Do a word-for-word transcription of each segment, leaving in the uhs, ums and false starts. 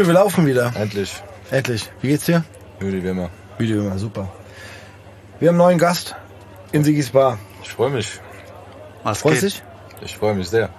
Tobi, wir laufen wieder. Endlich. Endlich. Wie geht's dir? Müde wie immer. Wie immer, super. Wir haben einen neuen Gast in Sigis Bar. Ich freue mich. Was Freust dich? Ich freue mich sehr.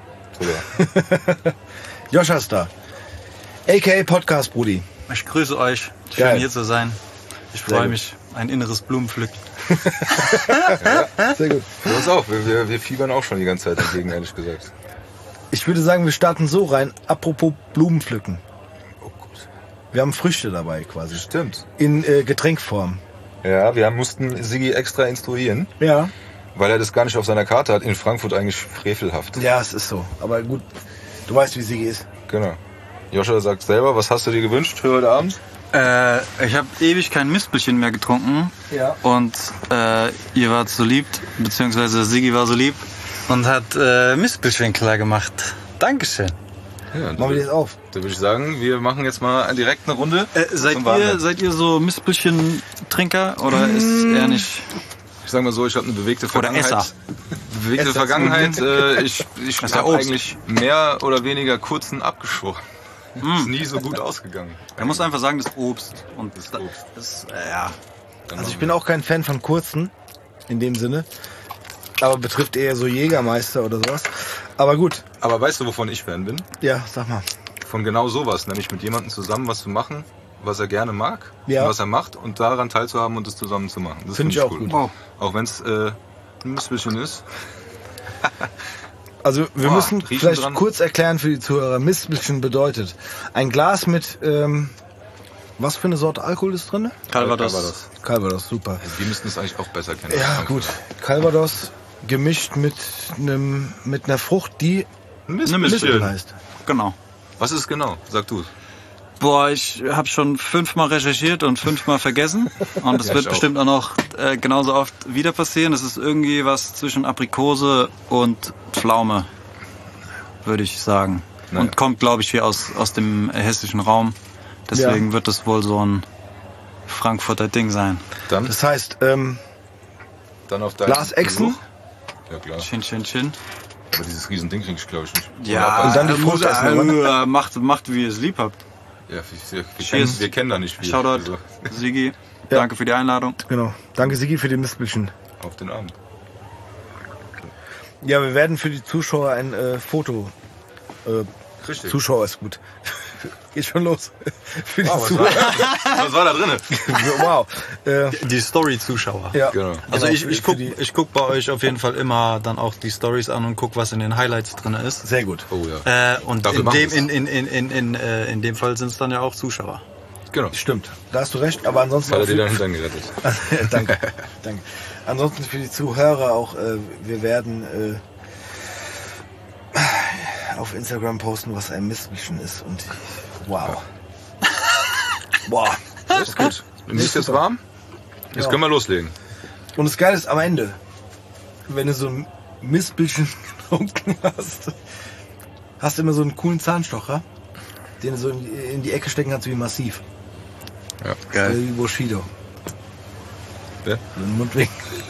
Joscha ist da. A K A Podcast Brudi. Ich grüße euch. Schön Geil. Hier zu sein. Ich freue mich. Ein inneres Blumenpflücken. Ja, sehr gut. Für uns auch. Wir, wir, wir fiebern auch schon die ganze Zeit dagegen, ehrlich gesagt. Ich würde sagen, wir starten so rein. Apropos Blumenpflücken. Oh Gott. Wir haben Früchte dabei quasi. Stimmt. In äh, Getränkform. Ja, wir mussten Sigi extra instruieren. Ja. Weil er das gar nicht auf seiner Karte hat. In Frankfurt eigentlich frevelhaft. Ja, es ist so. Aber gut, du weißt, wie Sigi ist. Genau. Joscha sagt selber, was hast du dir gewünscht für heute Abend? Äh, ich habe ewig kein Mispelchen mehr getrunken. Ja. Und äh, ihr wart so lieb, beziehungsweise Sigi war so lieb und hat äh, Mispelchen klar gemacht. Dankeschön. Ja, machen wir das auf. Da würde ich sagen, wir machen jetzt mal direkt eine Runde. Äh, seid, ihr, seid ihr so Mispelchen-Trinker oder mmh. ist eher nicht? Ich sag mal so, ich habe eine bewegte Vergangenheit. Oder Esser. Bewegte Esser Vergangenheit. Äh, ich ich habe eigentlich mehr oder weniger kurzen abgeschworen. Mm. Ist nie so gut ausgegangen. Er muss einfach sagen, das ist Obst. Und das Obst. Das, äh, ja. Also ich bin auch kein Fan von kurzen, in dem Sinne. Aber betrifft eher so Jägermeister oder sowas. Aber gut. Aber weißt du, wovon ich Fan bin? Ja, sag mal. Von genau sowas. Nämlich mit jemandem zusammen was zu machen, was er gerne mag, ja. und was er macht und daran teilzuhaben und es zusammen zu machen. Das finde find ich auch cool. gut. Wow. Auch wenn es äh, ein Missbischen ist. Also wir oh, müssen vielleicht dran. kurz erklären für die Zuhörer, Mistbischen bedeutet ein Glas mit, ähm, was für eine Sorte Alkohol ist drin? Calvados. Calvados. Calvados, super. Also die müssten es eigentlich auch besser kennen. Ja gut, Calvados gemischt mit einem mit einer Frucht, die Mispel heißt. Genau. Was ist genau? Sag du es. Boah, ich habe schon fünfmal recherchiert und fünfmal vergessen. Und das ja, wird auch. bestimmt auch noch äh, genauso oft wieder passieren. Das ist irgendwie was zwischen Aprikose und Pflaume, würde ich sagen. Naja. Und kommt, glaube ich, hier aus, aus dem hessischen Raum. Deswegen ja. wird das wohl so ein Frankfurter Ding sein. Dann? Das heißt, ähm, dann auf dein Glas Echsen. Ja, klar. Chin, chin, chin. Aber dieses Riesending krieg ich, glaube ich, nicht. Ja, und dann die Frucht äh, äh, macht, macht, wie ihr es lieb habt. Ja, wir, wir, kennen, wir kennen da nicht viel. Shoutout, also. Sigi. Ja. Danke für die Einladung. Genau. Danke, Sigi, für die Mispelchen. Auf den Abend. Ja, wir werden für die Zuschauer ein äh, Foto. Äh, Richtig. Zuschauer ist gut. Geht schon los. Für die wow, was, Zuhörer. war, was war da drin? Wow. Äh, die Story-Zuschauer. Ja. Genau. Also ich, ich gucke guck bei euch auf jeden Fall immer dann auch die Stories an und guck, was in den Highlights drin ist. Sehr gut. Oh ja. Äh, und in dem, in, in, in, in, in, äh, in dem Fall sind es dann ja auch Zuschauer. Genau. Stimmt. Da hast du recht. Aber ansonsten. Hat er dir dann hintern gerettet. Danke. Danke. Ansonsten für die Zuhörer auch, äh, wir werden äh, auf Instagram posten, was ein Mistbischen ist. Und wow. Wow. Das ist gut. Mir ist jetzt warm. Jetzt ja. können wir loslegen. Und das Geile ist am Ende, wenn du so ein Mistbischen getrunken hast, hast du immer so einen coolen Zahnstocher, den du so in die, in die Ecke stecken kannst wie Massiv. Ja. Geil. Wie Bushido. Ja? Den Mundwinkel.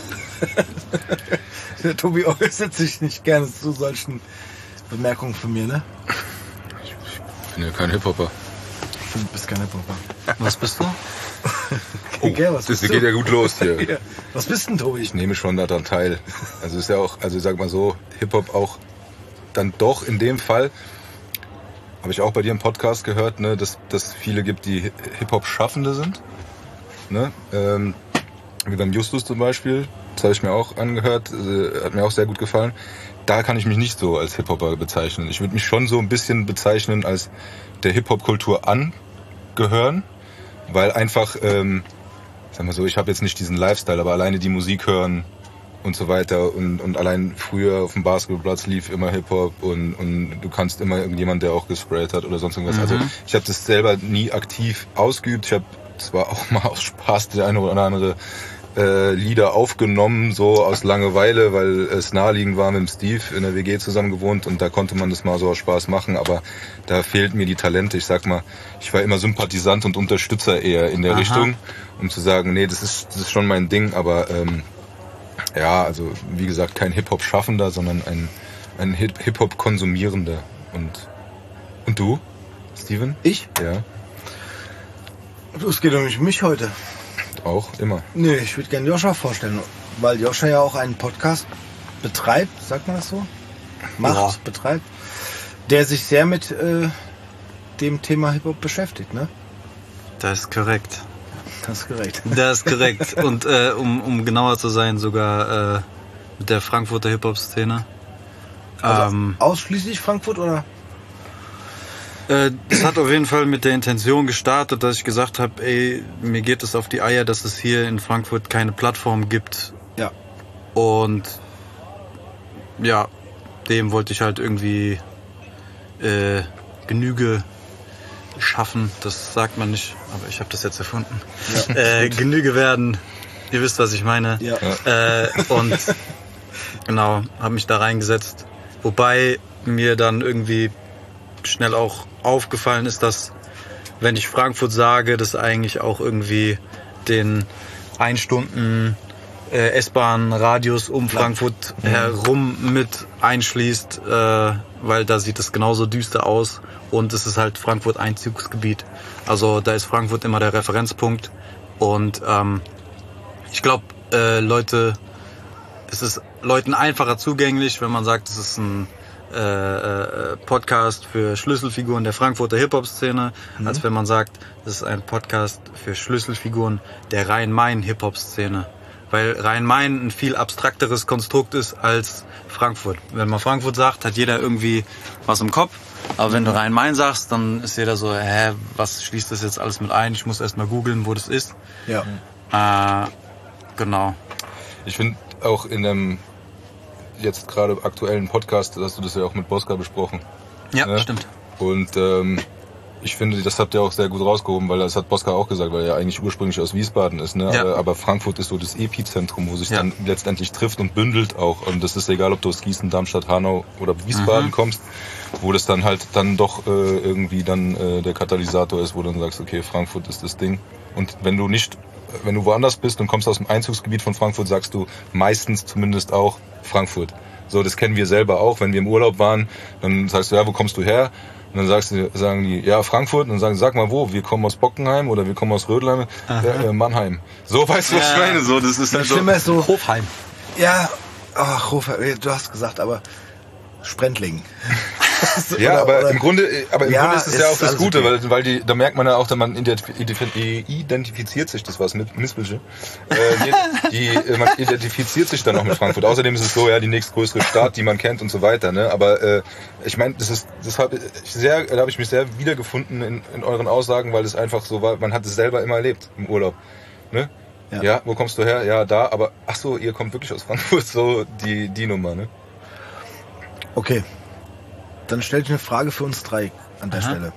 Der Tobi äußert sich nicht gerne zu solchen Bemerkungen von mir, ne? Ich, ich bin ja kein Hip-Hopper. Du bist kein Hip-Hopper. Was bist du? Oh, okay, was das bist geht du? Ja gut los hier. Ja. Was bist denn, Tobi? Ich nehme schon daran teil. Also ist ja auch, also sag mal so, Hip-Hop auch dann doch in dem Fall, habe ich auch bei dir im Podcast gehört, ne, dass dass viele gibt, die Hip-Hop-Schaffende sind. Ne? Ähm, wie beim Justus zum Beispiel. Das habe ich mir auch angehört, äh, hat mir auch sehr gut gefallen. Da kann ich mich nicht so als Hip-Hopper bezeichnen. Ich würde mich schon so ein bisschen bezeichnen als der Hip-Hop-Kultur angehören, weil einfach, ähm, sag mal so, ich habe jetzt nicht diesen Lifestyle, aber alleine die Musik hören und so weiter und, und allein früher auf dem Basketballplatz lief immer Hip-Hop und, und du kannst immer irgendjemand, der auch gesprayt hat oder sonst irgendwas. Mhm. Also ich habe das selber nie aktiv ausgeübt. Ich habe zwar auch mal aus Spaß der eine oder andere äh, Lieder aufgenommen, so aus Langeweile, weil es naheliegend war, mit dem Steve in der W G zusammen gewohnt und da konnte man das mal so aus Spaß machen, aber da fehlten mir die Talente. Ich sag mal, ich war immer Sympathisant und Unterstützer eher in der Aha. Richtung, um zu sagen, nee, das ist, das ist schon mein Ding, aber ähm, ja, also wie gesagt, kein Hip-Hop-Schaffender, sondern ein, ein Hip-Hop-Konsumierender. Und, und du, Steven? Ich? Ja. Es geht um mich heute. Auch, immer. Nee, ich würde gerne Joscha vorstellen, weil Joscha ja auch einen Podcast betreibt, sagt man das so? Macht, ja. betreibt, der sich sehr mit äh, dem Thema Hip-Hop beschäftigt, ne? Das ist korrekt. Das ist korrekt. Das ist korrekt. Und äh, um, um genauer zu sein, sogar äh, mit der Frankfurter Hip-Hop-Szene. Also ähm, ausschließlich Frankfurt, oder? Äh, das hat auf jeden Fall mit der Intention gestartet, dass ich gesagt habe, ey, mir geht es auf die Eier, dass es hier in Frankfurt keine Plattform gibt. Ja. Und ja, dem wollte ich halt irgendwie äh, Genüge schaffen. Das sagt man nicht, aber ich habe das jetzt erfunden. Ja. Äh, Genüge werden, ihr wisst, was ich meine. Ja. Äh, und genau, habe mich da reingesetzt. Wobei mir dann irgendwie schnell auch aufgefallen ist, dass, wenn ich Frankfurt sage, das eigentlich auch irgendwie den ein Stunden äh, S-Bahn-Radius um Frankfurt mhm. herum mit einschließt, äh, weil da sieht es genauso düster aus und es ist halt Frankfurt Einzugsgebiet. Also da ist Frankfurt immer der Referenzpunkt und ähm, ich glaube, äh, Leute, es ist Leuten einfacher zugänglich, wenn man sagt, es ist ein äh, äh, Podcast für Schlüsselfiguren der Frankfurter Hip-Hop-Szene, mhm. als wenn man sagt, es ist ein Podcast für Schlüsselfiguren der Rhein-Main-Hip-Hop-Szene. Weil Rhein-Main ein viel abstrakteres Konstrukt ist als Frankfurt. Wenn man Frankfurt sagt, hat jeder irgendwie was im Kopf. Aber wenn du Rhein-Main sagst, dann ist jeder so, hä, was schließt das jetzt alles mit ein? Ich muss erst mal googeln, wo das ist. Ja. Äh, genau. Ich finde auch in einem jetzt gerade aktuellen Podcast, hast du das ja auch mit Bosca besprochen. Ja, ne? Stimmt. Und ähm, ich finde, das habt ihr auch sehr gut rausgehoben, weil das hat Bosca auch gesagt, weil er ja eigentlich ursprünglich aus Wiesbaden ist. Ne? Ja. Aber, aber Frankfurt ist so das Epizentrum, wo sich ja. dann letztendlich trifft und bündelt auch. Und das ist egal, ob du aus Gießen, Darmstadt, Hanau oder Wiesbaden mhm. kommst, wo das dann halt dann doch äh, irgendwie dann äh, der Katalysator ist, wo du dann sagst, okay, Frankfurt ist das Ding. Und wenn du nicht, wenn du woanders bist und kommst aus dem Einzugsgebiet von Frankfurt, sagst du meistens zumindest auch Frankfurt. So, das kennen wir selber auch, wenn wir im Urlaub waren, dann sagst du, ja, wo kommst du her? Und dann sagst du, sagen die, ja, Frankfurt. Und dann sagen sie, sag mal wo, wir kommen aus Bockenheim oder wir kommen aus Rödelheim, ja, äh, Mannheim. So, weißt du, was ich meine? So, das ist halt so. Ist so. Hofheim. Ja, ach, Hofheim, du hast gesagt, aber Sprendling. Ja, oder, aber oder, im Grunde, aber im ja, Grunde ist es ja auch das Gute, okay. weil, weil die, da merkt man ja auch, dass man identifiziert sich, das war's mit Mispelche, äh, die, die, man identifiziert sich dann auch mit Frankfurt. Außerdem ist es so, ja, die nächstgrößere Stadt, die man kennt und so weiter, ne, aber, äh, ich meine, das ist, das habe ich sehr, da habe ich mich sehr wiedergefunden in, in euren Aussagen, weil es einfach so war, man hat es selber immer erlebt im Urlaub, ne? Ja. Ja, wo kommst du her? Ja, da, aber, ach so, ihr kommt wirklich aus Frankfurt, so, die, die Nummer, ne? Okay. Dann stelle ich eine Frage für uns drei an der Aha. Stelle.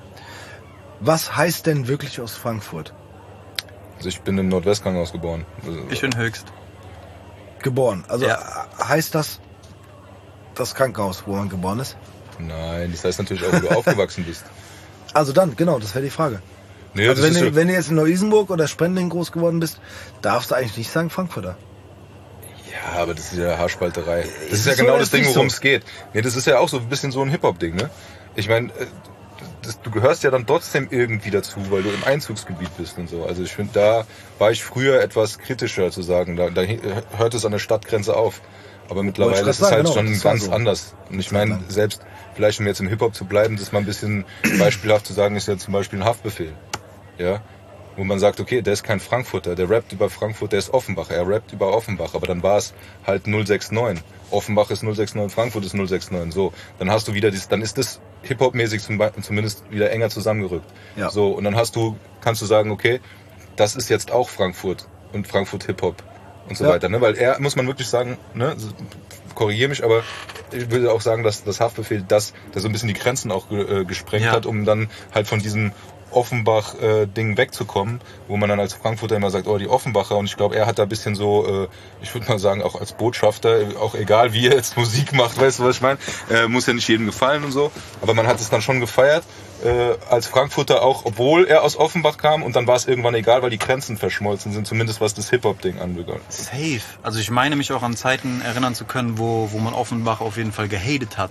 Was heißt denn wirklich aus Frankfurt? Also ich bin im Nordwestkrankenhaus geboren. Ich bin Höchst. Geboren. Also ja. heißt das das Krankenhaus, wo man geboren ist? Nein, das heißt natürlich auch, wo du aufgewachsen bist. Also dann, genau, das wäre die Frage. Nee, also wenn du, so wenn du jetzt in Neu-Isenburg oder Sprendling groß geworden bist, darfst du eigentlich nicht sagen Frankfurter. Ja, aber das ist ja Haarspalterei. Das ist, ist ja so genau das Ding, worum es so? geht. Nee, das ist ja auch so ein bisschen so ein Hip-Hop-Ding, ne? Ich meine, du gehörst ja dann trotzdem irgendwie dazu, weil du im Einzugsgebiet bist und so. Also ich finde, da war ich früher etwas kritischer zu sagen. Da, da hört es an der Stadtgrenze auf. Aber mittlerweile ist es halt genau, schon ganz so. anders. Und ich meine, selbst, vielleicht um jetzt im Hip-Hop zu bleiben, das mal ein bisschen beispielhaft zu sagen, ist ja zum Beispiel ein Haftbefehl. Ja? Wo man sagt, okay, der ist kein Frankfurter, der rappt über Frankfurt, der ist Offenbach, er rappt über Offenbach, aber dann war es halt null sechs neun. Offenbach ist null sechs neun, Frankfurt ist null sechs neun, so. Dann hast du wieder, dieses, dann ist das Hip-Hop-mäßig zum, zumindest wieder enger zusammengerückt. Ja. So, und dann hast du, kannst du sagen, okay, das ist jetzt auch Frankfurt und Frankfurt Hip-Hop und so ja. weiter, ne, weil er, muss man wirklich sagen, ne, korrigiere mich, aber ich würde auch sagen, dass das Haftbefehl das, der so ein bisschen die Grenzen auch äh, gesprengt ja. hat, um dann halt von diesem Offenbach-Ding äh, wegzukommen, wo man dann als Frankfurter immer sagt, oh, die Offenbacher. Und ich glaube, er hat da ein bisschen so, äh, ich würde mal sagen, auch als Botschafter, auch egal wie er jetzt Musik macht, weißt du, was ich meine? Äh, muss ja nicht jedem gefallen und so. Aber man hat es dann schon gefeiert, äh, als Frankfurter auch, obwohl er aus Offenbach kam. Und dann war es irgendwann egal, weil die Grenzen verschmolzen sind, zumindest was das Hip-Hop-Ding anbegann. Safe. Also ich meine mich auch an Zeiten erinnern zu können, wo, wo man Offenbach auf jeden Fall gehatet hat.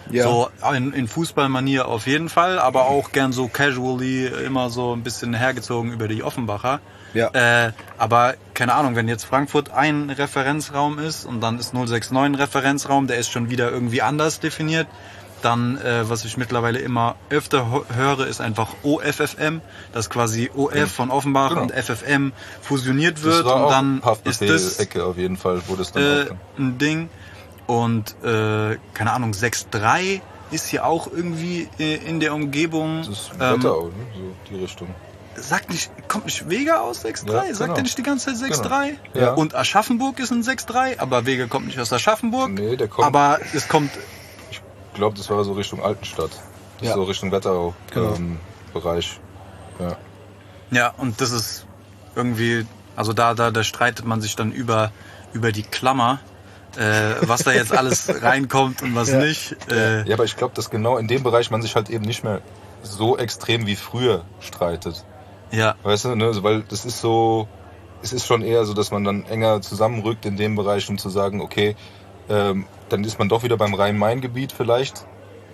Ja. So in, in Fußballmanier auf jeden Fall, aber auch gern so casually, immer so ein bisschen hergezogen über die Offenbacher. Ja. Äh, aber keine Ahnung, wenn jetzt Frankfurt ein Referenzraum ist und dann ist null sechs neun ein Referenzraum, der ist schon wieder irgendwie anders definiert. Dann, äh, was ich mittlerweile immer öfter höre, ist einfach O F F M, dass quasi O F von Offenbach genau. und F F M fusioniert wird und dann ist das Ecke auf jeden Fall, wo das dann äh, ein Ding. Und äh, keine Ahnung, sechs drei ist hier auch irgendwie äh, in der Umgebung. Das ist Wetterau, ähm, ne? So die Richtung. Sagt nicht, kommt nicht Wege aus sechs drei? Ja, sagt genau. er nicht die ganze Zeit sechs drei? Genau. Ja. Und Aschaffenburg ist ein sechs drei, aber Wege kommt nicht aus Aschaffenburg. Nee, der kommt. Aber es kommt. Ich glaube, das war so Richtung Altenstadt. Das ja. ist so Richtung Wetterau genau. ähm, Bereich. Ja. Ja, und das ist irgendwie, also da, da, da streitet man sich dann über, über die Klammer. Äh, was da jetzt alles reinkommt und was ja. nicht. Äh, ja, aber ich glaube, dass genau in dem Bereich man sich halt eben nicht mehr so extrem wie früher streitet. Ja. Weißt du, ne? Weil das ist so, es ist schon eher so, dass man dann enger zusammenrückt in dem Bereich, um zu sagen, okay, ähm, dann ist man doch wieder beim Rhein-Main-Gebiet vielleicht.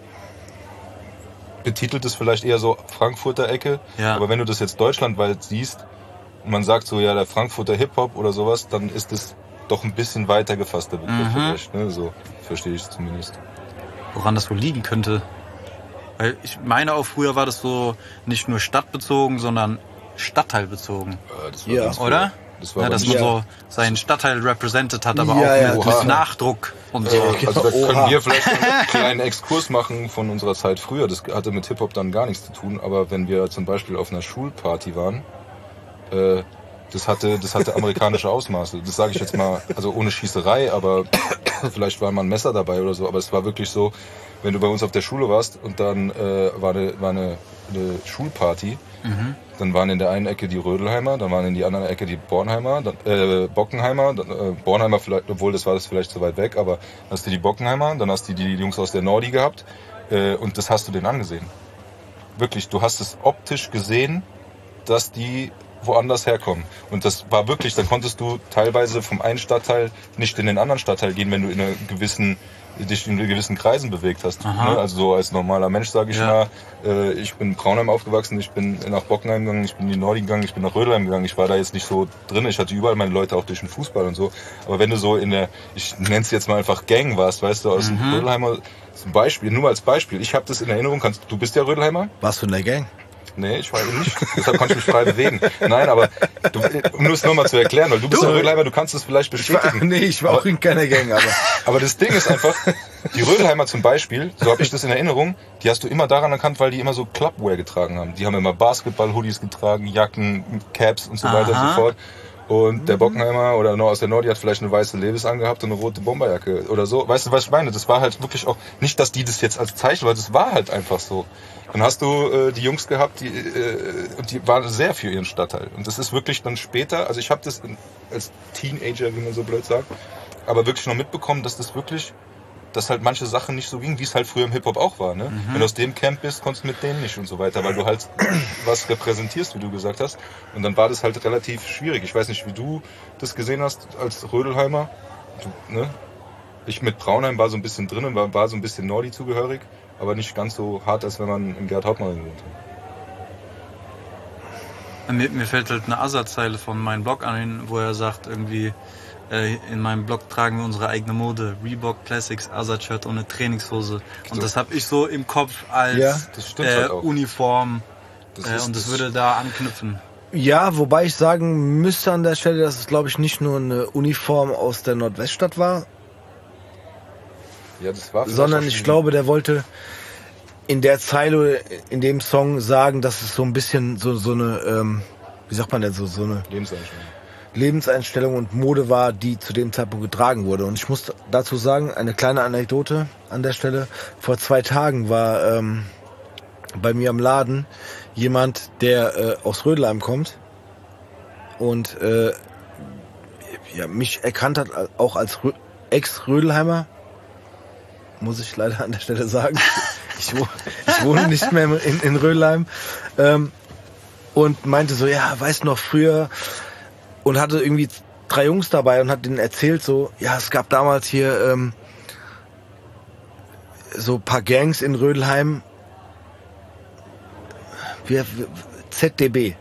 Betitelt es vielleicht eher so Frankfurter Ecke. Ja. Aber wenn du das jetzt deutschlandweit siehst und man sagt so, ja, der Frankfurter Hip-Hop oder sowas, dann ist es doch ein bisschen weiter gefasster Begriff mhm. vielleicht, ne? So verstehe ich es zumindest. Woran das wohl liegen könnte? Weil ich meine auch, früher war das so nicht nur stadtbezogen, sondern stadtteilbezogen. Ja, das war ja. ganz oder? Das war ja, dass man ja. so seinen Stadtteil represented hat, aber ja, auch mit, ja, mit Nachdruck und so. Äh, also da können wir vielleicht einen kleinen Exkurs machen von unserer Zeit früher. Das hatte mit Hip-Hop dann gar nichts zu tun, aber wenn wir zum Beispiel auf einer Schulparty waren, äh, Das hatte, das hatte amerikanische Ausmaße. Das sage ich jetzt mal, also ohne Schießerei, aber vielleicht war mal ein Messer dabei oder so. Aber es war wirklich so, wenn du bei uns auf der Schule warst und dann äh, war eine, war eine, eine Schulparty, mhm. dann waren in der einen Ecke die Rödelheimer, dann waren in die andere Ecke die Bornheimer, dann, äh, Bockenheimer, dann, äh, Bornheimer vielleicht, obwohl das war das vielleicht zu weit weg, aber dann hast du die Bockenheimer, dann hast du die Jungs aus der Nordi gehabt äh, und das hast du denen angesehen. Wirklich, du hast es optisch gesehen, dass die woanders herkommen. Und das war wirklich, dann konntest du teilweise vom einen Stadtteil nicht in den anderen Stadtteil gehen, wenn du in einer gewissen, dich in gewissen Kreisen bewegt hast. Ne? Also so als normaler Mensch, sage ich ja. mal, äh, ich bin in Braunheim aufgewachsen, ich bin nach Bockenheim gegangen, ich bin in die Nordi gegangen, ich bin nach Rödelheim gegangen. Ich war da jetzt nicht so drin, ich hatte überall meine Leute, auch durch den Fußball und so. Aber wenn du so in der, ich nenne es jetzt mal einfach Gang warst, weißt du, aus mhm. dem Rödelheimer, zum Beispiel, nur mal als Beispiel, ich habe das in Erinnerung, kannst, du bist ja Rödelheimer? Warst du in der Gang? Nee, ich war eben nicht. Deshalb konnte ich mich frei bewegen. Nein, aber du, um es nochmal zu erklären, weil du bist du, ein Rödelheimer, du kannst es vielleicht bestätigen. Ich war, nee, ich war aber, auch in keiner Gang. Aber. aber das Ding ist einfach, die Rödelheimer zum Beispiel, so habe ich das in Erinnerung, die hast du immer daran erkannt, weil die immer so Clubwear getragen haben. Die haben immer Basketball-Hoodies getragen, Jacken, Caps und so weiter Aha. und so fort. Und der Bockenheimer oder noch aus der Nordi hat vielleicht eine weiße Levis angehabt und eine rote Bomberjacke oder so. Weißt du, was ich meine? Das war halt wirklich auch, nicht, dass die das jetzt als Zeichen, weil das war halt einfach so. Dann hast du äh, die Jungs gehabt, die, äh, und die waren sehr für ihren Stadtteil. Und das ist wirklich dann später, also ich habe das in, als Teenager, wie man so blöd sagt, aber wirklich noch mitbekommen, dass das wirklich, dass halt manche Sachen nicht so gingen, wie es halt früher im Hip-Hop auch war. Ne? Mhm. Wenn du aus dem Camp bist, konntest du mit denen nicht und so weiter, weil du halt was repräsentierst, wie du gesagt hast. Und dann war das halt relativ schwierig. Ich weiß nicht, wie du das gesehen hast als Rödelheimer. Du, ne? Ich mit Braunheim war so ein bisschen drin und war, war so ein bisschen Nordi zugehörig, aber nicht ganz so hart, als wenn man in Gerd Hauptmann gewohnt hat. Mir, mir fällt halt eine Asa-Zeile von meinem Blog an, wo er sagt irgendwie, in meinem Blog tragen wir unsere eigene Mode. Reebok Classics, Asa-Shirt ohne Trainingshose. Und so. Das habe ich so im Kopf als ja, äh, halt Uniform. Das äh, und das, das würde da anknüpfen. Ja, wobei ich sagen müsste an der Stelle, dass es, glaube ich, nicht nur eine Uniform aus der Nordweststadt war. Ja, das war sondern ich glaube, der wollte in der Zeile, in dem Song sagen, dass es so ein bisschen so, so eine, ähm, wie sagt man denn, so, so eine Lebenseinstellung. Lebenseinstellung und Mode war, die zu dem Zeitpunkt getragen wurde. Und ich muss dazu sagen, eine kleine Anekdote an der Stelle. Vor zwei Tagen war ähm, bei mir am Laden jemand, der äh, aus Rödelheim kommt und äh, ja, mich erkannt hat, auch als Rö- Ex-Rödelheimer, muss ich leider an der Stelle sagen. Ich, wo, ich wohne nicht mehr in, in Rödelheim. Ähm, und meinte so, ja, weißt du noch, früher... Und hatte irgendwie drei Jungs dabei und hat denen erzählt so, ja, es gab damals hier ähm, so ein paar Gangs in Rödelheim. Wir, Z D B.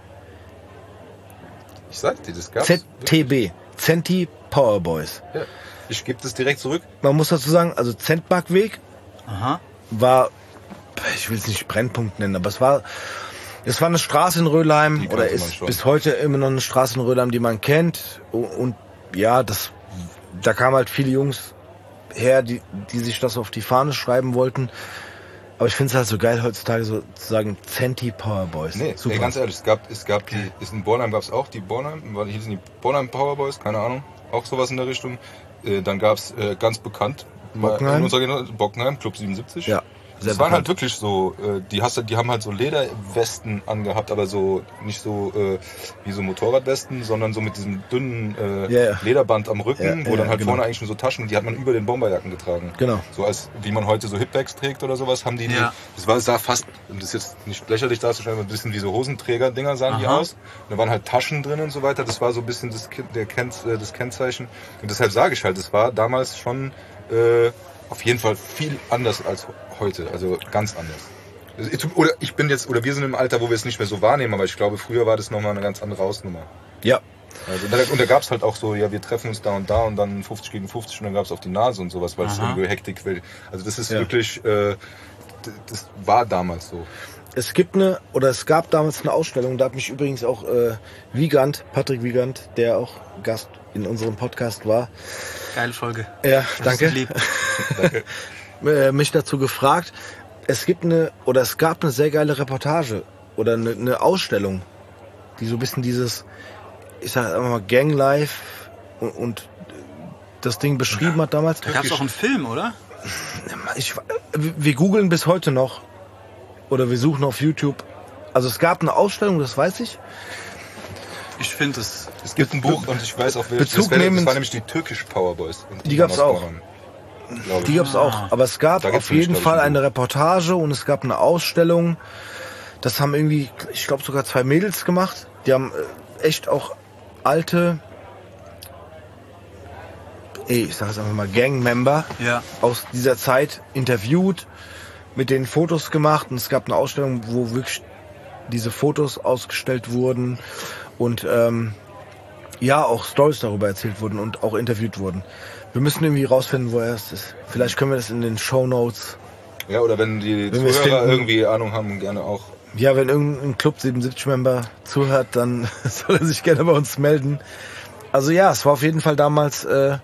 Ich sag dir, das gab's. Z T B. Centi Power Boys. Ja. Ich gebe das direkt zurück. Man muss dazu sagen, also Zentmarkweg Aha. war, ich will es nicht Brennpunkt nennen, aber es war, es war eine Straße in Rödelheim Die oder kannte ist man schon. bis heute immer noch eine Straße in Rödelheim, die man kennt. Und, und ja, das, da kamen halt viele Jungs her, die, die sich das auf die Fahne schreiben wollten. Aber ich finde es halt so geil heutzutage so zu sagen Centi Power Boys. Nee, Super. nee, ganz ehrlich, es gab, es gab die, ist in Bornheim gab es auch die Bornheim, die hießen die Bornheim Power Boys, keine Ahnung, auch sowas in der Richtung. Äh, dann gab es äh, ganz bekannt Bockenheim. in unserer Generation, Bockenheim, Club siebenundsiebzig. Ja. Sehr Das waren halt bekannt. wirklich so, äh, die, hast, du- die haben halt so Lederwesten angehabt, aber so nicht so äh, wie so Motorradwesten, sondern so mit diesem dünnen äh, Ja, ja. Lederband am Rücken, Ja, wo ja, dann halt genau. vorne eigentlich schon so Taschen, die hat man über den Bomberjacken getragen. Genau. So als wie man heute so Hipbags trägt oder sowas, haben die, Ja. die das war sah fast, um das jetzt nicht lächerlich darzustellen, aber ein bisschen wie so Hosenträger-Dinger sahen die Aha. aus. Und da waren halt Taschen drin und so weiter. Das war so ein bisschen das, Ken- der Ken, äh, das Kennzeichen. Und deshalb sage ich halt, es war damals schon äh, auf jeden Fall viel anders als heute, also ganz anders. Ich- Oder ich bin jetzt, oder wir sind im Alter, wo wir es nicht mehr so wahrnehmen, aber ich glaube, früher war das nochmal eine ganz andere Hausnummer. Ja. Also, da- und da gab es halt auch so, ja, wir treffen uns da und da und dann fünfzig gegen fünfzig und dann gab es auf die Nase und sowas, weil es Aha. irgendwie Hektik will. Also das ist Ja. wirklich, äh, d- das war damals so. Es gibt eine, oder es gab damals eine Ausstellung, da hat mich übrigens auch äh, Wiegand, Patrick Wiegand, der auch Gast in unserem Podcast war, Geile Folge. ja, Das danke, ist lieb. äh, mich dazu gefragt. Es gibt eine, oder es gab eine sehr geile Reportage oder eine, eine Ausstellung, die so ein bisschen dieses, ich sag einfach mal Ganglife und, und das Ding beschrieben hat damals. Da gab es auch einen Film, oder? Ich, wir googeln bis heute noch oder wir suchen auf YouTube. Also es gab eine Ausstellung, das weiß ich. Ich finde es. Es gibt ein Buch und ich weiß auch, welches. Bezug Das, wäre- das nehmend- war nämlich die Türkisch Powerboys. Und Die gab's kamen aus auch. Bornheim, glaub ich. Die gab's auch. Aber es gab Da gibt's auf nämlich, jeden glaub ich, Fall ein eine Reportage und es gab eine Ausstellung. Das haben irgendwie, ich glaube sogar zwei Mädels gemacht. Die haben äh, echt auch alte, ey, ich sag es einfach mal, Gangmember Ja. aus dieser Zeit interviewt, mit denen Fotos gemacht und es gab eine Ausstellung, wo wirklich diese Fotos ausgestellt wurden und ähm, ja, auch Stories darüber erzählt wurden und auch interviewt wurden. Wir müssen irgendwie rausfinden, wo er es ist. Vielleicht können wir das in den Shownotes. Ja, oder wenn die Wenn wir es Zuhörer finden. irgendwie Ahnung haben, gerne auch. Ja, wenn irgendein Club siebenundsiebzig-Member zuhört, dann soll er sich gerne bei uns melden. Also ja, es war auf jeden Fall damals äh,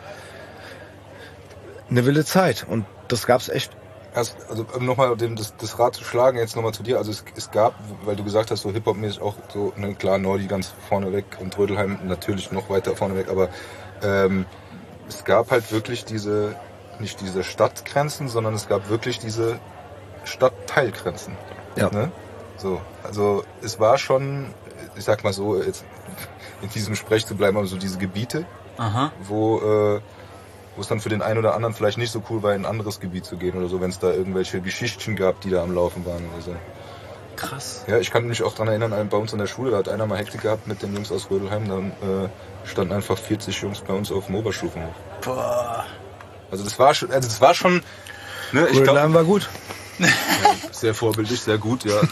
eine wilde Zeit und das gab's echt. Erst, also um nochmal dem das, das Rad zu schlagen, jetzt nochmal zu dir. Also es, es gab, weil du gesagt hast, so Hip-Hop-mäßig auch so, ne, klar, Nordi ganz vorne weg und Rödelheim natürlich noch weiter vorne weg, aber ähm, es gab halt wirklich diese, nicht diese Stadtgrenzen, sondern es gab wirklich diese Stadtteilgrenzen. Ja. Ne? So, also es war schon, ich sag mal so, jetzt in diesem Sprech zu bleiben, aber so diese Gebiete, Aha. wo äh, wo es dann für den einen oder anderen vielleicht nicht so cool war, in ein anderes Gebiet zu gehen oder so, wenn es da irgendwelche Geschichten gab, die da am Laufen waren oder so. Krass. Ja, ich kann mich auch daran erinnern, bei uns in der Schule, da hat einer mal Hektik gehabt mit den Jungs aus Rödelheim, dann äh, standen einfach vierzig Jungs bei uns auf dem Oberstufenhof. Boah. Also das war schon, also das war schon, ne, ich Rödelheim glaube, war gut. sehr vorbildlich, sehr gut, ja.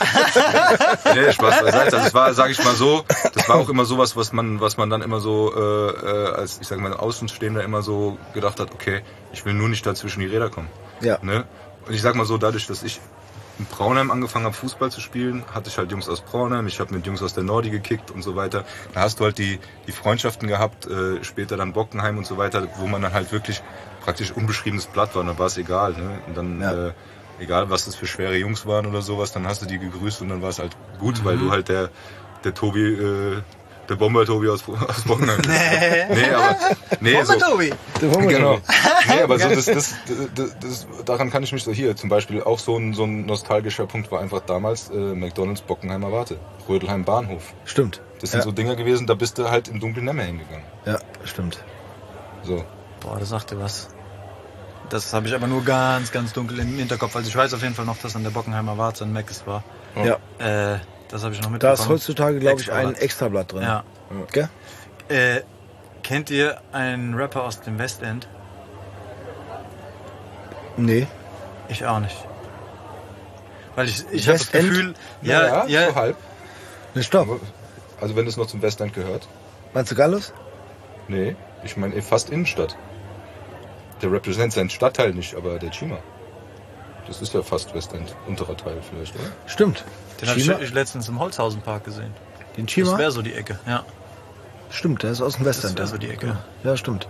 Nee, Spaß beiseite. Also es war, sage ich mal so, das war auch immer sowas, was man, was man dann immer so äh, äh, als, ich sage mal, Außenstehender immer so gedacht hat, okay, ich will nur nicht da zwischen die Räder kommen. Ja. Ne? Und ich sag mal so, dadurch, dass ich in Braunheim angefangen habe, Fußball zu spielen, hatte ich halt Jungs aus Braunheim, ich habe mit Jungs aus der Nordi gekickt und so weiter. Da hast du halt die, die Freundschaften gehabt, äh, später dann Bockenheim und so weiter, wo man dann halt wirklich praktisch unbeschriebenes Blatt war, und dann war es egal. Ne? Und dann, Ja. äh, egal was das für schwere Jungs waren oder sowas, dann hast du die gegrüßt und dann war es halt gut, mhm. weil du halt der, der Tobi, äh, der Bomber-Tobi aus, aus Bockenheim bist. Nee. Nee, aber, nee, so. Tobi. Genau. Nee, aber so, das, das, das, das, daran kann ich mich so hier, zum Beispiel auch so ein, so ein nostalgischer Punkt war einfach damals äh, McDonalds Bockenheimer Warte, Rödelheim Bahnhof. Stimmt. Das sind ja. so Dinger gewesen, da bist du halt im Dunkeln nicht mehr hingegangen. Ja, stimmt. So. Boah, das sagt dir was. Das habe ich aber nur ganz, ganz dunkel im Hinterkopf. Also ich weiß auf jeden Fall noch, dass an der Bockenheimer Warte ein Meckes war. Ja. Äh, das habe ich noch mitbekommen. Da ist heutzutage, glaube ich, ein Extrablatt. Extrablatt drin. Ja. Gell? Äh, kennt ihr einen Rapper aus dem Westend? Nee. Ich auch nicht. Weil ich, ich habe das Gefühl, ja, ja, ja, so halb. Ne, stopp. Also wenn es noch zum Westend gehört. Meinst du Gallus? Nee, ich meine fast Innenstadt. Der repräsentiert seinen Stadtteil nicht, aber der Chima. Das ist ja fast Westend, unterer Teil vielleicht, oder? Stimmt. Den habe ich, ich letztens im Holzhausenpark gesehen. Den Chima? Das wäre so die Ecke, ja. Stimmt, der ist aus dem Westend. Das wäre so die Ecke. Ja, stimmt.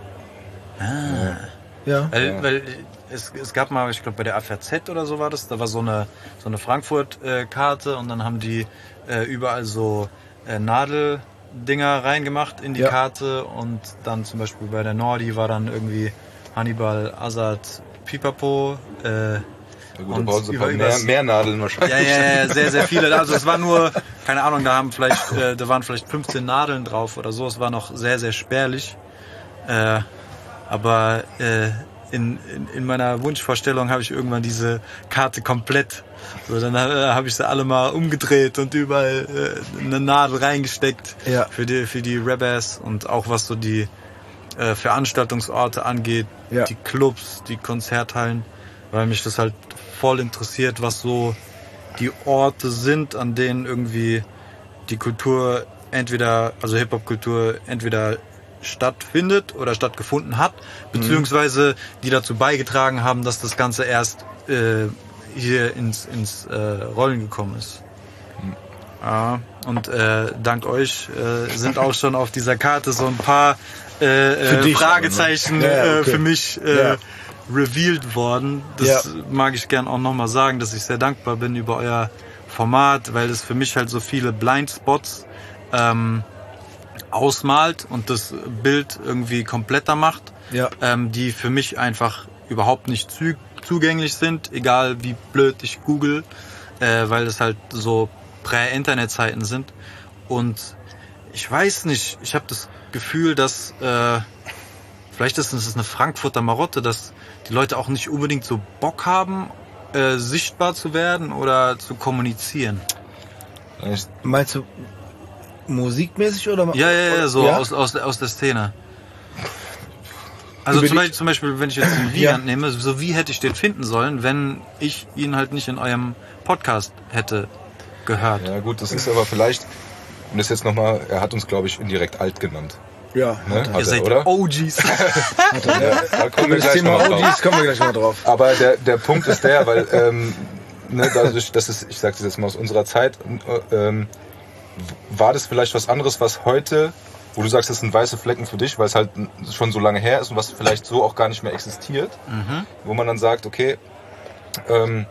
Ah. Ja. Weil, ja. weil es, es gab mal, ich glaube bei der A V Z oder so war das, da war so eine, so eine Frankfurt-Karte äh, und dann haben die äh, überall so äh, Nadeldinger reingemacht in die ja. Karte und dann zum Beispiel bei der Nordi war dann irgendwie Hannibal, Azad, Pipapo, äh, Ja gut, da brauchen sie ein paar mehr, mehr Nadeln wahrscheinlich. Ja, ja, ja, sehr, sehr viele. Also es war nur, keine Ahnung, da haben vielleicht, äh, da waren vielleicht fünfzehn Nadeln drauf oder so. Es war noch sehr, sehr spärlich. Äh, aber äh, in, in, in meiner Wunschvorstellung habe ich irgendwann diese Karte komplett. So, dann äh, habe ich sie alle mal umgedreht und überall äh, eine Nadel reingesteckt ja. für die für die Rebels und auch was so die äh, Veranstaltungsorte angeht, ja. die Clubs, die Konzerthallen, weil mich das halt voll interessiert, was so die Orte sind, an denen irgendwie die Kultur entweder, also Hip-Hop-Kultur entweder stattfindet oder stattgefunden hat, beziehungsweise die dazu beigetragen haben, dass das Ganze erst äh, hier ins, ins äh, Rollen gekommen ist. Mhm. Ja, und äh, dank euch äh, sind auch schon auf dieser Karte so ein paar äh, äh, Fragezeichen ja, ja, okay. äh, für mich äh, ja. revealed worden. Das ja. mag ich gern auch nochmal sagen, dass ich sehr dankbar bin über euer Format, weil es für mich halt so viele Blindspots ähm, ausmalt und das Bild irgendwie kompletter macht, ja. ähm, die für mich einfach überhaupt nicht zü- zugänglich sind, egal wie blöd ich google, äh, weil es halt so Prä-Internet-Zeiten sind. Und ich weiß nicht, ich habe das Gefühl, dass äh, vielleicht ist es eine Frankfurter Marotte, dass die Leute auch nicht unbedingt so Bock haben, äh, sichtbar zu werden oder zu kommunizieren. Echt? Meinst du musikmäßig oder? Ja, ja, ja, so ja? Aus, aus, aus der Szene. Also zum Beispiel, zum Beispiel, wenn ich jetzt den Wiegand ja. nehme, so wie hätte ich den finden sollen, wenn ich ihn halt nicht in eurem Podcast hätte gehört. Ja gut, das ist aber vielleicht, und das jetzt nochmal, er hat uns glaube ich indirekt alt genannt. Ja, ne? Ihr Hat seid er, oder? O Gs. Hat er, ja, da kommen wir das gleich Thema noch O Gs drauf. kommen wir gleich mal drauf. Aber der, der Punkt ist der, weil ähm, ne, dadurch, das ist, ich sage das jetzt mal aus unserer Zeit, ähm, war das vielleicht was anderes, was heute, wo du sagst, das sind weiße Flecken für dich, weil es halt schon so lange her ist und was vielleicht so auch gar nicht mehr existiert, Mhm. wo man dann sagt, okay, ähm,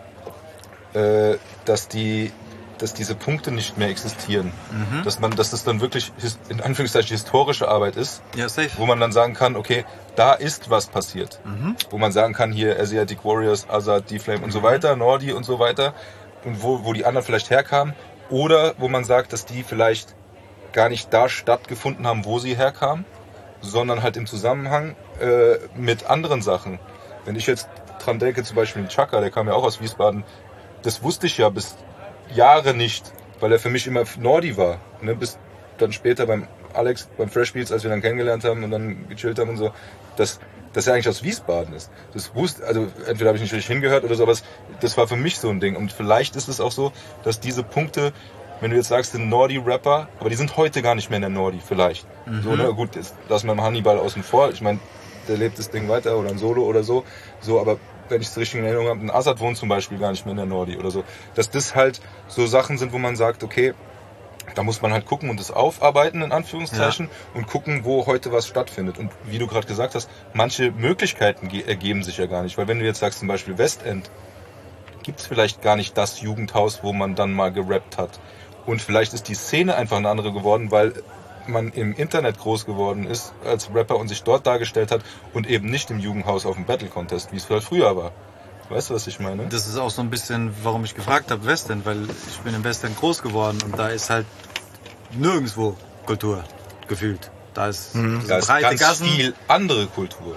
äh, dass die dass diese Punkte nicht mehr existieren. Mhm. Dass man, dass das dann wirklich his- in Anführungszeichen historische Arbeit ist, Ja, safe. wo man dann sagen kann, okay, da ist was passiert. Mhm. Wo man sagen kann, hier Asiatic Warriors, Azad, D-Flame und so weiter, Nordi und so weiter, und wo, wo die anderen vielleicht herkamen. Oder wo man sagt, dass die vielleicht gar nicht da stattgefunden haben, wo sie herkamen, sondern halt im Zusammenhang äh, mit anderen Sachen. Wenn ich jetzt dran denke, zum Beispiel Chaka, der kam ja auch aus Wiesbaden, das wusste ich ja bis Jahre nicht, weil er für mich immer Nordi war. Ne? Bis dann später beim Alex, beim Fresh Beats, als wir dann kennengelernt haben und dann gechillt haben und so, dass, dass er eigentlich aus Wiesbaden ist. Das wusste, also entweder habe ich nicht richtig hingehört oder so, aber es, das war für mich so ein Ding. Und vielleicht ist es auch so, dass diese Punkte, wenn du jetzt sagst, sind Nordi-Rapper, aber die sind heute gar nicht mehr in der Nordi, vielleicht. Mhm. So, ne? Gut, jetzt lassen wir mal Hannibal außen vor. Ich meine, der lebt das Ding weiter oder ein Solo oder so. So, aber wenn ich es richtig in Erinnerung habe, ein Azad wohnt zum Beispiel gar nicht mehr in der Nordi oder so. Dass das halt so Sachen sind, wo man sagt, okay, da muss man halt gucken und das aufarbeiten, in Anführungszeichen, ja. und gucken, wo heute was stattfindet. Und wie du gerade gesagt hast, manche Möglichkeiten ge- ergeben sich ja gar nicht. Weil wenn du jetzt sagst, zum Beispiel Westend, gibt es vielleicht gar nicht das Jugendhaus, wo man dann mal gerappt hat. Und vielleicht ist die Szene einfach eine andere geworden, weil man im Internet groß geworden ist als Rapper und sich dort dargestellt hat und eben nicht im Jugendhaus auf dem Battle Contest, wie es vielleicht früher war. Weißt du, was ich meine? Das ist auch so ein bisschen, warum ich gefragt habe, Westend, weil ich bin im Westend groß geworden und da ist halt nirgendwo Kultur gefühlt. Da ist, mhm. da ist breite ganz Gassen. viel andere Kultur.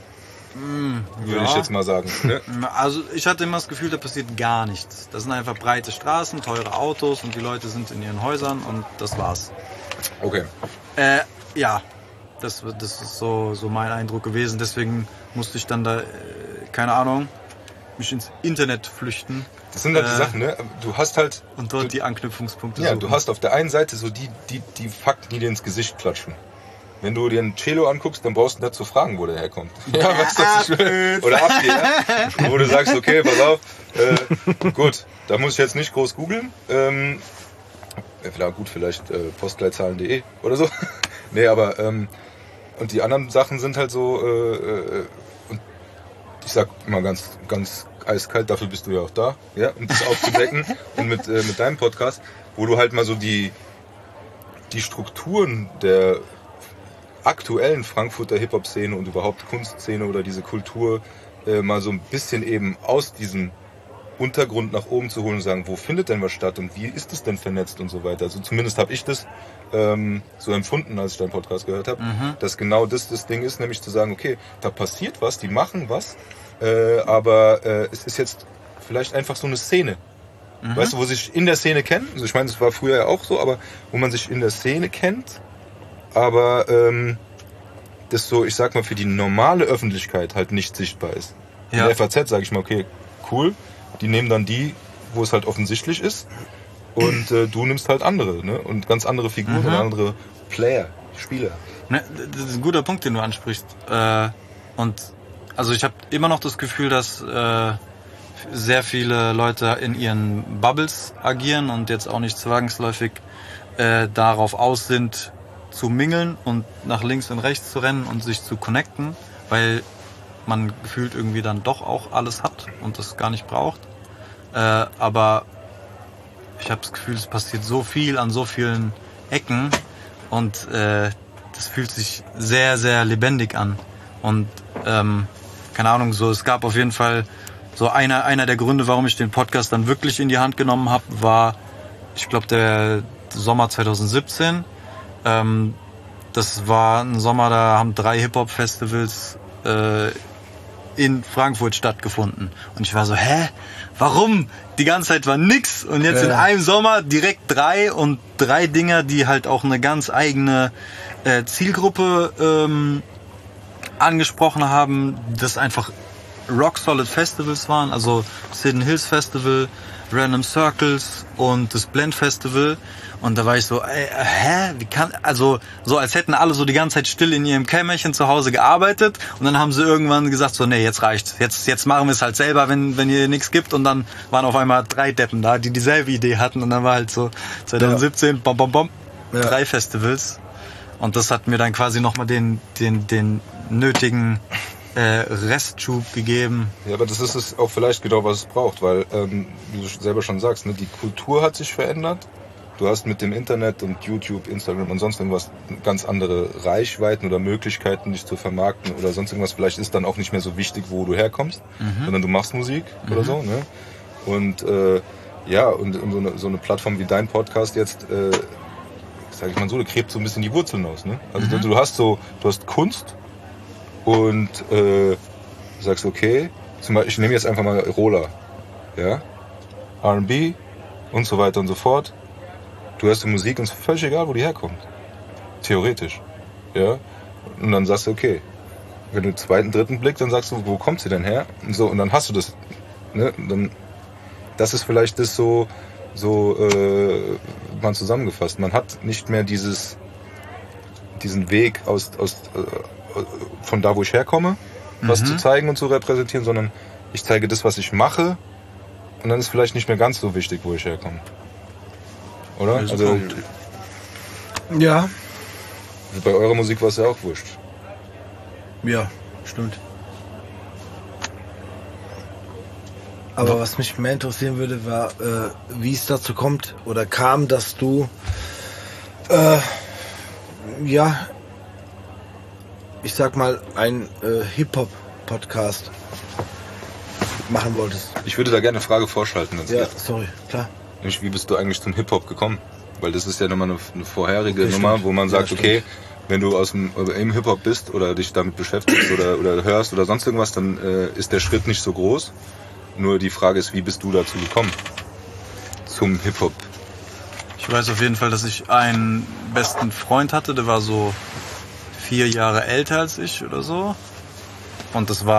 Mm, würde ja. ich jetzt mal sagen. Ne? Also ich hatte immer das Gefühl, da passiert gar nichts. Das sind einfach breite Straßen, teure Autos und die Leute sind in ihren Häusern und das war's. Okay. Äh, ja, das, das ist so, so mein Eindruck gewesen. Deswegen musste ich dann da, äh, keine Ahnung, mich ins Internet flüchten. Das sind halt äh, die Sachen, ne? Du hast halt... Und dort du, die Anknüpfungspunkte Ja, suchen. du hast auf der einen Seite so die, die, die Fakten, die dir ins Gesicht klatschen. Wenn du dir einen Cello anguckst, dann brauchst du nicht zu fragen, wo der herkommt. Ja, weißt du, was ich will? Oder ab hier. Wo du sagst, okay, pass auf, äh, gut, da muss ich jetzt nicht groß googeln. Ähm, ja, gut, vielleicht äh, postleitzahlen punkt de oder so. Nee, aber ähm, und die anderen Sachen sind halt so, äh, äh, und ich sag mal ganz, ganz eiskalt, dafür bist du ja auch da, ja, um das aufzudecken. Und mit, äh, mit deinem Podcast, wo du halt mal so die, die Strukturen der aktuellen Frankfurter Hip-Hop-Szene und überhaupt Kunstszene oder diese Kultur äh, mal so ein bisschen eben aus diesem Untergrund nach oben zu holen und sagen, wo findet denn was statt und wie ist es denn vernetzt und so weiter. Also zumindest habe ich das ähm, so empfunden, als ich deinen Podcast gehört habe, mhm. dass genau das das Ding ist, nämlich zu sagen, okay, da passiert was, die machen was, äh, aber äh, es ist jetzt vielleicht einfach so eine Szene. Mhm. Weißt du, wo sich in der Szene kennen, also ich meine, das war früher ja auch so, aber wo man sich in der Szene kennt, aber ähm, das so, ich sag mal, für die normale Öffentlichkeit halt nicht sichtbar ist. Ja. In der F A Z sage ich mal, okay, cool, die nehmen dann die, wo es halt offensichtlich ist und äh, du nimmst halt andere, ne? Und ganz andere Figuren, mhm. andere Player, Spieler. Ne, das ist ein guter Punkt, den du ansprichst. Äh, und also ich habe immer noch das Gefühl, dass äh, sehr viele Leute in ihren Bubbles agieren und jetzt auch nicht zwangsläufig äh, darauf aus sind, zu mingeln und nach links und rechts zu rennen und sich zu connecten, weil man gefühlt irgendwie dann doch auch alles hat und das gar nicht braucht. Äh, aber ich habe das Gefühl, es passiert so viel an so vielen Ecken und äh, das fühlt sich sehr, sehr lebendig an. Und ähm, keine Ahnung, so es gab auf jeden Fall so einer, einer der Gründe, warum ich den Podcast dann wirklich in die Hand genommen habe, war, ich glaube, der Sommer zwanzig siebzehn. Ähm, das war ein Sommer, da haben drei Hip-Hop-Festivals äh, in Frankfurt stattgefunden. Und ich war so, hä? Warum? Die ganze Zeit war nix. Und jetzt ja. in einem Sommer direkt drei und drei Dinger, die halt auch eine ganz eigene äh, Zielgruppe ähm, angesprochen haben, das einfach Rock-Solid Festivals waren. Also Hidden Hills Festival, Random Circles und das Blend Festival. Und da war ich so, ey, hä, wie kann, also so als hätten alle so die ganze Zeit still in ihrem Kämmerchen zu Hause gearbeitet und dann haben sie irgendwann gesagt so, nee, jetzt reicht's, jetzt jetzt machen wir es halt selber, wenn wenn ihr nichts gibt und dann waren auf einmal drei Deppen da, die dieselbe Idee hatten und dann war halt so zwanzig siebzehn, ja. bom bom bom, ja. drei Festivals und das hat mir dann quasi nochmal den den den nötigen äh, Restschub gegeben. Ja, aber das ist es auch vielleicht genau, was es braucht, weil ähm, wie du selber schon sagst, ne, die Kultur hat sich verändert. Du hast mit dem Internet und YouTube, Instagram und sonst irgendwas ganz andere Reichweiten oder Möglichkeiten, dich zu vermarkten oder sonst irgendwas. Vielleicht ist dann auch nicht mehr so wichtig, wo du herkommst, mhm. sondern du machst Musik mhm. oder so. Ne? Und äh, ja, und, und so, eine, so eine Plattform wie dein Podcast jetzt, äh, sag ich mal so, du gräbt so ein bisschen die Wurzeln aus. Ne? Also mhm. du, du hast so, du hast Kunst und äh, du sagst, okay, zum Beispiel, ich nehme jetzt einfach mal Roller, ja, R and B und so weiter und so fort. Du hörst die Musik und es ist völlig egal, wo die herkommt. Theoretisch. Ja? Und dann sagst du, okay, wenn du den zweiten, dritten Blick, dann sagst du, wo kommt sie denn her? Und so, und dann hast du das. Ne? Dann, das ist vielleicht das so, so äh, mal zusammengefasst. Man hat nicht mehr dieses, diesen Weg aus, aus, äh, von da, wo ich herkomme, was mhm. zu zeigen und zu repräsentieren, sondern ich zeige das, was ich mache, und dann ist vielleicht nicht mehr ganz so wichtig, wo ich herkomme. Oder? Also, ja. Bei eurer Musik war es ja auch wurscht. Ja, stimmt. Aber ja. was mich mehr interessieren würde, war, äh, wie es dazu kommt oder kam, dass du äh, ja, ich sag mal, ein äh, Hip-Hop-Podcast machen wolltest. Ich würde da gerne eine Frage vorschalten. Ja, geht. sorry, klar. Wie bist du eigentlich zum Hip-Hop gekommen? Weil das ist ja nochmal eine, eine vorherige okay, Nummer, stimmt. wo man sagt, ja, okay, wenn du aus dem im Hip-Hop bist oder dich damit beschäftigst oder, oder hörst oder sonst irgendwas, dann äh, ist der Schritt nicht so groß. Nur die Frage ist, wie bist du dazu gekommen? Zum Hip-Hop? Ich weiß auf jeden Fall, dass ich einen besten Freund hatte, der war so vier Jahre älter als ich oder so. Und das war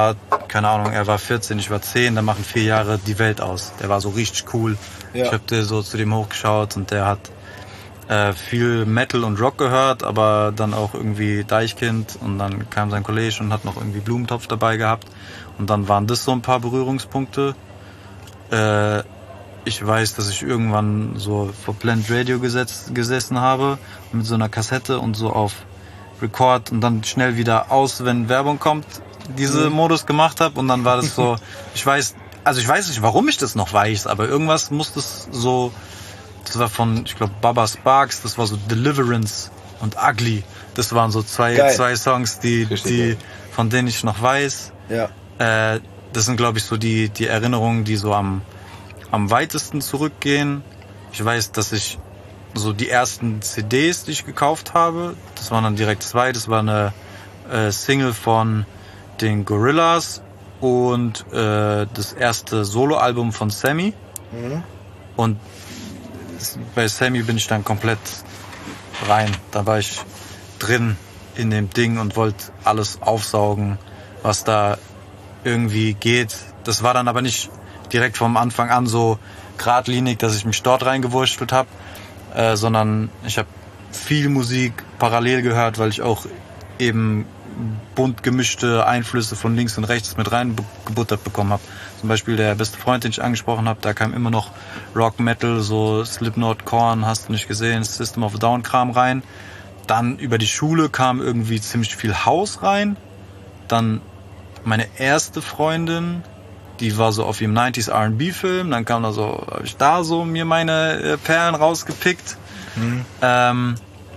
keine Ahnung, er war vierzehn, ich war zehn, da machen vier Jahre die Welt aus. Der war so richtig cool. Ja. Ich hab so zu dem hochgeschaut und der hat äh, viel Metal und Rock gehört, aber dann auch irgendwie Deichkind und dann kam sein Kollege und hat noch irgendwie Blumentopf dabei gehabt und dann waren das so ein paar Berührungspunkte. Äh, ich weiß, dass ich irgendwann so vor Blend Radio gesetzt, gesessen habe mit so einer Kassette und so auf Record und dann schnell wieder aus, wenn Werbung kommt, diese mhm. Modus gemacht habe und dann war das so, ich weiß, also ich weiß nicht, warum ich das noch weiß, aber irgendwas muss das so, das war von, ich glaube, Baba Sparks, das war so Deliverance und Ugly, das waren so zwei, Geil. zwei Songs, die, die, von denen ich noch weiß. Ja. Äh, das sind, glaube ich, so die, die Erinnerungen, die so am, am weitesten zurückgehen. Ich weiß, dass ich so die ersten C Ds, die ich gekauft habe, das waren dann direkt zwei, das war eine äh, Single von den Gorillaz und äh, das erste Soloalbum von Sammy. Mhm. Und bei Sammy bin ich dann komplett rein. Da war ich drin in dem Ding und wollte alles aufsaugen, was da irgendwie geht. Das war dann aber nicht direkt vom Anfang an so geradlinig, dass ich mich dort reingewurschtelt habe, äh, sondern ich habe viel Musik parallel gehört, weil ich auch eben bunt gemischte Einflüsse von links und rechts mit reingebuttert bekommen habe. Zum Beispiel der beste Freund, den ich angesprochen habe, da kam immer noch Rock, Metal, so Slipknot, Korn, hast du nicht gesehen, System of a Down Kram rein. Dann über die Schule kam irgendwie ziemlich viel House rein. Dann meine erste Freundin, die war so auf ihrem neunziger R and B-Film, dann kam da so, habe ich da so mir meine äh, Perlen rausgepickt. Mhm. Ähm,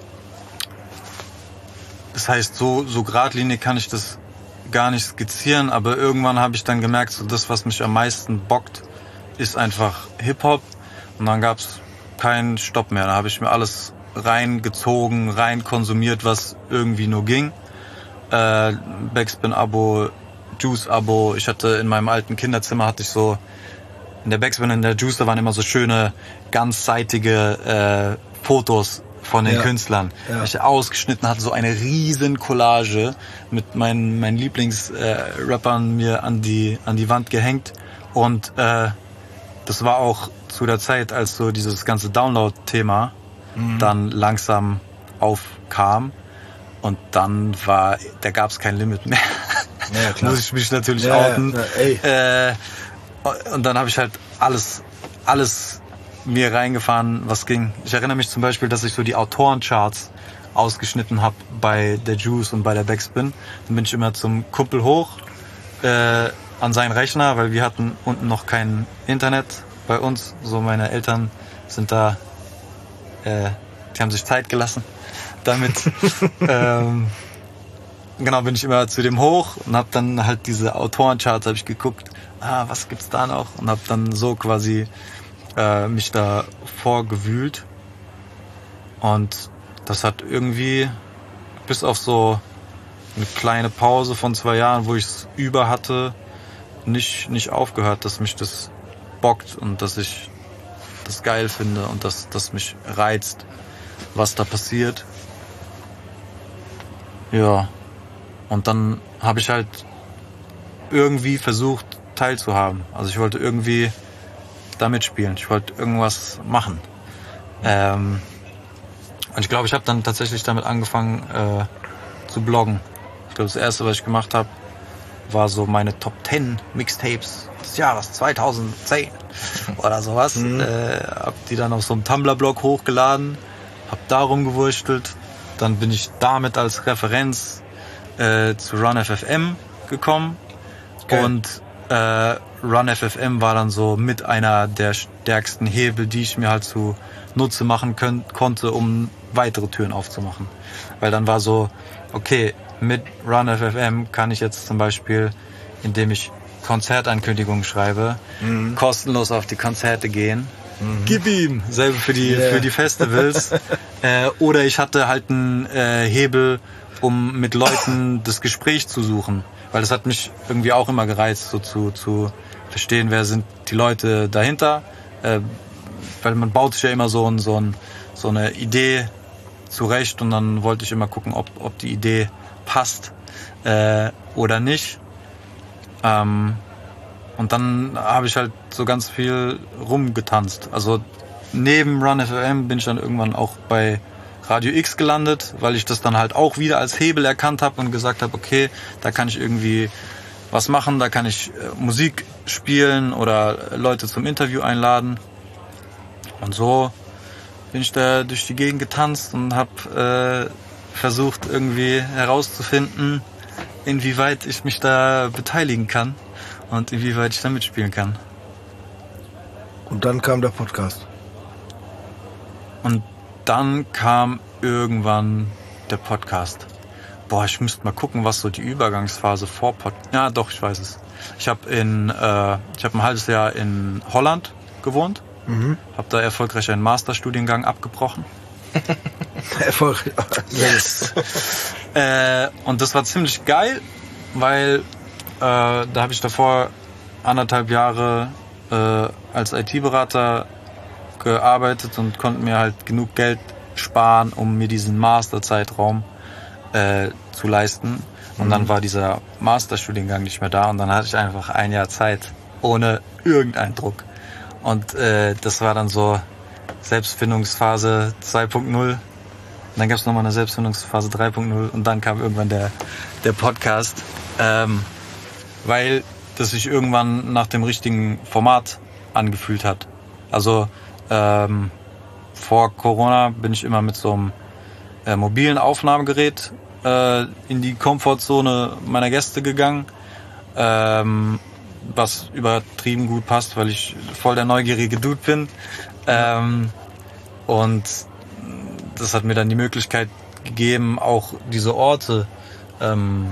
das heißt, so, so geradlinig kann ich das gar nicht skizzieren, aber irgendwann habe ich dann gemerkt, so das, was mich am meisten bockt, ist einfach Hip-Hop und dann gab es keinen Stopp mehr. Da habe ich mir alles reingezogen, rein konsumiert, was irgendwie nur ging. Äh, Backspin-Abo, Juice-Abo. Ich hatte in meinem alten Kinderzimmer, hatte ich so, in der Backspin, in der Juice, da waren immer so schöne, ganzseitige äh, Fotos von den ja. Künstlern. Ja. Ich ausgeschnitten hatte, so eine riesen Collage mit meinen, meinen Lieblingsrappern äh, mir an die, an die Wand gehängt. Und äh, das war auch zu der Zeit, als so dieses ganze Download-Thema mhm. dann langsam aufkam. Und dann war, da gab es kein Limit mehr. Ja, klar. Muss ich mich natürlich ja, outen. Ja, äh, und dann habe ich halt alles, alles mir reingefahren, was ging. Ich erinnere mich zum Beispiel, dass ich so die Autorencharts ausgeschnitten habe bei der Juice und bei der Backspin. Dann bin ich immer zum Kumpel hoch äh, an seinen Rechner, weil wir hatten unten noch kein Internet bei uns. So meine Eltern sind da, äh, die haben sich Zeit gelassen damit. ähm, genau, bin ich immer zu dem hoch und habe dann halt diese Autorencharts habe ich geguckt. Ah, was gibt's da noch? Und habe dann so quasi äh, mich da vorgewühlt. Und das hat irgendwie bis auf so eine kleine Pause von zwei Jahren, wo ich es über hatte, nicht, nicht aufgehört, dass mich das bockt und dass ich das geil finde und dass das mich reizt, was da passiert. Ja, und dann habe ich halt irgendwie versucht, teilzuhaben. Also ich wollte irgendwie da mitspielen. Ich wollte irgendwas machen. Ähm, und ich glaube, ich habe dann tatsächlich damit angefangen äh, zu bloggen. Ich glaube, das erste, was ich gemacht habe, war so meine Top zehn Mixtapes des Jahres zweitausendzehn oder sowas. Mhm. Äh, hab die dann auf so einem Tumblr-Blog hochgeladen, hab da rumgewurstelt. Dann bin ich damit als Referenz äh, zu Run F F M gekommen. Okay. Und äh, Run F F M war dann so mit einer der stärksten Hebel, die ich mir halt zu Nutze machen können, konnte, um weitere Türen aufzumachen. Weil dann war so, okay, mit Run F F M kann ich jetzt zum Beispiel, indem ich Konzertankündigungen schreibe, mhm. kostenlos auf die Konzerte gehen. Mhm. Gib ihm! Selbe für die, yeah. für die Festivals. äh, oder ich hatte halt einen äh, Hebel, um mit Leuten das Gespräch zu suchen. Weil das hat mich irgendwie auch immer gereizt, so zu, zu verstehen, wer sind die Leute dahinter. Äh, weil man baut sich ja immer so, ein, so, ein, so eine Idee zurecht und dann wollte ich immer gucken, ob, ob die Idee passt äh, oder nicht. Ähm, und dann habe ich halt so ganz viel rumgetanzt. Also neben Run F M bin ich dann irgendwann auch bei Radio X gelandet, weil ich das dann halt auch wieder als Hebel erkannt habe und gesagt habe, okay, da kann ich irgendwie was machen, da kann ich äh, Musik spielen oder Leute zum Interview einladen. Und so bin ich da durch die Gegend getanzt und habe äh, versucht irgendwie herauszufinden, inwieweit ich mich da beteiligen kann und inwieweit ich da mitspielen kann. Und dann kam der Podcast. Und dann kam irgendwann der Podcast. Boah, ich müsste mal gucken, was so die Übergangsphase vor Podcast... Ja, doch, ich weiß es. Ich habe in, äh, ich habe ein halbes Jahr in Holland gewohnt. Mhm. Habe da erfolgreich einen Masterstudiengang abgebrochen. Erfolgreich. Yes. äh, und das war ziemlich geil, weil äh, da habe ich davor anderthalb Jahre äh, als I T-Berater gearbeitet und konnte mir halt genug Geld sparen, um mir diesen Masterzeitraum äh, zu leisten. Und mhm. dann war dieser Masterstudiengang nicht mehr da und dann hatte ich einfach ein Jahr Zeit ohne irgendeinen Druck. Und äh, das war dann so Selbstfindungsphase zwei Punkt null. Und dann gab es nochmal eine Selbstfindungsphase drei Punkt null und dann kam irgendwann der, der Podcast, ähm, weil das sich irgendwann nach dem richtigen Format angefühlt hat. Also ähm, vor Corona bin ich immer mit so einem äh, mobilen Aufnahmegerät äh, in die Komfortzone meiner Gäste gegangen, ähm, was übertrieben gut passt, weil ich voll der neugierige Dude bin. Ähm, und das hat mir dann die Möglichkeit gegeben, auch diese Orte ähm,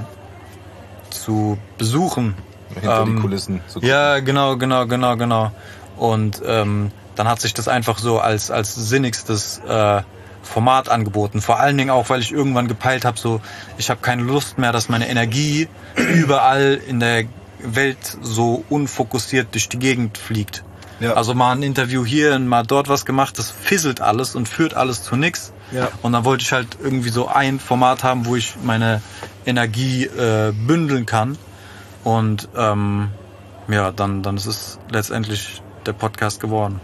zu besuchen. Hinter ähm, die Kulissen zu gucken. Ja, genau, genau, genau, genau. Und ähm, dann hat sich das einfach so als als sinnigstes äh, Format angeboten. Vor allen Dingen auch, weil ich irgendwann gepeilt habe, so ich habe keine Lust mehr, dass meine Energie überall in der Welt so unfokussiert durch die Gegend fliegt. Ja. Also mal ein Interview hier und mal dort was gemacht, das fisselt alles und führt alles zu nichts. Ja. Und dann wollte ich halt irgendwie so ein Format haben, wo ich meine Energie äh, bündeln kann. Und ähm, ja, dann, dann ist es letztendlich der Podcast geworden.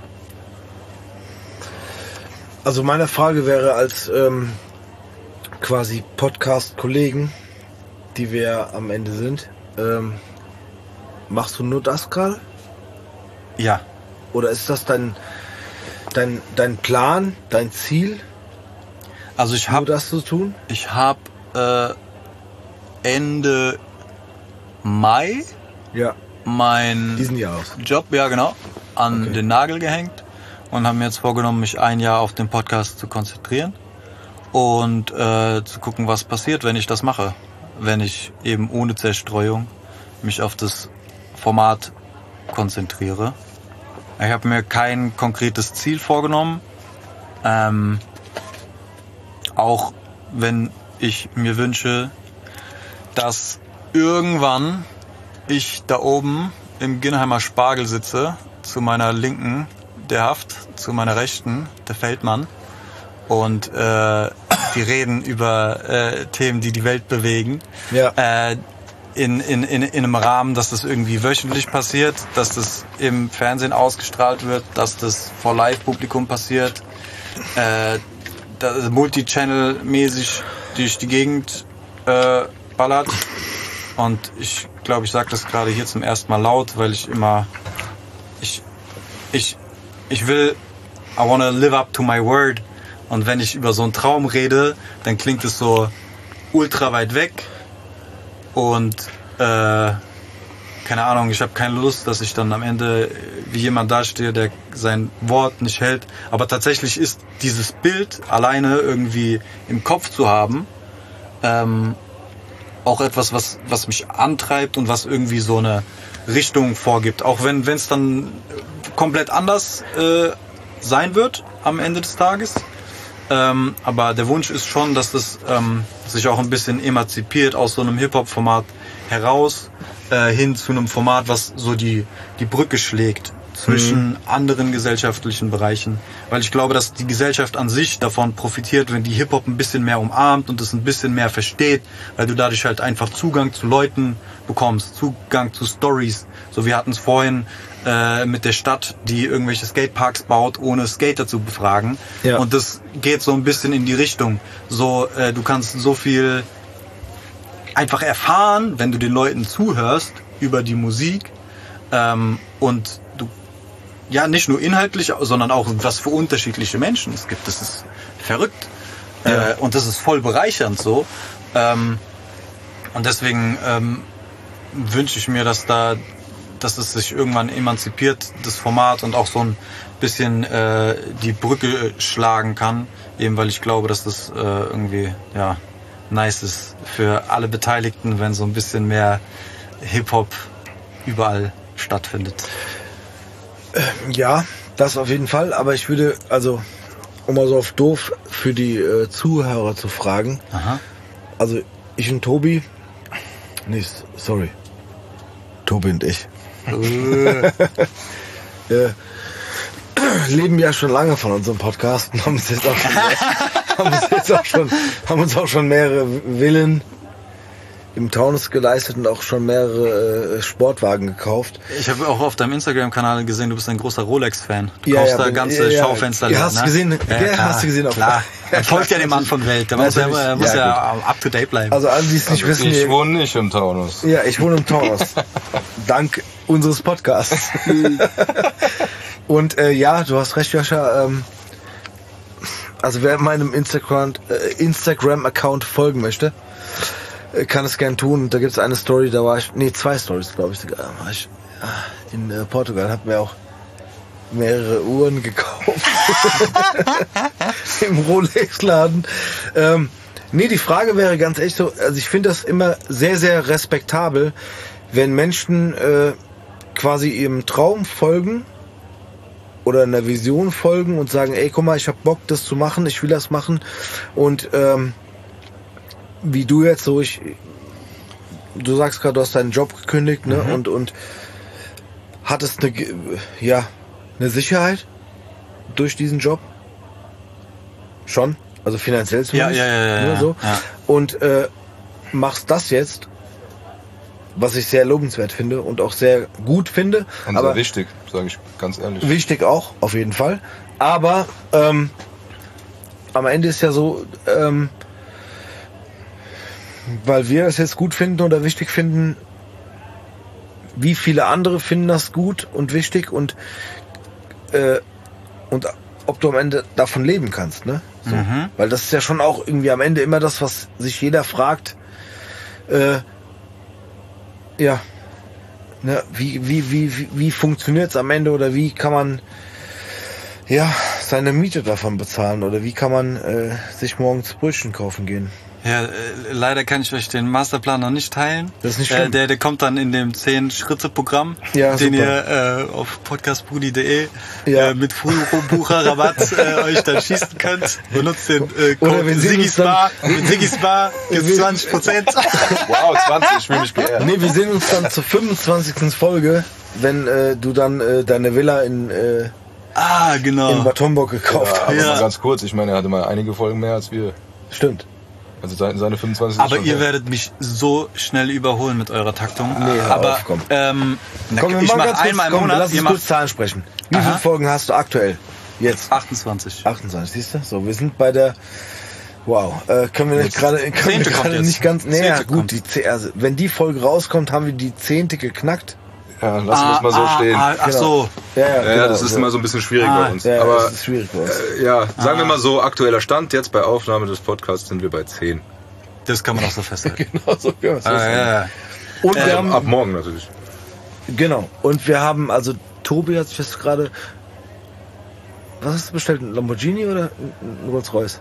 Also meine Frage wäre als ähm, quasi Podcast-Kollegen, die wir am Ende sind, ähm, machst du nur das gerade? Ja. Oder ist das dein, dein, dein Plan, dein Ziel? Also ich habe das zu tun? Ich habe äh, Ende Mai ja. mein Diesen Jahres. Job, ja genau, an okay. den Nagel gehängt und habe mir jetzt vorgenommen, mich ein Jahr auf den Podcast zu konzentrieren und äh, zu gucken, was passiert, wenn ich das mache. Wenn ich eben ohne Zerstreuung mich auf das Format konzentriere. Ich habe mir kein konkretes Ziel vorgenommen. Ähm, auch wenn ich mir wünsche, dass irgendwann ich da oben im Ginnheimer Spargel sitze, zu meiner Linken der Haft, zu meiner Rechten der Feldmann und äh, wir reden über äh, Themen, die die Welt bewegen. Ja. Äh, in, in, in, in einem Rahmen, dass das irgendwie wöchentlich passiert, dass das im Fernsehen ausgestrahlt wird, dass das vor Live-Publikum passiert, äh, dass Multichannel-mäßig durch die Gegend äh, ballert. Und ich glaube, ich sage das gerade hier zum ersten Mal laut, weil ich immer, ich, ich, ich will, I wanna live up to my word. Und wenn ich über so einen Traum rede, dann klingt es so ultra weit weg. Und äh, keine Ahnung, ich habe keine Lust, dass ich dann am Ende wie jemand dastehe, der sein Wort nicht hält. Aber tatsächlich ist dieses Bild alleine irgendwie im Kopf zu haben, ähm, auch etwas, was, was mich antreibt und was irgendwie so eine Richtung vorgibt. Auch wenn es dann komplett anders äh, sein wird am Ende des Tages. Ähm, aber der Wunsch ist schon, dass das ähm, sich auch ein bisschen emanzipiert aus so einem Hip-Hop-Format heraus äh, hin zu einem Format, was so die, die Brücke schlägt zwischen mhm. anderen gesellschaftlichen Bereichen. Weil ich glaube, dass die Gesellschaft an sich davon profitiert, wenn die Hip-Hop ein bisschen mehr umarmt und es ein bisschen mehr versteht, weil du dadurch halt einfach Zugang zu Leuten bekommst, Zugang zu Stories. So, wir hatten es vorhin äh, mit der Stadt, die irgendwelche Skateparks baut, ohne Skater zu befragen. Ja. Und das geht so ein bisschen in die Richtung. So, äh, du kannst so viel einfach erfahren, wenn du den Leuten zuhörst über die Musik, ähm, und du, ja, nicht nur inhaltlich, sondern auch was für unterschiedliche Menschen es gibt. Das ist verrückt. Ja. Äh, und das ist voll bereichernd so. Ähm, und deswegen ähm, wünsche ich mir, dass da, dass es sich irgendwann emanzipiert, das Format, und auch so ein bisschen äh, die Brücke schlagen kann, eben weil ich glaube, dass das äh, irgendwie, ja, nice ist für alle Beteiligten, wenn so ein bisschen mehr Hip-Hop überall stattfindet. Ja, das auf jeden Fall, aber ich würde, also, um mal so auf doof für die äh, Zuhörer zu fragen, aha. Also ich und Tobi, nee, sorry, Tobi und ich, äh, leben ja schon lange von unserem Podcast und haben uns jetzt auch schon, haben uns jetzt auch schon, haben uns auch schon mehrere Villen im Taunus geleistet und auch schon mehrere äh, Sportwagen gekauft. Ich habe auch auf deinem Instagram-Kanal gesehen, du bist ein großer Rolex-Fan. Du ja, kaufst ja, da ganze ja, Schaufenster. Ja, hast du ne? gesehen? Ja, ja, hast du gesehen. Auch. Klar. Er folgt ja dem Mann von Welt. Da muss er muss ja, ja up-to-date bleiben. Also alle, die es nicht also wissen... Ich wohne nicht im Taunus. Ja, ich wohne im Taunus. Dank unseres Podcasts. Und äh, ja, du hast recht, Joscha. Ähm, also wer meinem Instagram, äh, Instagram-Account folgen möchte, kann es gern tun. Da gibt es eine Story, da war ich, nee, zwei Stories, glaube ich, da war ich in äh, Portugal, hab mir auch mehrere Uhren gekauft im Rolex-Laden. Ähm, nee, die Frage wäre ganz echt so, also ich finde das immer sehr, sehr respektabel, wenn Menschen äh, quasi ihrem Traum folgen oder einer Vision folgen und sagen, ey, guck mal, ich hab Bock, das zu machen, ich will das machen, und ähm, wie du jetzt so, ich, du sagst gerade, du hast deinen Job gekündigt, ne, mhm. und, und hattest eine, ja, eine Sicherheit durch diesen Job? Schon? Also finanziell zumindest? Ja, ja, ja, ja, ne, so. ja. Und äh, machst das jetzt, was ich sehr lobenswert finde und auch sehr gut finde. Und aber sehr wichtig, sage ich ganz ehrlich. Wichtig auch, auf jeden Fall. Aber ähm, am Ende ist ja so, ähm, weil wir es jetzt gut finden oder wichtig finden, wie viele andere finden das gut und wichtig, und äh, und ob du am Ende davon leben kannst, ne? So. Mhm. Weil das ist ja schon auch irgendwie am Ende immer das, was sich jeder fragt, äh, ja, ne, wie, wie, wie, wie, wie funktioniert es am Ende, oder wie kann man ja seine Miete davon bezahlen, oder wie kann man äh, sich morgens Brötchen kaufen gehen? Ja, äh, leider kann ich euch den Masterplan noch nicht teilen. Das ist nicht schlimm. Äh, der, der kommt dann in dem zehn-Schritte-Programm, ja, den super. ihr äh, auf podcastbrudi punkt de ja. äh, mit Bucherrabatt äh, euch dann schießen könnt. Benutzt den äh, Code Siggisbar. Mit Siggisbar gibt es zwanzig Prozent. Wow, zwanzig, ich will mich geehrt. Nee, wir sehen uns dann zur fünfundzwanzigsten Folge, wenn äh, du dann äh, deine Villa in, äh, ah, genau. in Bad Homburg gekauft ja, hast. Aber ja. mal ganz kurz, ich meine, er hatte mal einige Folgen mehr als wir. Stimmt. Also seine fünfundzwanzig. Aber ihr werdet mich so schnell überholen mit eurer Taktung. Nee, aber auf, komm. Ähm, komm, wir ich machen mach ganz einmal kurz, im komm, Monat. lass uns kurz Zahlen sprechen. Wie Aha. viele Folgen hast du aktuell? Jetzt? achtundzwanzig. achtundzwanzig, siehst du? So, wir sind bei der. Wow, äh, können wir nicht gerade nicht ganz. Nee, ja, gut, die, also, wenn die Folge rauskommt, haben wir die zehnte geknackt. Ja, lassen wir es mal so ah, stehen. Ah, ach genau. so. Ja, ja, ja, genau, das ist so. immer so ein bisschen schwierig ah, bei uns. Ja, aber das ist schwierig bei uns. Äh, ja, sagen ah. wir mal so, aktueller Stand, jetzt bei Aufnahme des Podcasts sind wir bei zehn. Das kann man auch so festhalten. Genau so können wir es ah, ja, ja. Und wir ähm, haben, ab morgen natürlich. Genau. Und wir haben, also Tobi hat sich jetzt gerade, was hast du bestellt? Ein Lamborghini oder ein Rolls-Royce?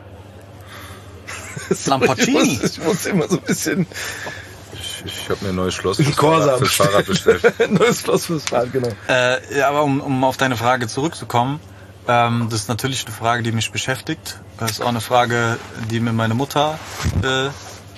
Lamborghini? Ich muss, ich muss immer so ein bisschen... Ich, ich habe mir ein neues Schloss fürs Fahrrad, fürs Fahrrad bestellt. Ein neues Schloss fürs Fahrrad, genau. Äh, ja, aber um, um auf deine Frage zurückzukommen, ähm, das ist natürlich eine Frage, die mich beschäftigt. Das ist auch eine Frage, die mir meine Mutter äh,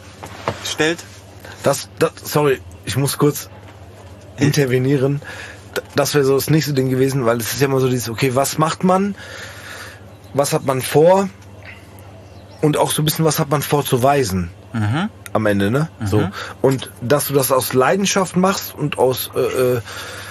stellt. Das, das, sorry, ich muss kurz intervenieren. das wäre so das nächste Ding gewesen, weil es ist ja immer so dieses, okay, was macht man, was hat man vor und auch so ein bisschen, was hat man vor zu weisen mhm. am Ende, ne? Mhm. So. Und dass du das aus Leidenschaft machst und aus, äh, äh,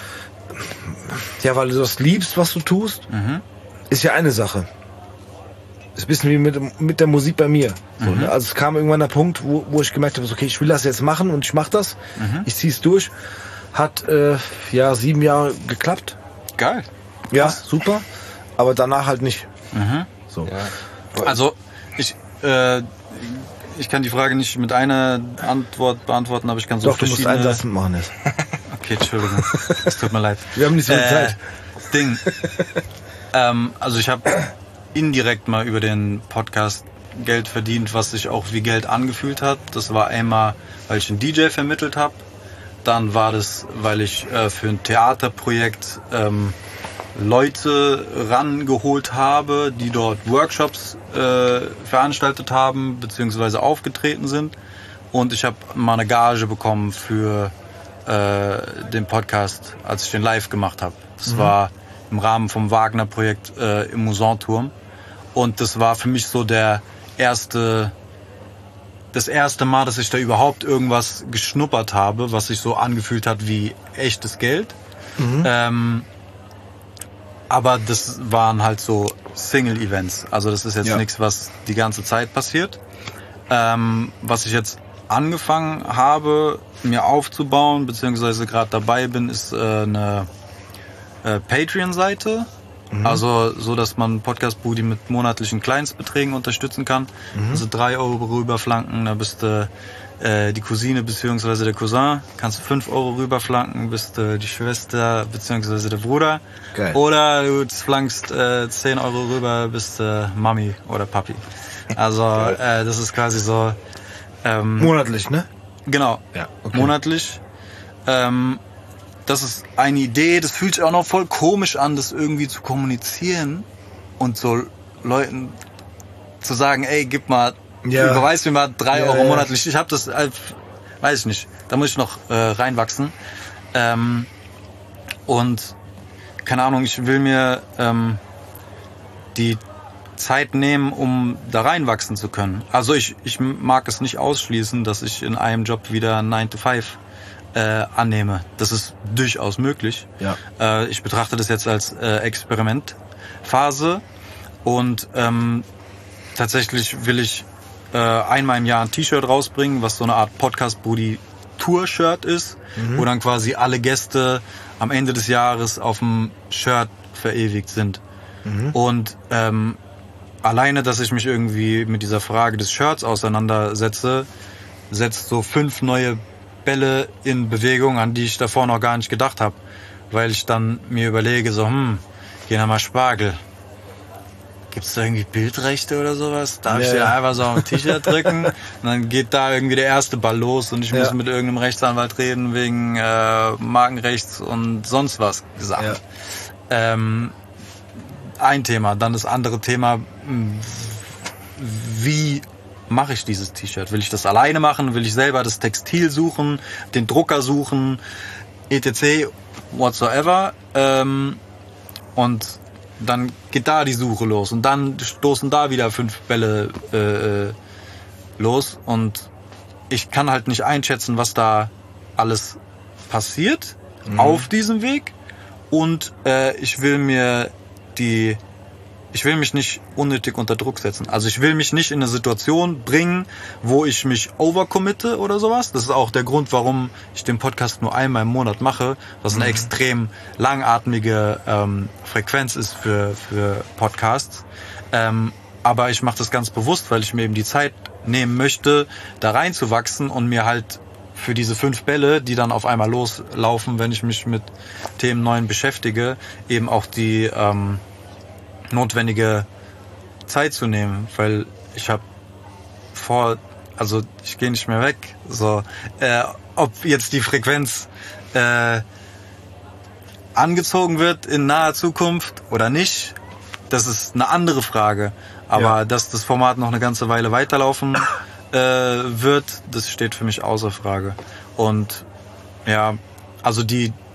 ja, weil du das liebst, was du tust, mhm. ist ja eine Sache. Ist ein bisschen wie mit, mit der Musik bei mir. So, mhm. ne? Also es kam irgendwann der Punkt, wo, wo ich gemerkt habe, okay, ich will das jetzt machen und ich mache das. Mhm. Ich ziehe es durch. Hat äh, ja sieben Jahre geklappt. Geil. Ja, Krass. Super. Aber danach halt nicht. Mhm. So. Ja. Also ich äh, ich kann die Frage nicht mit einer Antwort beantworten, aber ich kann so Doch, verschiedene... Doch, du musst einen Satz machen jetzt. Okay, Entschuldigung. Es tut mir leid. Wir haben nicht so viel äh, Zeit. Ding. ähm, also ich habe indirekt mal über den Podcast Geld verdient, was sich auch wie Geld angefühlt hat. Das war einmal, weil ich einen D J vermittelt habe. Dann war das, weil ich äh, für ein Theaterprojekt ähm, Leute rangeholt habe, die dort Workshops äh, veranstaltet haben beziehungsweise aufgetreten sind. Und ich habe mal eine Gage bekommen für äh, den Podcast, als ich den live gemacht habe. Das mhm. war im Rahmen vom Wagner-Projekt äh, im Musanturm. Und das war für mich so der erste, das erste Mal, dass ich da überhaupt irgendwas geschnuppert habe, was sich so angefühlt hat wie echtes Geld. Mhm. Ähm, aber das waren halt so Single-Events. Also das ist jetzt ja. nichts, was die ganze Zeit passiert. Ähm, was ich jetzt angefangen habe, mir aufzubauen, beziehungsweise gerade dabei bin, ist äh, eine äh, Patreon-Seite. Mhm. Also so, dass man Podcast Booty mit monatlichen Kleinstbeträgen unterstützen kann. Mhm. Also drei Euro rüberflanken, da bist du äh, die Cousine beziehungsweise der Cousin. Kannst du fünf Euro rüberflanken, bist du äh, die Schwester beziehungsweise der Bruder. Geil. Oder du flankst äh, zehn Euro rüber, bist äh, Mami oder Papi. Also äh, das ist quasi so... Ähm, monatlich, ne? Genau, ja, okay. monatlich. Ähm, das ist eine Idee, das fühlt sich auch noch voll komisch an, das irgendwie zu kommunizieren und so Leuten zu sagen, ey, gib mal, ja. überweis mir mal drei ja, Euro ja. monatlich. Ich habe das, äh, weiß ich nicht, da muss ich noch äh, reinwachsen. Ähm, und keine Ahnung, ich will mir ähm, die Zeit nehmen, um da reinwachsen zu können. Also ich, ich mag es nicht ausschließen, dass ich in einem Job wieder nine to five Äh, annehme. Das ist durchaus möglich. Ja. Äh, ich betrachte das jetzt als äh, Experimentphase und ähm, tatsächlich will ich äh, einmal im Jahr ein T-Shirt rausbringen, was so eine Art Podcast-Booty-Tour-Shirt ist, mhm. wo dann quasi alle Gäste am Ende des Jahres auf dem Shirt verewigt sind. Mhm. Und ähm, alleine, dass ich mich irgendwie mit dieser Frage des Shirts auseinandersetze, setzt so fünf neue Bälle in Bewegung, an die ich davor noch gar nicht gedacht habe, weil ich dann mir überlege, so, hm, gehen wir mal Spargel. Gibt's da irgendwie Bildrechte oder sowas? Darf ja, ich ja einfach so auf ein T-Shirt drücken? Und dann geht da irgendwie der erste Ball los und ich ja. muss mit irgendeinem Rechtsanwalt reden wegen äh, Markenrechts und sonst was gesagt. Ja. Ähm, ein Thema. Dann das andere Thema, wie mache ich dieses T-Shirt? Will ich das alleine machen? Will ich selber das Textil suchen, den Drucker suchen, et cetera, whatsoever? Ähm, und dann geht da die Suche los und dann stoßen da wieder fünf Bälle äh, los und ich kann halt nicht einschätzen, was da alles passiert mhm. auf diesem Weg und äh, ich will mir die Ich will mich nicht unnötig unter Druck setzen. Also ich will mich nicht in eine Situation bringen, wo ich mich overcommitte oder sowas. Das ist auch der Grund, warum ich den Podcast nur einmal im Monat mache, was eine mhm. extrem langatmige ähm, Frequenz ist für, für Podcasts. Ähm, aber ich mache das ganz bewusst, weil ich mir eben die Zeit nehmen möchte, da reinzuwachsen und mir halt für diese fünf Bälle, die dann auf einmal loslaufen, wenn ich mich mit Themen neuen beschäftige, eben auch die... Ähm, notwendige Zeit zu nehmen, weil ich habe vor, also ich gehe nicht mehr weg, so äh, ob jetzt die Frequenz äh, angezogen wird in naher Zukunft oder nicht, das ist eine andere Frage, aber ja. dass das Format noch eine ganze Weile weiterlaufen äh, wird, das steht für mich außer Frage und ja, also die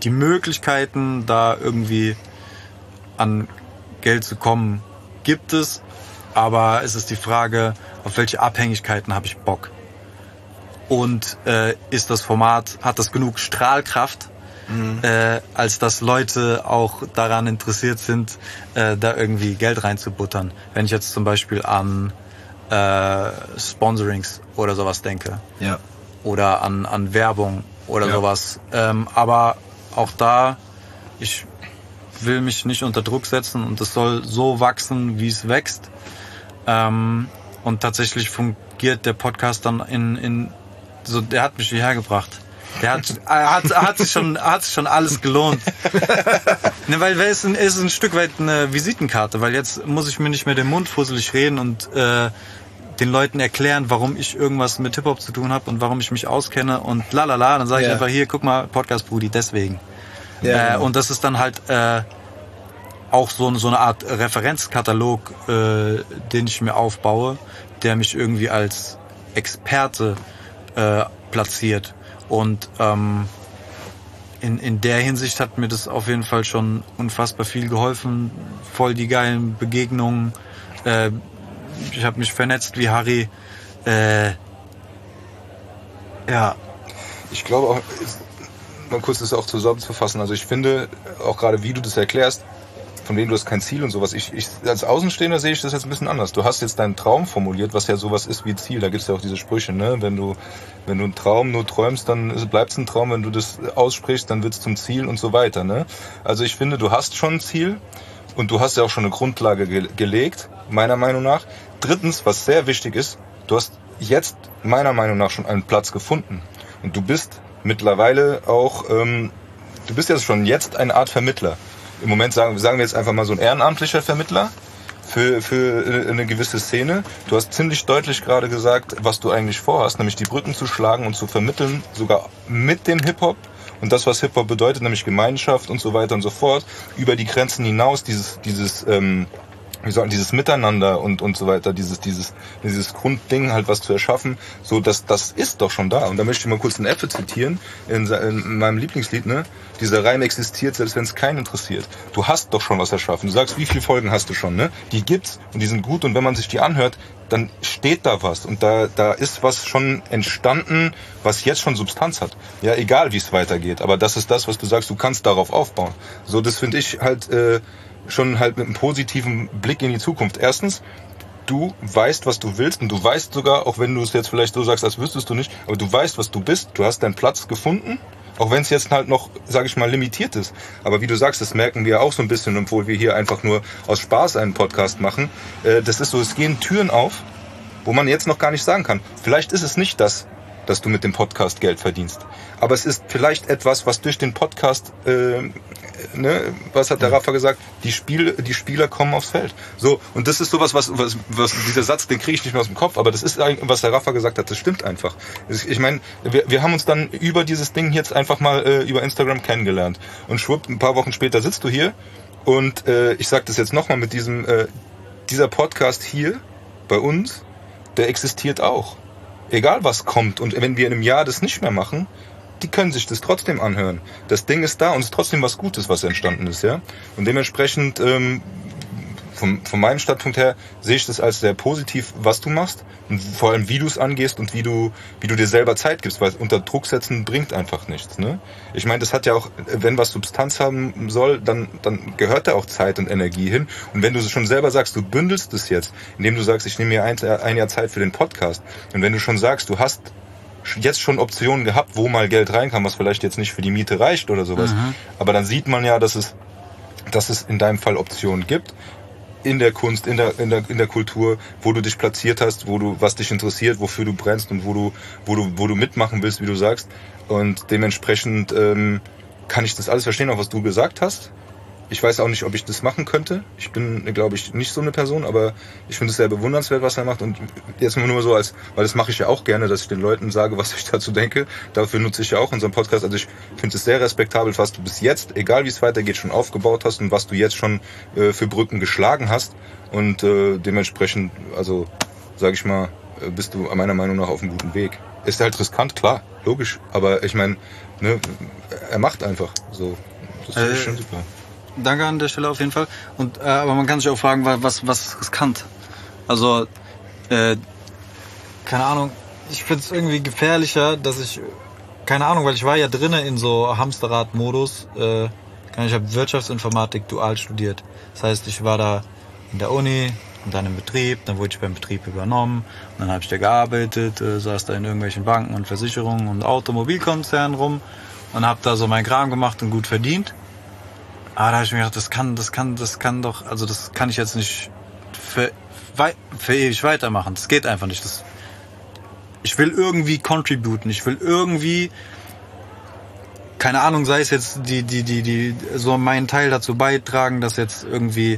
die Möglichkeiten, da irgendwie an Geld zu kommen, gibt es. Aber es ist die Frage, auf welche Abhängigkeiten habe ich Bock? Und äh, ist das Format, hat das genug Strahlkraft, mhm. äh, als dass Leute auch daran interessiert sind, äh, da irgendwie Geld reinzubuttern. Wenn ich jetzt zum Beispiel an äh, Sponsorings oder sowas denke. Ja. Oder an, an Werbung oder ja. sowas. Ähm, aber auch da, ich will mich nicht unter Druck setzen und es soll so wachsen, wie es wächst. Ähm, und tatsächlich fungiert der Podcast dann in, in so, der hat mich hierher gebracht. Der hat, hat, hat sich schon, hat sich schon alles gelohnt. Ne, weil es ist, ist ein Stück weit eine Visitenkarte, weil jetzt muss ich mir nicht mehr den Mund fusselig reden und äh, den Leuten erklären, warum ich irgendwas mit Hip-Hop zu tun habe und warum ich mich auskenne und lalala. Dann sage ich ja. einfach, hier, guck mal, Podcast Brudi, deswegen. Ja, äh, genau. Und das ist dann halt äh, auch so, so eine Art Referenzkatalog, äh, den ich mir aufbaue, der mich irgendwie als Experte äh, platziert. Und ähm, in, in der Hinsicht hat mir das auf jeden Fall schon unfassbar viel geholfen. Voll die geilen Begegnungen. Äh, ich habe mich vernetzt wie Harry. Äh, ja. Ich glaube auch, mal kurz das auch zusammenzufassen. Also ich finde, auch gerade wie du das erklärst, von wem du hast kein Ziel und sowas. Ich, ich als Außenstehender sehe ich das jetzt ein bisschen anders. Du hast jetzt deinen Traum formuliert, was ja sowas ist wie Ziel. Da gibt es ja auch diese Sprüche, ne? Wenn du, wenn du einen Traum nur träumst, dann bleibt es ein Traum. Wenn du das aussprichst, dann wird es zum Ziel und so weiter, ne? Also ich finde, du hast schon ein Ziel und du hast ja auch schon eine Grundlage ge- gelegt, meiner Meinung nach. Drittens, was sehr wichtig ist, du hast jetzt meiner Meinung nach schon einen Platz gefunden. Und du bist mittlerweile auch, ähm, du bist ja schon jetzt eine Art Vermittler. Im Moment sagen, sagen wir jetzt einfach mal so ein ehrenamtlicher Vermittler für, für eine gewisse Szene. Du hast ziemlich deutlich gerade gesagt, was du eigentlich vorhast, nämlich die Brücken zu schlagen und zu vermitteln, sogar mit dem Hip-Hop und das, was Hip-Hop bedeutet, nämlich Gemeinschaft und so weiter und so fort, über die Grenzen hinaus, dieses, dieses, ähm, wie sagen, dieses Miteinander und und so weiter, dieses dieses dieses Grundding halt was zu erschaffen, so dass das ist doch schon da. Und da möchte ich mal kurz einen Effe zitieren in, in meinem Lieblingslied, ne? Dieser Reim existiert, selbst wenn es keinen interessiert. Du hast doch schon was erschaffen. Du sagst, wie viele Folgen hast du schon, ne? Die gibt's und die sind gut und wenn man sich die anhört, dann steht da was und da da ist was schon entstanden, was jetzt schon Substanz hat. Ja, egal wie es weitergeht, aber das ist das, was du sagst, du kannst darauf aufbauen. So, das finde ich halt äh, schon halt mit einem positiven Blick in die Zukunft. Erstens, du weißt, was du willst und du weißt sogar, auch wenn du es jetzt vielleicht so sagst, als wüsstest du nicht, aber du weißt, was du bist, du hast deinen Platz gefunden, auch wenn es jetzt halt noch, sage ich mal, limitiert ist. Aber wie du sagst, das merken wir auch so ein bisschen, obwohl wir hier einfach nur aus Spaß einen Podcast machen. Äh, das ist so, es gehen Türen auf, wo man jetzt noch gar nicht sagen kann. Vielleicht ist es nicht das, dass du mit dem Podcast Geld verdienst. Aber es ist vielleicht etwas, was durch den Podcast, äh, ne, was hat der Rafa gesagt? Die Spiel, die Spieler kommen aufs Feld. So, und das ist sowas, was, was, was dieser Satz, den kriege ich nicht mehr aus dem Kopf, aber das ist eigentlich, was der Rafa gesagt hat, das stimmt einfach. Ich meine, wir, wir haben uns dann über dieses Ding jetzt einfach mal äh, über Instagram kennengelernt. Und schwupp, ein paar Wochen später sitzt du hier und äh, ich sage das jetzt nochmal mit diesem, äh, dieser Podcast hier bei uns, der existiert auch. Egal was kommt und wenn wir in einem Jahr das nicht mehr machen, die können sich das trotzdem anhören. Das Ding ist da und es ist trotzdem was Gutes, was entstanden ist, ja. Und dementsprechend ähm, vom, von meinem Standpunkt her sehe ich das als sehr positiv, was du machst und vor allem wie du es angehst und wie du wie du dir selber Zeit gibst, weil unter Druck setzen bringt einfach nichts, ne? Ich meine, das hat ja auch, wenn was Substanz haben soll, dann dann gehört da auch Zeit und Energie hin. Und wenn du schon selber sagst, du bündelst es jetzt, indem du sagst, ich nehme mir ein, ein Jahr Zeit für den Podcast, und wenn du schon sagst, du hast jetzt schon Optionen gehabt, wo mal Geld reinkam, was vielleicht jetzt nicht für die Miete reicht oder sowas, mhm. aber dann sieht man ja, dass es dass es in deinem Fall Optionen gibt, in der Kunst, in der, in der, in der Kultur, wo du dich platziert hast, wo du, was dich interessiert, wofür du brennst und wo du, wo du, wo du mitmachen willst, wie du sagst. Und dementsprechend ähm, kann ich das alles verstehen, auch was du gesagt hast. Ich weiß auch nicht, ob ich das machen könnte. Ich bin, glaube ich, nicht so eine Person, aber ich finde es sehr bewundernswert, was er macht. Und jetzt nur so als, weil das mache ich ja auch gerne, dass ich den Leuten sage, was ich dazu denke. Dafür nutze ich ja auch unseren Podcast. Also ich finde es sehr respektabel, was du bis jetzt, egal wie es weitergeht, schon aufgebaut hast und was du jetzt schon äh, für Brücken geschlagen hast. Und äh, dementsprechend, also sage ich mal, bist du meiner Meinung nach auf einem guten Weg. Ist halt riskant, klar, logisch. Aber ich meine, ne, er macht einfach so. Das finde ich äh, schon super. Danke an der Stelle auf jeden Fall. Und, äh, aber man kann sich auch fragen, was, was ist riskant? Also, äh, keine Ahnung, ich finde es irgendwie gefährlicher, dass ich, keine Ahnung, weil ich war ja drinnen in so Hamsterrad-Modus. Äh, ich habe Wirtschaftsinformatik dual studiert. Das heißt, ich war da in der Uni und dann im Betrieb, dann wurde ich beim Betrieb übernommen, und dann habe ich da gearbeitet, äh, saß da in irgendwelchen Banken und Versicherungen und Automobilkonzernen rum und habe da so meinen Kram gemacht und gut verdient. Aber da habe ich mir gedacht, das kann, das kann, das kann doch, also das kann ich jetzt nicht für, für ewig weitermachen. Das geht einfach nicht. Das, ich will irgendwie contributen, ich will irgendwie, keine Ahnung, sei es jetzt die, die, die, die, so meinen Teil dazu beitragen, dass jetzt irgendwie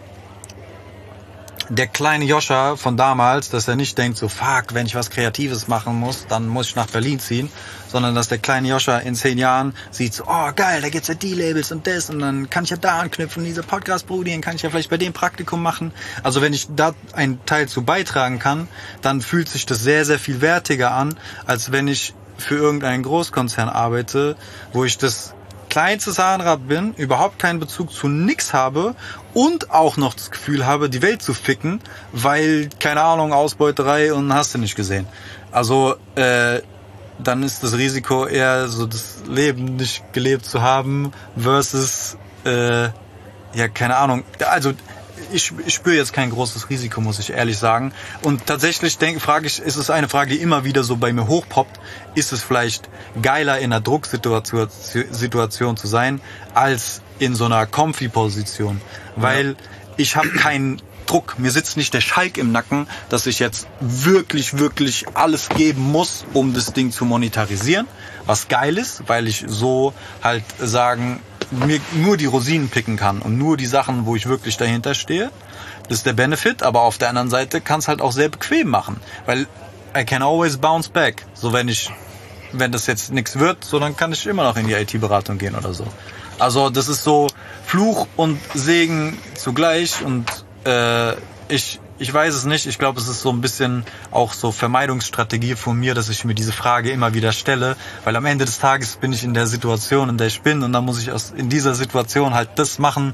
der kleine Joscha von damals, dass er nicht denkt, so fuck, wenn ich was Kreatives machen muss, dann muss ich nach Berlin ziehen, sondern dass der kleine Joscha in zehn Jahren sieht, so, oh geil, da gibt's ja die Labels und das und dann kann ich ja da anknüpfen, diese Podcast-Brudien kann ich ja vielleicht bei dem Praktikum machen. Also wenn ich da einen Teil zu beitragen kann, dann fühlt sich das sehr, sehr viel wertiger an, als wenn ich für irgendeinen Großkonzern arbeite, wo ich das kleinste Zahnrad bin, überhaupt keinen Bezug zu nix habe und auch noch das Gefühl habe, die Welt zu ficken, weil, keine Ahnung, Ausbeuterei und hast du nicht gesehen. Also, äh, dann ist das Risiko eher so, das Leben nicht gelebt zu haben versus, äh, ja, keine Ahnung, also ich, ich spüre jetzt kein großes Risiko, muss ich ehrlich sagen. Und tatsächlich denke, frage ich, ist es eine Frage, die immer wieder so bei mir hochpoppt, ist es vielleicht geiler in einer Drucksituation Situation zu sein, als in so einer Comfy-Position? Weil ja. ich habe keinen Druck, mir sitzt nicht der Schalk im Nacken, dass ich jetzt wirklich, wirklich alles geben muss, um das Ding zu monetarisieren, was geil ist, weil ich so halt sagen, mir nur die Rosinen picken kann und nur die Sachen, wo ich wirklich dahinter stehe. Das ist der Benefit, aber auf der anderen Seite kann es halt auch sehr bequem machen, weil I can always bounce back. So wenn ich, wenn das jetzt nichts wird, so dann kann ich immer noch in die I T-Beratung gehen oder so. Also das ist so Fluch und Segen zugleich und äh, ich Ich weiß es nicht. Ich glaube, es ist so ein bisschen auch so Vermeidungsstrategie von mir, dass ich mir diese Frage immer wieder stelle, weil am Ende des Tages bin ich in der Situation, in der ich bin, und dann muss ich aus, in dieser Situation halt das machen,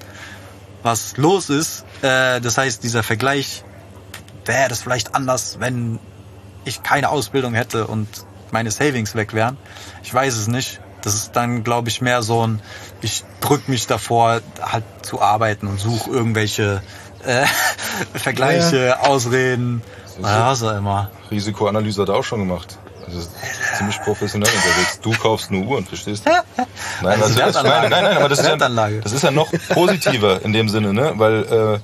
was los ist. Äh, das heißt, dieser Vergleich, wäre das vielleicht anders, wenn ich keine Ausbildung hätte und meine Savings weg wären. Ich weiß es nicht. Das ist dann, glaube ich, mehr so ein, ich drück mich davor, halt zu arbeiten und suche irgendwelche Äh, Vergleiche, ja. Ausreden, naja, was auch immer. Risikoanalyse hat er auch schon gemacht. Das ist ziemlich professionell unterwegs. Du kaufst eine Uhr und verstehst du? Nein, also das, nein, nein, nein, aber das ist, ja, das ist ja noch positiver in dem Sinne, ne? Weil, äh,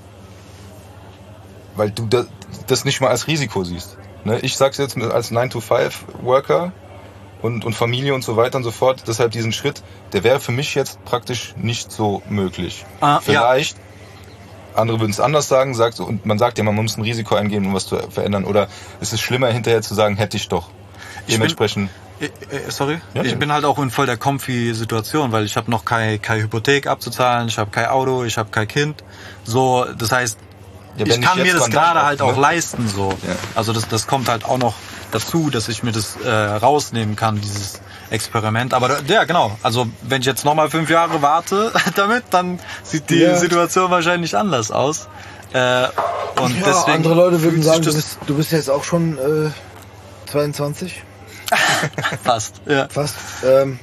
weil du das, das nicht mal als Risiko siehst. Ne? Ich sag's jetzt als nine to five Worker und, und Familie und so weiter und so fort. Deshalb diesen Schritt, der wäre für mich jetzt praktisch nicht so möglich. Ah, Vielleicht. Ja. Andere würden es anders sagen, sagt, und man sagt ja, man muss ein Risiko eingehen, um was zu verändern. Oder ist es schlimmer, hinterher zu sagen, hätte ich doch. Ich Dementsprechend. Bin, äh, sorry? Ja, ich ja. bin halt auch in voll der Comfy-Situation, weil ich habe noch keine keine Hypothek abzuzahlen, ich habe kein Auto, ich habe kein Kind. So, das heißt, ja, ich kann mir das gerade halt auch ne? leisten. So. Ja. Also das, das kommt halt auch noch dazu, dass ich mir das äh, rausnehmen kann, dieses Experiment. Aber ja, genau. Also wenn ich jetzt nochmal fünf Jahre warte damit, dann sieht die ja. Situation wahrscheinlich anders aus. Äh, und ja, deswegen andere Leute würden sagen, du bist, du bist jetzt auch schon äh, zweiundzwanzig. Fast, ja. Fast. Ähm,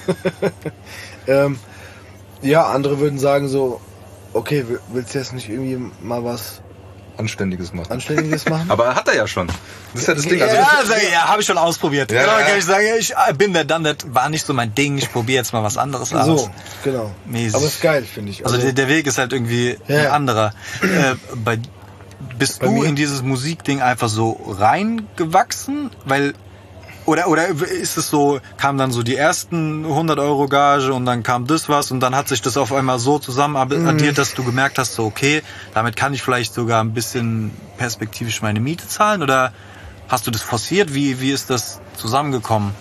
ähm, ja, andere würden sagen so, okay, willst du jetzt nicht irgendwie mal was Anständiges machen. Anständiges machen? Aber hat er ja schon. Das ist ja das Ding. Also ja, also, ja habe ich schon ausprobiert. Ja, genau, ja. Kann ich sagen, ich bin der dann, das war nicht so mein Ding, ich probiere jetzt mal was anderes aus. So, genau. Mäßig. Aber ist geil, finde ich. Also, also der, der Weg ist halt irgendwie ja. ein anderer. äh, bei, bist bei du mir? in dieses Musikding einfach so reingewachsen? Weil Oder, oder ist es so, kam dann so die ersten hundert Euro Gage und dann kam das was und dann hat sich das auf einmal so zusammen addiert, dass du gemerkt hast, so okay, damit kann ich vielleicht sogar ein bisschen perspektivisch meine Miete zahlen, oder hast du das forciert? Wie, wie ist das zusammengekommen?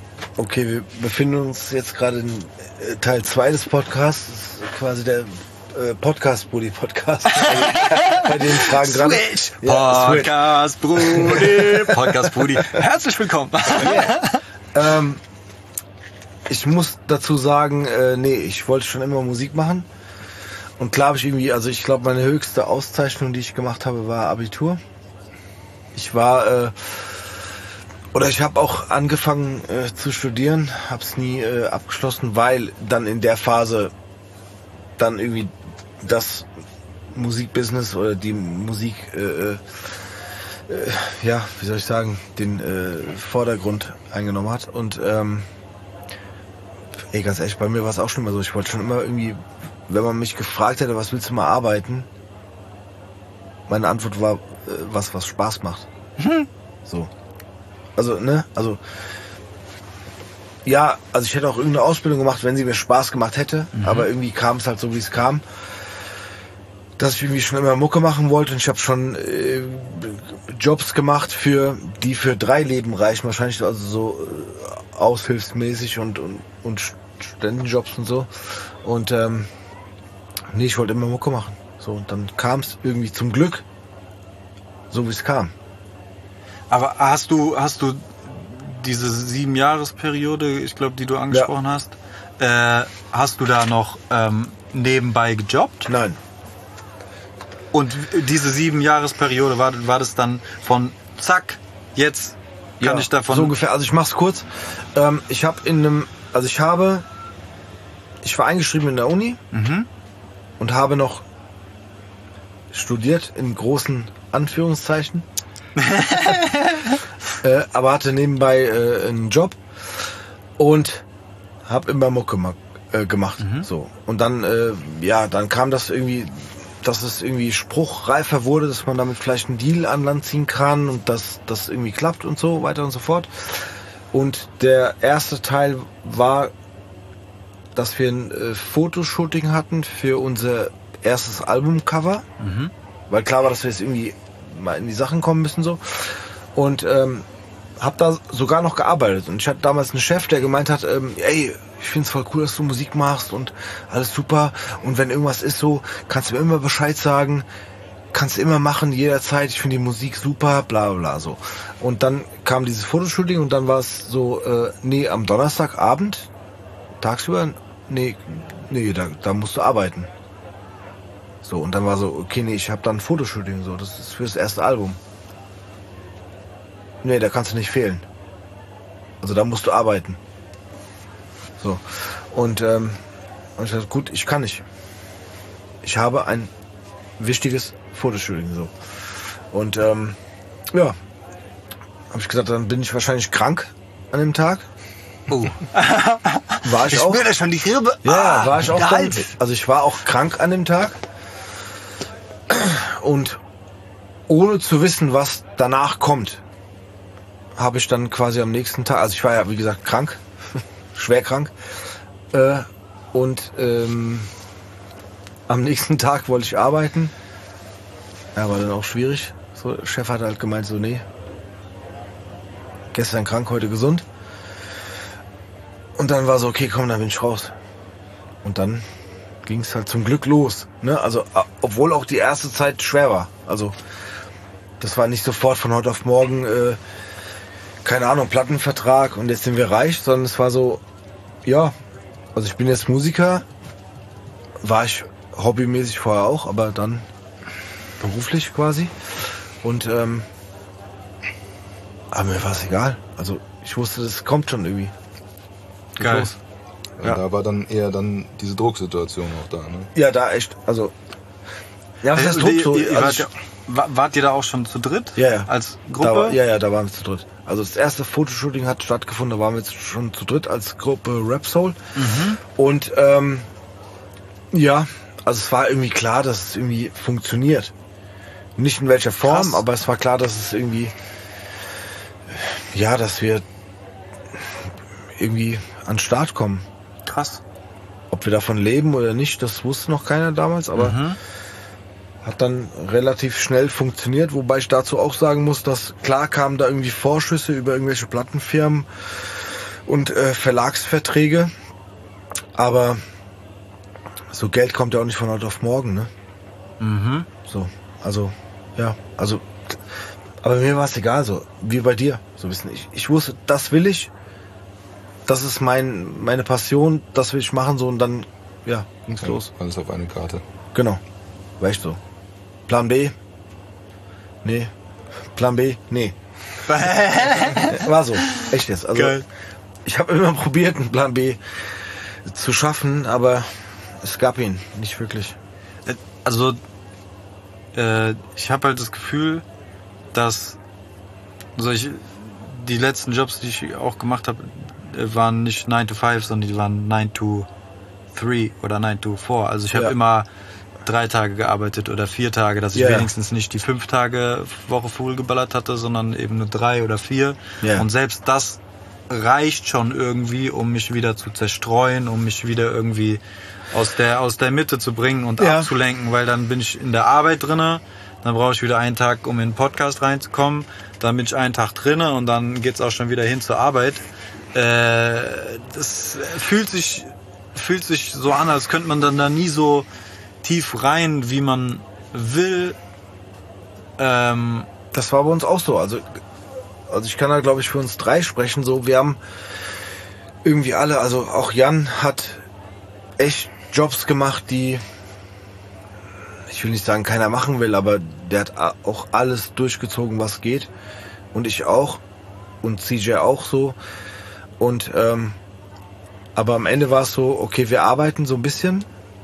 Okay, wir befinden uns jetzt gerade in Teil zwei des Podcasts, quasi der äh, Podcast, Brudi, Podcast. Bei den Fragen dran. Switch! Ja, Podcast, Brudi, Podcast, Brudi. Herzlich willkommen. Yeah. ähm, ich muss dazu sagen, äh, nee, ich wollte schon immer Musik machen. Und klar habe ich irgendwie, also ich glaube, meine höchste Auszeichnung, die ich gemacht habe, war Abitur. Ich war, äh, oder ich habe auch angefangen äh, zu studieren, habe es nie äh, abgeschlossen, weil dann in der Phase dann irgendwie das Musikbusiness oder die Musik, äh, äh, ja, wie soll ich sagen, den äh, Vordergrund eingenommen hat. Und ähm, ey, ganz ehrlich, bei mir war es auch schon immer so. Ich wollte schon immer irgendwie, wenn man mich gefragt hätte, was willst du mal arbeiten? Meine Antwort war, äh, was, was Spaß macht. Mhm. So. Also, ne, also, ja, also ich hätte auch irgendeine Ausbildung gemacht, wenn sie mir Spaß gemacht hätte, mhm. aber irgendwie kam es halt so, wie es kam. Dass ich irgendwie schon immer Mucke machen wollte und ich habe schon äh, Jobs gemacht, für die für drei Leben reichen, wahrscheinlich also so äh, aushilfsmäßig und, und, und Studentenjobs und so. Und ähm, nee, ich wollte immer Mucke machen. So, und dann kam es irgendwie zum Glück, so wie es kam. Aber hast du, hast du diese sieben Jahresperiode, ich glaube, die du angesprochen ja. hast, äh, hast du da noch ähm, nebenbei gejobbt? Nein. Und diese sieben Jahresperiode, war, war das dann von zack, jetzt kann ja, ich davon... so ungefähr, also ich mach's kurz. Ähm, ich habe in einem, also ich habe, ich war eingeschrieben in der Uni mhm. und habe noch studiert, in großen Anführungszeichen. äh, aber hatte nebenbei äh, einen Job und habe immer Mucke äh, gemacht. Mhm. So. Und dann, äh, ja, dann kam das irgendwie... dass es irgendwie spruchreifer wurde, dass man damit vielleicht einen Deal an Land ziehen kann und dass das irgendwie klappt und so weiter und so fort. Und der erste Teil war, dass wir ein äh, Fotoshooting hatten für unser erstes Albumcover, mhm. weil klar war, dass wir jetzt irgendwie mal in die Sachen kommen müssen so. Und ähm, habe da sogar noch gearbeitet und ich hatte damals einen Chef, der gemeint hat, ähm, ey, ich find's voll cool, dass du Musik machst und alles super und wenn irgendwas ist so, kannst du mir immer Bescheid sagen, kannst du immer machen, jederzeit, ich finde die Musik super, bla bla so. Und dann kam dieses Fotoshooting und dann war es so, äh, nee, am Donnerstagabend, tagsüber, nee, nee, da, da musst du arbeiten. So, und dann war so, okay, nee, ich habe dann ein Fotoshooting, so, das ist für das erste Album. Nee, da kannst du nicht fehlen. Also da musst du arbeiten. So. Und, ähm, und ich dachte, gut, ich kann nicht. Ich habe ein wichtiges Fotoshooting, so. Und, ähm, ja. Habe ich gesagt, dann bin ich wahrscheinlich krank an dem Tag. Oh. War ich, ich auch. Ich spüre schon die Hirbe. Ja, ah, war ich auch dann. Also ich war auch krank an dem Tag. Und ohne zu wissen, was danach kommt, habe ich dann quasi am nächsten Tag, also ich war ja wie gesagt krank, schwer krank, äh, und ähm, am nächsten Tag wollte ich arbeiten. Ja, war dann auch schwierig. So, der Chef hat halt gemeint, so nee, gestern krank, heute gesund. Und dann war so, okay, komm, dann bin ich raus. Und dann ging es halt zum Glück los. Ne? Also, obwohl auch die erste Zeit schwer war. Also, das war nicht sofort von heute auf morgen, äh, keine Ahnung, Plattenvertrag und jetzt sind wir reich, sondern es war so, ja, also ich bin jetzt Musiker, war ich hobbymäßig vorher auch, aber dann beruflich quasi. Und, ähm, aber mir war es egal. Also, ich wusste, das kommt schon irgendwie. Geil. Los. Ja, ja. Da war dann eher dann diese Drucksituation auch da, ne? Ja, da echt, also... Ja, was heißt Druck so? Ihr, ihr also wart, ich, ja, wart ihr da auch schon zu dritt? Ja, ja. Als Gruppe? Da war, ja, ja, da waren wir zu dritt. Also das erste Fotoshooting hat stattgefunden, da waren wir jetzt schon zu dritt als Gruppe Rap Soul. Mhm. Und ähm, ja, also es war irgendwie klar, dass es irgendwie funktioniert. Nicht in welcher Form, Krass. aber es war klar, dass es irgendwie... Ja, dass wir irgendwie an den Start kommen. Krass. Ob wir davon leben oder nicht, das wusste noch keiner damals, aber mhm. hat dann relativ schnell funktioniert, wobei ich dazu auch sagen muss, dass klar kamen da irgendwie Vorschüsse über irgendwelche Plattenfirmen und äh, Verlagsverträge, aber so Geld kommt ja auch nicht von heute auf morgen, ne? Mhm. So, also, ja, also, aber mir war es egal, so, wie bei dir, so ein bisschen. Ich, ich wusste, das will ich, das ist mein, meine Passion, das will ich machen, so, und dann, ja, ging's ja, los. Alles auf eine Karte. Genau, war echt so. Plan B? Nee. Plan B? Nee. War so, echt jetzt. Also, Geil. ich habe immer probiert, einen Plan B zu schaffen, aber es gab ihn nicht wirklich. Also, äh, ich habe halt das Gefühl, dass also ich, die letzten Jobs, die ich auch gemacht habe, waren nicht nine to five, sondern die waren nine to three oder nine to four. Also ich habe Ja. immer drei Tage gearbeitet oder vier Tage, dass ich Ja. wenigstens nicht die fünf Tage Woche voll geballert hatte, sondern eben nur drei oder vier. Ja. Und selbst das reicht schon irgendwie, um mich wieder zu zerstreuen, um mich wieder irgendwie aus der aus der Mitte zu bringen und Ja. abzulenken, weil dann bin ich in der Arbeit drinne, dann brauche ich wieder einen Tag, um in den Podcast reinzukommen, dann bin ich einen Tag drinne und dann geht's auch schon wieder hin zur Arbeit. Äh, das fühlt sich fühlt sich so an, als könnte man dann da nie so tief rein, wie man will. Ähm, Das war bei uns auch so. Also, also ich kann da, glaube ich, für uns drei sprechen. So, wir haben irgendwie alle, also auch Jan hat echt Jobs gemacht, die, ich will nicht sagen, keiner machen will, aber der hat a- auch alles durchgezogen, was geht. Und ich auch. Und C J auch so. Und, ähm, aber am Ende war es so, okay, wir arbeiten so ein bisschen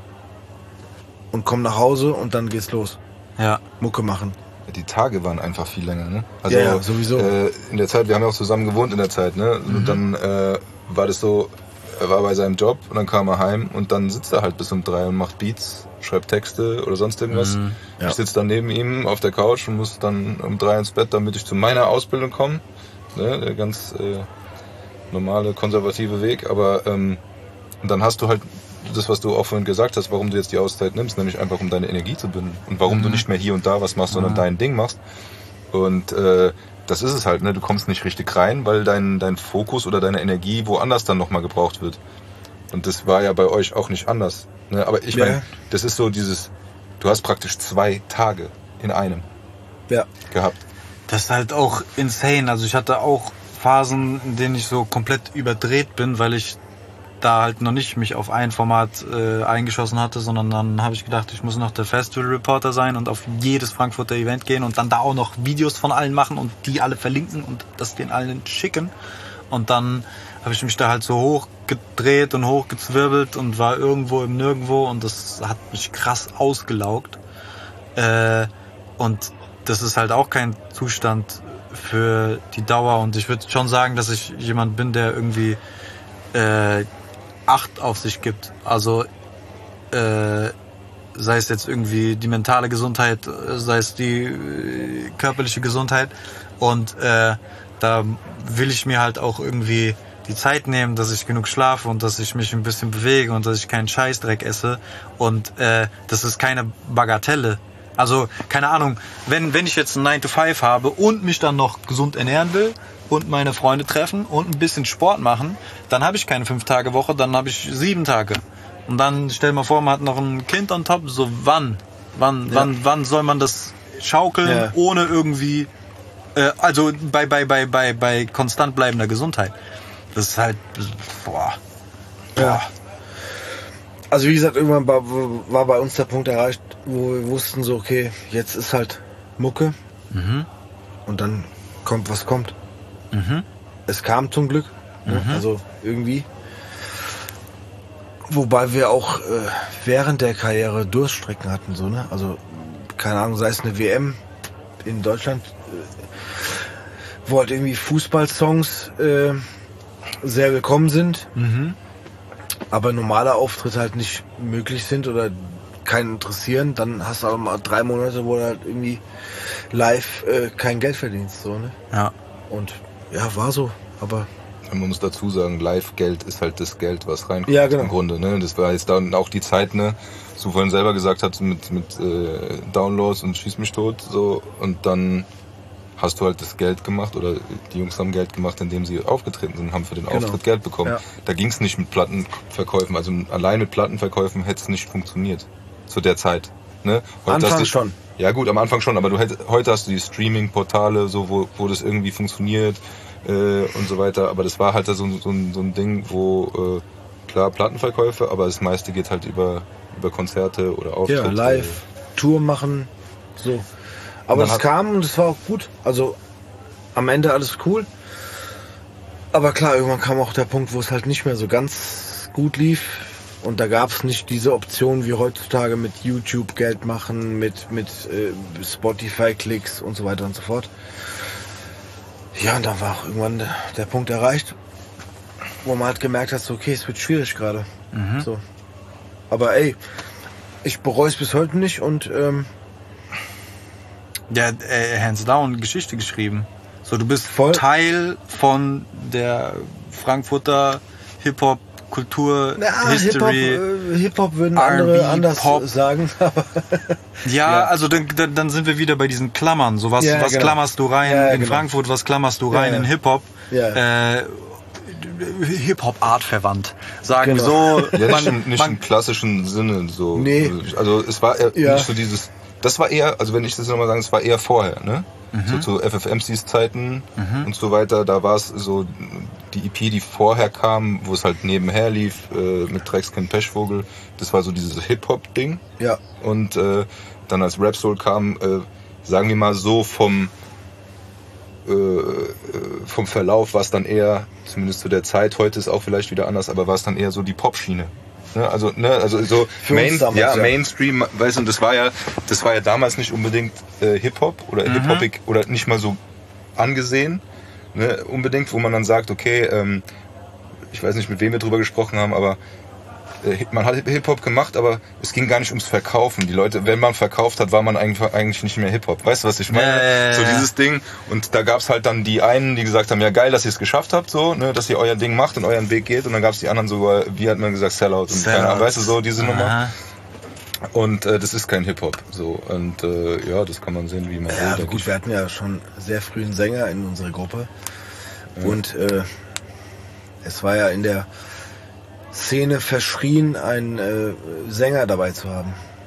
und kommen nach Hause und dann geht's los. ja. Mucke machen. Die Tage waren einfach viel länger, ne? Also Ja, ja, sowieso. Äh, in der Zeit, wir haben ja auch zusammen gewohnt in der Zeit, ne? Mhm. Und dann äh, war das so, er war bei seinem Job und dann kam er heim und dann sitzt er halt bis um drei und macht Beats, schreibt Texte oder sonst irgendwas. Mhm. Ja. Ich sitze dann neben ihm auf der Couch und muss dann um drei ins Bett, damit ich zu meiner Ausbildung komme. Ne? Der ganz äh, normale, konservative Weg. Aber ähm, und dann hast du halt das, was du auch vorhin gesagt hast, warum du jetzt die Auszeit nimmst, nämlich einfach um deine Energie zu bündeln. Und warum Mhm. du nicht mehr hier und da was machst, sondern Mhm. dein Ding machst. Und äh, das ist es halt, ne? Du kommst nicht richtig rein, weil dein, dein Fokus oder deine Energie woanders dann nochmal gebraucht wird. Und das war ja bei euch auch nicht anders. Ne? Aber ich Ja. meine, das ist so dieses, du hast praktisch zwei Tage in einem Ja. gehabt. Das ist halt auch insane. Also ich hatte auch Phasen, in denen ich so komplett überdreht bin, weil ich da halt noch nicht mich auf ein Format äh, eingeschossen hatte, sondern dann habe ich gedacht, ich muss noch der Festival Reporter sein und auf jedes Frankfurter Event gehen und dann da auch noch Videos von allen machen und die alle verlinken und das den allen schicken. Und dann habe ich mich da halt so hochgedreht und hochgezwirbelt und war irgendwo im Nirgendwo und das hat mich krass ausgelaugt. Äh, und das ist halt auch kein Zustand für die Dauer und ich würde schon sagen, dass ich jemand bin, der irgendwie äh, Acht auf sich gibt. Also äh, sei es jetzt irgendwie die mentale Gesundheit, sei es die äh, körperliche Gesundheit und äh, da will ich mir halt auch irgendwie die Zeit nehmen, dass ich genug schlafe und dass ich mich ein bisschen bewege und dass ich keinen Scheißdreck esse und äh, das ist keine Bagatelle. Also, keine Ahnung, wenn, wenn ich jetzt einen nine to five habe und mich dann noch gesund ernähren will und meine Freunde treffen und ein bisschen Sport machen, dann habe ich keine fünf Tage Woche, dann habe ich sieben Tage. Und dann stell mal vor, man hat noch ein Kind on top, so wann? Wann, Ja. wann, wann soll man das schaukeln, Ja. ohne irgendwie, äh, also bei, bei, bei, bei, bei konstant bleibender Gesundheit. Das ist halt, boah. Ja. Also wie gesagt, irgendwann war, war bei uns der Punkt erreicht, wo wir wussten so, okay, jetzt ist halt Mucke Mhm. und dann kommt, was kommt. Mhm. Es kam zum Glück, ne? Mhm. Also irgendwie. Wobei wir auch äh, während der Karriere Durststrecken hatten, so, ne? Also, keine Ahnung, sei es eine W M in Deutschland, äh, wo halt irgendwie Fußballsongs äh, sehr willkommen sind, Mhm. aber normale Auftritte halt nicht möglich sind oder keinen interessieren, dann hast du aber mal drei Monate, wo du halt irgendwie live äh, kein Geld verdienst, so, ne? Ja. Und ja, war so, aber Man muss dazu sagen, Live-Geld ist halt das Geld, was reinkommt Ja, genau. im Grunde. Ne? Das war jetzt dann auch die Zeit, ne, was du vorhin selber gesagt hast, mit, mit äh, Downloads und Schieß mich tot. So, und dann hast du halt das Geld gemacht oder die Jungs haben Geld gemacht, indem sie aufgetreten sind, haben für den Genau. Auftritt Geld bekommen. Ja. Da ging es nicht mit Plattenverkäufen, also allein mit Plattenverkäufen hätte es nicht funktioniert zu der Zeit. Ne? Heute Anfang hast du, schon. Ja gut, am Anfang schon, aber du hätt, heute hast du die Streaming-Portale, so, wo, wo das irgendwie funktioniert äh, und so weiter. Aber das war halt so, so, so ein Ding, wo äh, klar Plattenverkäufe, aber das meiste geht halt über, über Konzerte oder Auftritte. Ja, live, Tour machen, so. Aber es kam und es war auch gut. Also am Ende alles cool. Aber klar, irgendwann kam auch der Punkt, wo es halt nicht mehr so ganz gut lief. Und da gab es nicht diese Option wie heutzutage mit YouTube Geld machen, mit, mit äh, Spotify-Klicks und so weiter und so fort. Ja, und dann war auch irgendwann der, der Punkt erreicht, wo man halt gemerkt hat, so, okay, es wird schwierig gerade. Mhm. So. Aber ey, ich bereue es bis heute nicht und ähm, Ja, äh, hands down Geschichte geschrieben. So, du bist Voll. Teil von der Frankfurter Hip-Hop Kultur, ja, History. Hip-Hop, äh, Hip-Hop würden R and B, andere anders Pop. sagen. Aber Ja, Ja. also dann, dann dann sind wir wieder bei diesen Klammern. So, was, Ja, was genau. klammerst du rein Ja, in genau. Frankfurt, was klammerst du rein Ja, ja. in Hip-Hop? Ja. Äh, Hip-Hop-Art verwandt. Sagen Genau. so, Ja, nicht, man, im, nicht man, im klassischen Sinne. So. Nee. Also es war eher Ja. nicht so dieses. Das war eher, also wenn ich das nochmal sagen, es war eher vorher, ne? Mhm. So zu F F M Cs Zeiten und so weiter. Da war es so die E P, die vorher kam, wo es halt nebenher lief, äh, mit Drecksken Pechvogel. Das war so dieses Hip-Hop-Ding. ja, Und äh, dann als Rap Soul kam, äh, sagen wir mal so vom äh, äh, vom Verlauf war es dann eher, zumindest zu der Zeit, heute ist auch vielleicht wieder anders, aber war es dann eher so die Pop-Schiene. Ne? Also, ne, also so Für uns damals, ja, ja. Mainstream, weißt du, und das war ja, das war ja damals nicht unbedingt äh, Hip-Hop oder Mhm. Hip-Hopig oder nicht mal so angesehen, ne, unbedingt, wo man dann sagt, okay, ähm, ich weiß nicht, mit wem wir drüber gesprochen haben, aber äh, man hat Hip-Hop gemacht, aber es ging gar nicht ums Verkaufen. Die Leute, wenn man verkauft hat, war man eigentlich, eigentlich nicht mehr Hip-Hop. Weißt du, was ich meine? Ja, ja, ja, so ja. dieses Ding. Und da gab's halt dann die einen, die gesagt haben, ja geil, dass ihr es geschafft habt, so, ne, dass ihr euer Ding macht und euren Weg geht. Und dann gab's die anderen sogar, wie hat man gesagt, Sellout. Und Sellout. keine Ahnung, weißt du, so diese Nummer. Aha. Und äh, das ist kein Hip-Hop. So. Und äh, ja, das kann man sehen, wie man ja, will. aber denke gut, ich. wir hatten ja schon sehr früh einen Sänger in unserer Gruppe. Und äh, es war ja in der Szene verschrien, einen äh, Sänger dabei zu haben.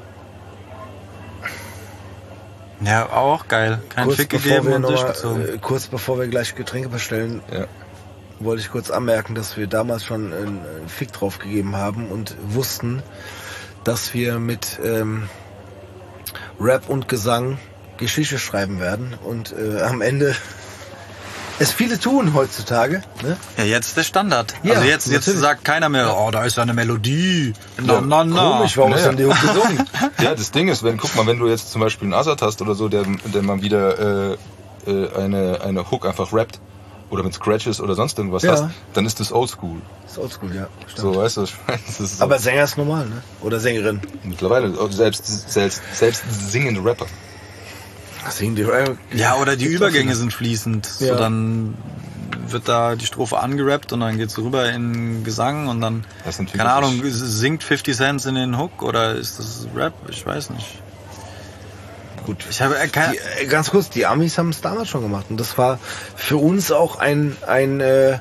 Ja, auch geil. Kein Fick bevor gegeben wir und noch mal, durchgezogen. äh, kurz bevor wir gleich Getränke bestellen, Ja. wollte ich kurz anmerken, dass wir damals schon einen einen Fick drauf gegeben haben und wussten, dass wir mit ähm, Rap und Gesang Geschichte schreiben werden und äh, am Ende es viele tun heutzutage. Ne? Ja, jetzt ist der Standard. Ja, also jetzt, jetzt natürlich. sagt keiner mehr, oh, da ist ja eine Melodie. Na, Ja, na, na. Komisch, warum ist Naja. denn die Hook gesungen? Ja, das Ding ist, wenn, guck mal, wenn du jetzt zum Beispiel einen Azad hast oder so, der, der mal wieder äh, äh, eine, eine Hook einfach rappt oder mit Scratches oder sonst irgendwas Ja. hast, dann ist das oldschool. Das ist oldschool, ja. Stimmt. So, weißt du, was ich meine? Das ist so Aber Sänger ist normal, ne? Oder Sängerin. mittlerweile selbst, selbst, selbst singende Rapper. Singen die Rap. Ja, oder die Übergänge sind fließend. So, Ja. dann wird da die Strophe angerappt und dann geht's rüber in Gesang und dann, Das sind keine Ahnung, wirklich- singt fifty Cent in den Hook oder ist das Rap? Ich weiß nicht. Gut. Ich habe äh, keine, Die, äh, ganz kurz, die Amis haben es damals schon gemacht und das war für uns auch ein, ein äh,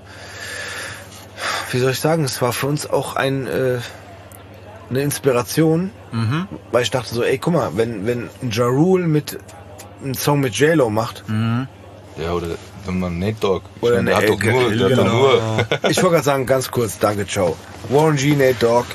wie soll ich sagen, es war für uns auch ein, äh, eine Inspiration, mhm, weil ich dachte so, ey, guck mal, wenn, wenn Ja Rule mit einen Song mit J-Lo macht, mhm. Ja, oder wenn man Nate Dogg. Ich Oder meine, der hat eine doch nur, Ecke, der hat doch genau. nur, ich wollte gerade sagen, ganz kurz, danke, ciao. Warren G, Nate Dogg,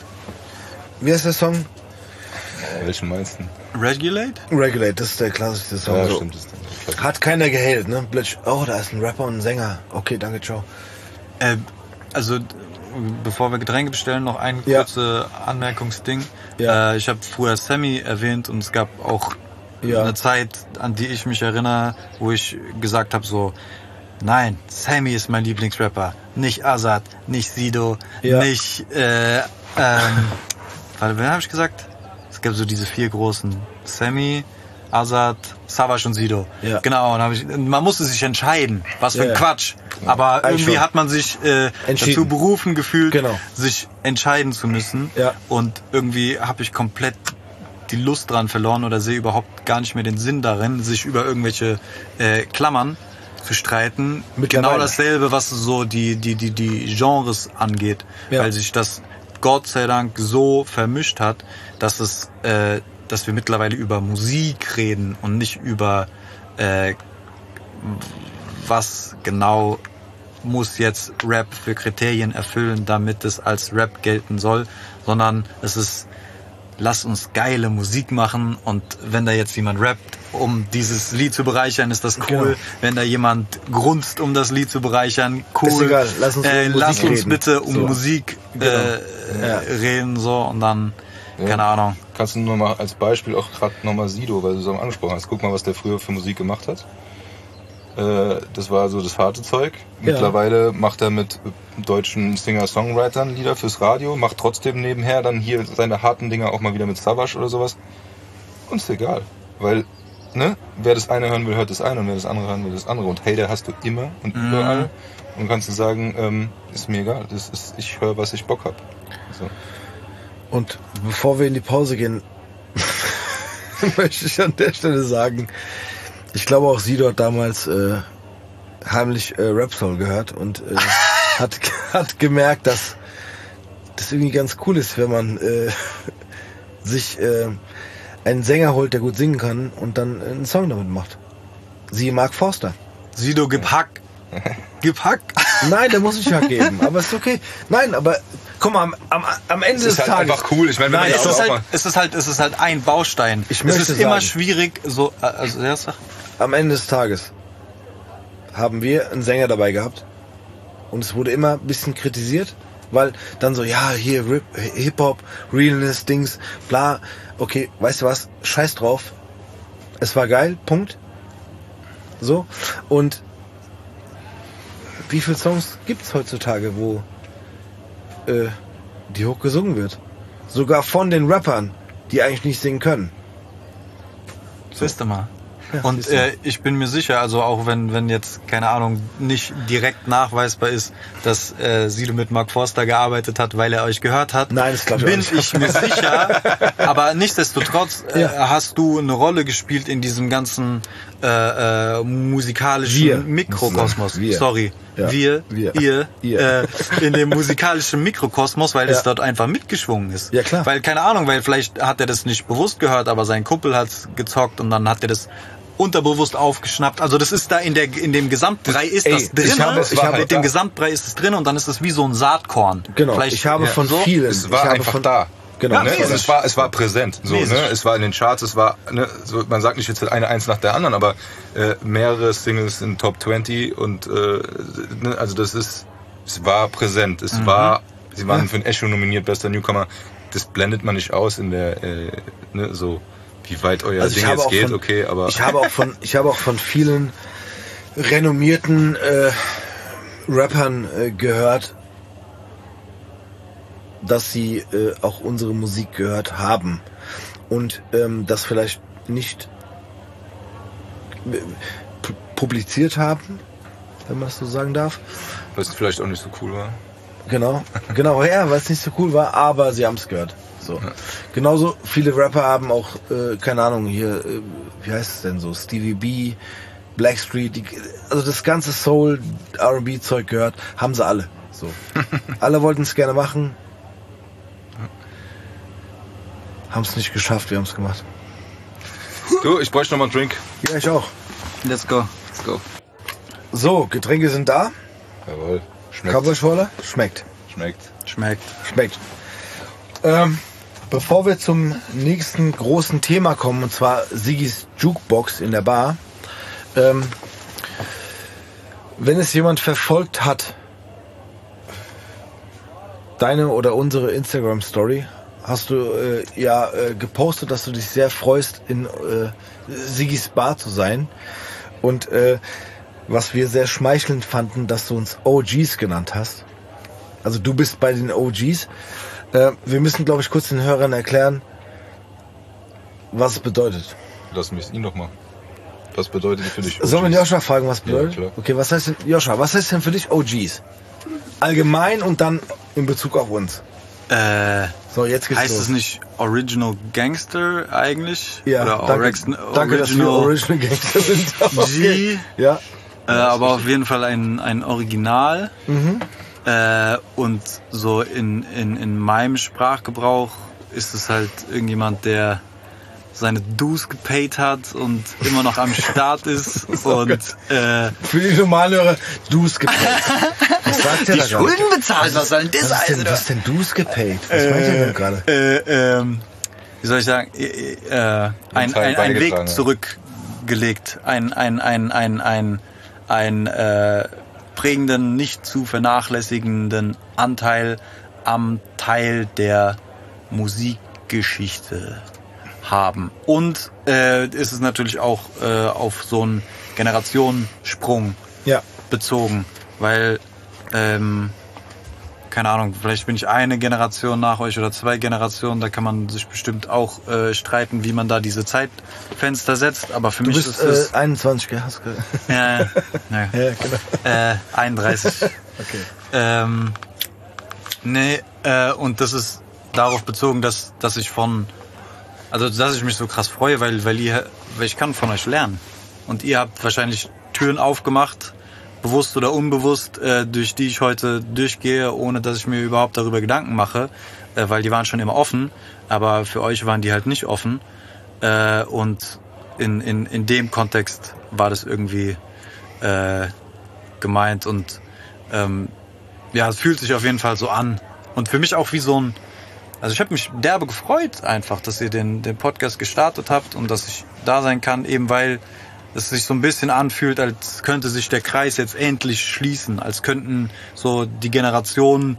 wie heißt der Song? welchen meinst du? Regulate? Regulate, das ist der klassischste Song. Ja, so. stimmt, das ist Hat keiner gehatet, ne? Plötzlich, oh, da ist ein Rapper und ein Sänger. Okay, danke, ciao. Äh, also, bevor wir Getränke bestellen, noch ein Ja. kurzes Anmerkungsding. Ja. Äh, ich habe früher Sammy erwähnt und es gab auch Ja. eine Zeit, an die ich mich erinnere, wo ich gesagt habe so, nein, Sammy ist mein Lieblingsrapper, nicht Azad, nicht Sido, Ja. nicht, äh, ähm, warte, wer habe ich gesagt? Es gab so diese vier großen, Sammy, Azad, Savage und Sido. Ja. Genau, und hab ich, man musste sich entscheiden, was für Ja, ein ja. Quatsch. Aber Eigentlich irgendwie schon. hat man sich äh, Entschieden. dazu berufen gefühlt, Genau. sich entscheiden zu müssen. Ja. Und irgendwie habe ich komplett die Lust dran verloren oder sehe überhaupt gar nicht mehr den Sinn darin, sich über irgendwelche äh, Klammern zu streiten. Genau dasselbe, was so die, die, die, die Genres angeht, ja. Weil sich das Gott sei Dank so vermischt hat, dass es, äh, dass wir mittlerweile über Musik reden und nicht über äh, was genau muss jetzt Rap für Kriterien erfüllen, damit es als Rap gelten soll, sondern es ist, lass uns geile Musik machen und wenn da jetzt jemand rappt, um dieses Lied zu bereichern, ist das cool. Genau. Wenn da jemand grunzt, um das Lied zu bereichern, cool. Ist egal. Lass uns, äh, um lass uns bitte um so. Musik äh, genau. ja. reden so und dann, ja. keine Ahnung. Kannst du nur mal als Beispiel auch gerade nochmal Sido, weil du so angesprochen hast, guck mal, was der früher für Musik gemacht hat. Das war so das harte Zeug. Ja. Mittlerweile macht er mit deutschen Singer-Songwritern Lieder fürs Radio, macht trotzdem nebenher dann hier seine harten Dinger auch mal wieder mit Savage oder sowas. Und ist egal. Weil, ne, wer das eine hören will, hört das eine und wer das andere hören will, das andere. Und Hater hast du immer und mhm. überall. Und kannst du sagen, ähm, ist mir egal. Das ist, ich höre, was ich Bock hab. So. Und bevor wir in die Pause gehen, möchte ich an der Stelle sagen, ich glaube auch Sido hat damals äh, heimlich äh, Rap-Soul gehört und äh, hat, hat gemerkt, dass das irgendwie ganz cool ist, wenn man äh, sich äh, einen Sänger holt, der gut singen kann und dann einen Song damit macht. Siehe Mark Forster. Sido, gib Hack. Gib Hack. Nein, der muss nicht Hack geben, aber ist okay. Nein, aber guck mal, am, am, am Ende des Tages... Es ist halt einfach cool. Ich meine, wenn Nein, man es, ist halt, es, ist halt, es ist halt ein Baustein. Ich es ist sagen, immer schwierig, so... Also, ja, sag. Am Ende des Tages haben wir einen Sänger dabei gehabt und es wurde immer ein bisschen kritisiert, weil dann so, ja, hier Rip, Hip-Hop, Realness, Dings, bla. Okay, weißt du was? Scheiß drauf. Es war geil, Punkt. So. Und wie viele Songs gibt's heutzutage, wo äh, die Hook gesungen wird? Sogar von den Rappern, die eigentlich nicht singen können. So. Siehst du mal. Ja, und äh, ich bin mir sicher, also auch wenn wenn jetzt, keine Ahnung, nicht direkt nachweisbar ist, dass äh, Sido mit Mark Forster gearbeitet hat, weil er euch gehört hat, Nein, das bin ich, ich mir sicher. Aber nichtsdestotrotz äh, ja. hast du eine Rolle gespielt in diesem ganzen äh, äh, musikalischen wir. Mikrokosmos. Wir. Sorry, ja. wir, wir, ihr, ihr. Äh, in dem musikalischen Mikrokosmos, weil ja. das dort einfach mitgeschwungen ist. Ja, klar. Weil, keine Ahnung, weil vielleicht hat er das nicht bewusst gehört, aber sein Kumpel hat gezockt und dann hat er das unterbewusst aufgeschnappt. Also das ist da in der in dem Gesamtbrei ist Ey, das drin. Ich habe, ich habe mit dem Gesamtbrei ist es drin und dann ist es wie so ein Saatkorn. Genau. Vielleicht, ich habe ja, von so. vielen. Es war ich habe einfach von, da. Genau. Ja, ne? also es war es war präsent. So, ne? Es war in den Charts. Es war ne? so, man sagt nicht jetzt eine eins nach der anderen, aber äh, mehrere Singles in Top zwanzig und äh, ne? also das ist es war präsent. Es mhm. war sie waren ja. für ein Echo nominiert, bester Newcomer. Das blendet man nicht aus in der äh, ne? so wie weit euer also Ding jetzt geht, von, okay, aber ich habe auch von ich habe auch von vielen renommierten äh, Rappern äh, gehört, dass sie äh, auch unsere Musik gehört haben und ähm, das vielleicht nicht äh, p- publiziert haben, wenn man das so sagen darf. Weil es vielleicht auch nicht so cool war. Genau, genau, ja, weil es nicht so cool war, aber sie haben es gehört. So. Ja. Genauso viele Rapper haben auch, äh, keine Ahnung, hier, äh, wie heißt es denn so, Stevie B, Blackstreet, die, also das ganze Soul, R und B-Zeug gehört, haben sie alle. So. Alle wollten es gerne machen, haben es nicht geschafft, wir haben es gemacht. Du, ich bräuchte noch mal einen Drink. Ja, ich auch. Let's go. Let's go. So, Getränke sind da. Jawohl. Schmeckt. Cowboy-Schorle? Schmeckt. Schmeckt. Schmeckt. Schmeckt. Ähm, bevor wir zum nächsten großen Thema kommen, und zwar Siggis Jukebox in der Bar, ähm, wenn es jemand verfolgt hat, deine oder unsere Instagram-Story, hast du äh, ja äh, gepostet, dass du dich sehr freust, in äh, Siggis Bar zu sein. Und äh, was wir sehr schmeichelnd fanden, dass du uns O Gs genannt hast. Also du bist bei den O Gs. Äh, wir müssen, glaube ich, kurz den Hörern erklären, was es bedeutet. Lass mich ihn doch mal. Was bedeutet für dich O Gs? Sollen wir Joscha fragen, was bedeutet? Ja, klar. Okay, was heißt denn, Joscha, was heißt denn für dich O Gs? Allgemein und dann in Bezug auf uns. Äh, So, jetzt geht's Heißt los. es nicht Original Gangster eigentlich? Ja, Oder danke, Orex- danke dass wir Original Gangster sind. G. Ja. Äh, aber auf jeden Fall ein, ein Original. Mhm. Äh, und so in, in, in meinem Sprachgebrauch ist es halt irgendjemand, der seine Dues gepaid hat und immer noch am Start ist. Und äh, für die Normalhörer, Dues gepaid. Was sagt der die da Schulden gerade? bezahlt, was soll denn das Was ist denn, Alter? was ist denn Dues gepaid? Was meint ihr denn gerade? Äh, ähm, wie soll ich sagen? Äh, äh, ein, ein, ein Weg zurückgelegt. Ein, ein, ein, ein, ein, ein äh, prägenden, nicht zu vernachlässigenden Anteil am Teil der Musikgeschichte haben. Und äh, ist es natürlich auch äh, auf so einen Generationensprung Ja. bezogen, weil ähm, keine Ahnung, vielleicht bin ich eine Generation nach euch oder zwei Generationen, da kann man sich bestimmt auch äh, streiten, wie man da diese Zeitfenster setzt, aber für Du mich bist ist es äh, einundzwanzig, gell? Hast du ja, ja, ja. ja, genau. äh, einunddreißig. Okay. Ähm, nee, äh, und das ist darauf bezogen, dass, dass ich von, also dass ich mich so krass freue, weil, weil, ihr, weil ich kann von euch lernen. Und ihr habt wahrscheinlich Türen aufgemacht, bewusst oder unbewusst, äh, durch die ich heute durchgehe, ohne dass ich mir überhaupt darüber Gedanken mache, äh, weil die waren schon immer offen, aber für euch waren die halt nicht offen. Äh, und in, in, in dem Kontext war das irgendwie äh, gemeint und ähm, ja, es fühlt sich auf jeden Fall so an. Und für mich auch wie so ein, also ich habe mich derbe gefreut einfach, dass ihr den, den Podcast gestartet habt und dass ich da sein kann, eben weil es sich so ein bisschen anfühlt, als könnte sich der Kreis jetzt endlich schließen, als könnten so die Generationen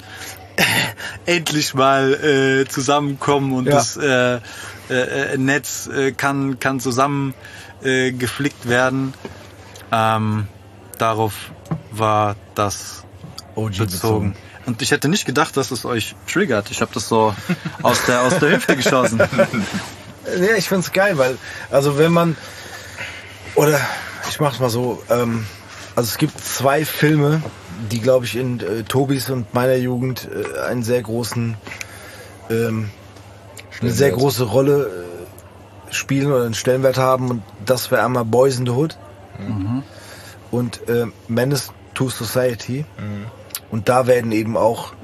endlich mal äh, zusammenkommen und ja. das äh, äh, Netz äh, kann, kann zusammen äh, geflickt werden. Ähm, darauf war das O G bezogen. bezogen. Und ich hätte nicht gedacht, dass es euch triggert. Ich habe das so aus der, aus der Hüfte geschossen. Ja, ich find's geil, weil, also wenn man, oder ich mach's mal so, ähm, also es gibt zwei Filme, die, glaube ich, in äh, Tobis und meiner Jugend äh, einen sehr großen, ähm, eine sehr große Rolle äh, spielen oder einen Stellenwert haben, und das wäre einmal Boys in the Hood Mhm. und äh, Menace to Society. Mhm. Und da werden eben auch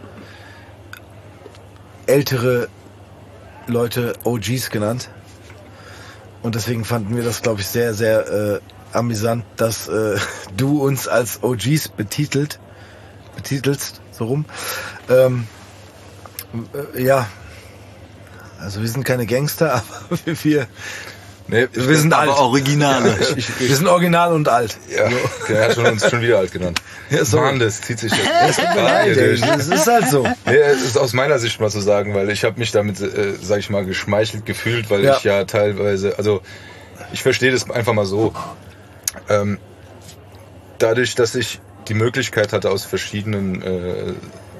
ältere Leute O Gs genannt. Und deswegen fanden wir das, glaube ich, sehr, sehr äh, amüsant, dass äh, du uns als O Gs betitelt, betitelst, so rum. Ähm, äh, ja, also wir sind keine Gangster, aber wir, Nee, ich, wir sind alt. Aber Originale. ich, ich, ich, Wir sind original und alt. ja, der hat schon, uns schon wieder alt genannt. Ja, so. Mann, das zieht sich Es tut mir leid, jetzt. ey. Das ist halt so. Nee, es ist aus meiner Sicht mal zu sagen, weil ich habe mich damit, äh, sag ich mal, geschmeichelt gefühlt, weil Ja. ich ja teilweise, also ich verstehe das einfach mal so. Ähm, dadurch, dass ich die Möglichkeit hatte, aus verschiedenen, äh,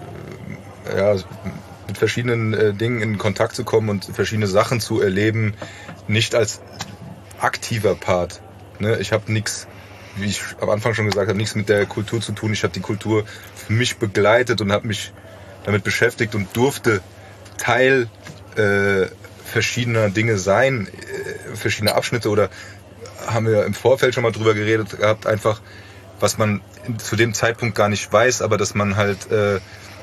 ja, mit verschiedenen äh, Dingen in Kontakt zu kommen und verschiedene Sachen zu erleben, nicht als aktiver Part. Ne? Ich habe nichts, wie ich am Anfang schon gesagt habe, nichts mit der Kultur zu tun. Ich habe die Kultur für mich begleitet und habe mich damit beschäftigt und durfte Teil äh, verschiedener Dinge sein, äh, verschiedene Abschnitte, oder haben wir im Vorfeld schon mal drüber geredet gehabt, einfach, was man zu dem Zeitpunkt gar nicht weiß, aber dass man halt äh,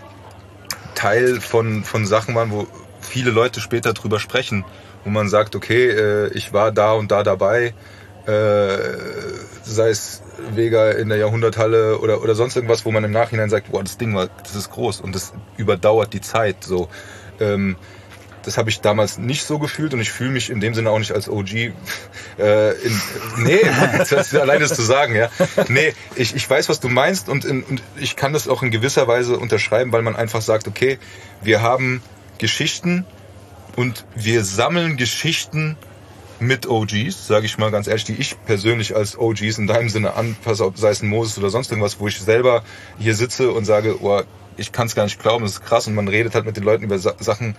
Teil von, von Sachen waren, wo viele Leute später drüber sprechen, wo man sagt, okay, äh, ich war da und da dabei, äh, sei es Vega in der Jahrhunderthalle oder, oder sonst irgendwas, wo man im Nachhinein sagt, boah, das Ding war, das ist groß und das überdauert die Zeit, so. Ähm, das habe ich damals nicht so gefühlt und ich fühle mich in dem Sinne auch nicht als O G. Äh, in, nee, das ist allein das zu sagen, ja. Nee, ich, ich weiß, was du meinst und, in, und ich kann das auch in gewisser Weise unterschreiben, weil man einfach sagt, okay, wir haben Geschichten und wir sammeln Geschichten mit O Gs, sage ich mal ganz ehrlich, die ich persönlich als O Gs in deinem Sinne anpasse, ob sei es ein Moses oder sonst irgendwas, wo ich selber hier sitze und sage, oh, ich kann es gar nicht glauben, das ist krass, und man redet halt mit den Leuten über Sa- Sachen,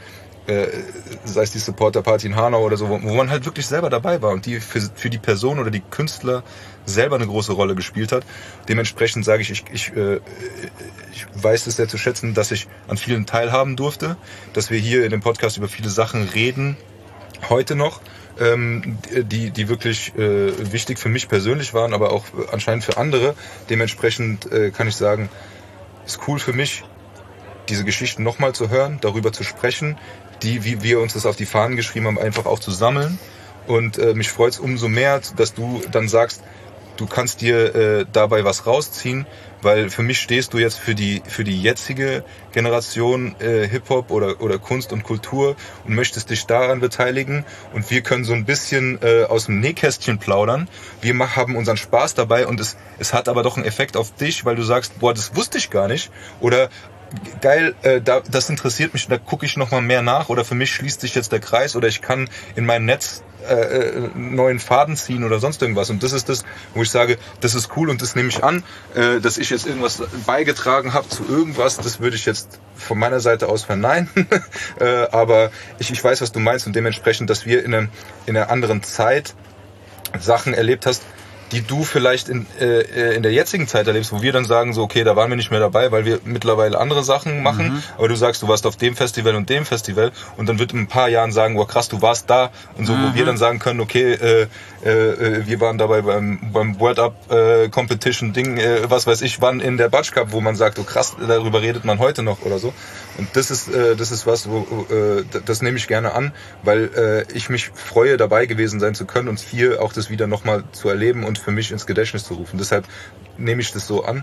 äh, sei es die Supporter-Party in Hanau oder so, wo, wo man halt wirklich selber dabei war und die für, für die Person oder die Künstler selber eine große Rolle gespielt hat. Dementsprechend sage ich, ich, ich, äh, ich weiß es sehr zu schätzen, dass ich an vielen teilhaben durfte, dass wir hier in dem Podcast über viele Sachen reden, heute noch, ähm, die, die wirklich äh, wichtig für mich persönlich waren, aber auch anscheinend für andere. Dementsprechend äh, kann ich sagen, ist cool für mich, diese Geschichten nochmal zu hören, darüber zu sprechen, die, wie wir uns das auf die Fahnen geschrieben haben, einfach auch zu sammeln. Und äh, mich freut es umso mehr, dass du dann sagst, du kannst dir äh, dabei was rausziehen, weil für mich stehst du jetzt für die für die jetzige Generation äh, Hip-Hop oder oder Kunst und Kultur und möchtest dich daran beteiligen und wir können so ein bisschen äh, aus dem Nähkästchen plaudern. Wir mach, haben unseren Spaß dabei und es es hat aber doch einen Effekt auf dich, weil du sagst, boah, das wusste ich gar nicht oder geil, äh, da, das interessiert mich, da gucke ich nochmal mehr nach oder für mich schließt sich jetzt der Kreis oder ich kann in mein Netz äh, neuen Faden ziehen oder sonst irgendwas und das ist das, wo ich sage, das ist cool und das nehme ich an, äh, dass ich jetzt irgendwas beigetragen habe zu irgendwas, das würde ich jetzt von meiner Seite aus verneinen, äh, aber ich, ich weiß, was du meinst und dementsprechend, dass wir in, einem, in einer anderen Zeit Sachen erlebt hast, die du vielleicht in, äh, in der jetzigen Zeit erlebst, wo wir dann sagen, so okay, da waren wir nicht mehr dabei, weil wir mittlerweile andere Sachen machen, mhm. aber du sagst, du warst auf dem Festival und dem Festival und dann wird in ein paar Jahren sagen, oh krass, du warst da und so, mhm. wo wir dann sagen können, okay, äh, äh, wir waren dabei beim, beim World Up äh, Competition Ding, äh, was weiß ich, wann in der Batsch Cup, wo man sagt, oh krass, darüber redet man heute noch oder so und das ist äh, das ist was, wo, äh, das nehme ich gerne an, weil äh, ich mich freue, dabei gewesen sein zu können und hier auch das wieder nochmal zu erleben und für mich ins Gedächtnis zu rufen. Deshalb nehme ich das so an.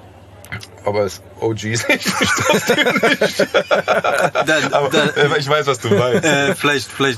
Aber es O Gs, ich trotzdem nicht. dann, Aber dann, äh, ich weiß, was du meinst. Äh, vielleicht, vielleicht,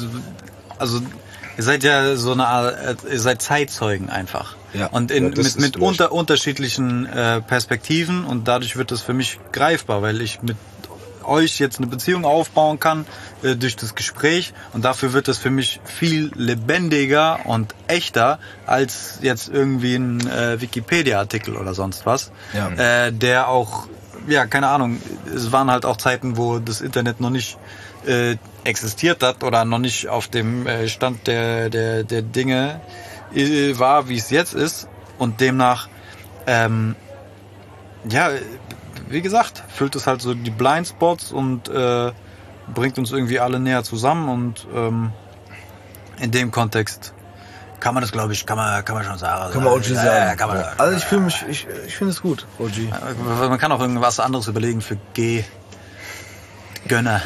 also ihr seid ja so eine Art, ihr seid Zeitzeugen einfach. Ja. Und in, ja, mit, mit unter, unterschiedlichen äh, Perspektiven und dadurch wird das für mich greifbar, weil ich mit euch jetzt eine Beziehung aufbauen kann äh, durch das Gespräch und dafür wird das für mich viel lebendiger und echter als jetzt irgendwie ein äh, Wikipedia-Artikel oder sonst was, ja. äh, der auch, ja, keine Ahnung, es waren halt auch Zeiten, wo das Internet noch nicht äh, existiert hat oder noch nicht auf dem äh, Stand der, der, der Dinge äh, war, wie es jetzt ist und demnach ähm, ja, wie gesagt, füllt es halt so die Blindspots und äh, bringt uns irgendwie alle näher zusammen und ähm, in dem Kontext kann man das, glaube ich, kann man, kann man schon sagen. Kann man O G ja, sagen. Ja, kann man, ja. Also ich fühle mich, ich, ich finde es gut, O G. Man kann auch irgendwas anderes überlegen für G. Gönner.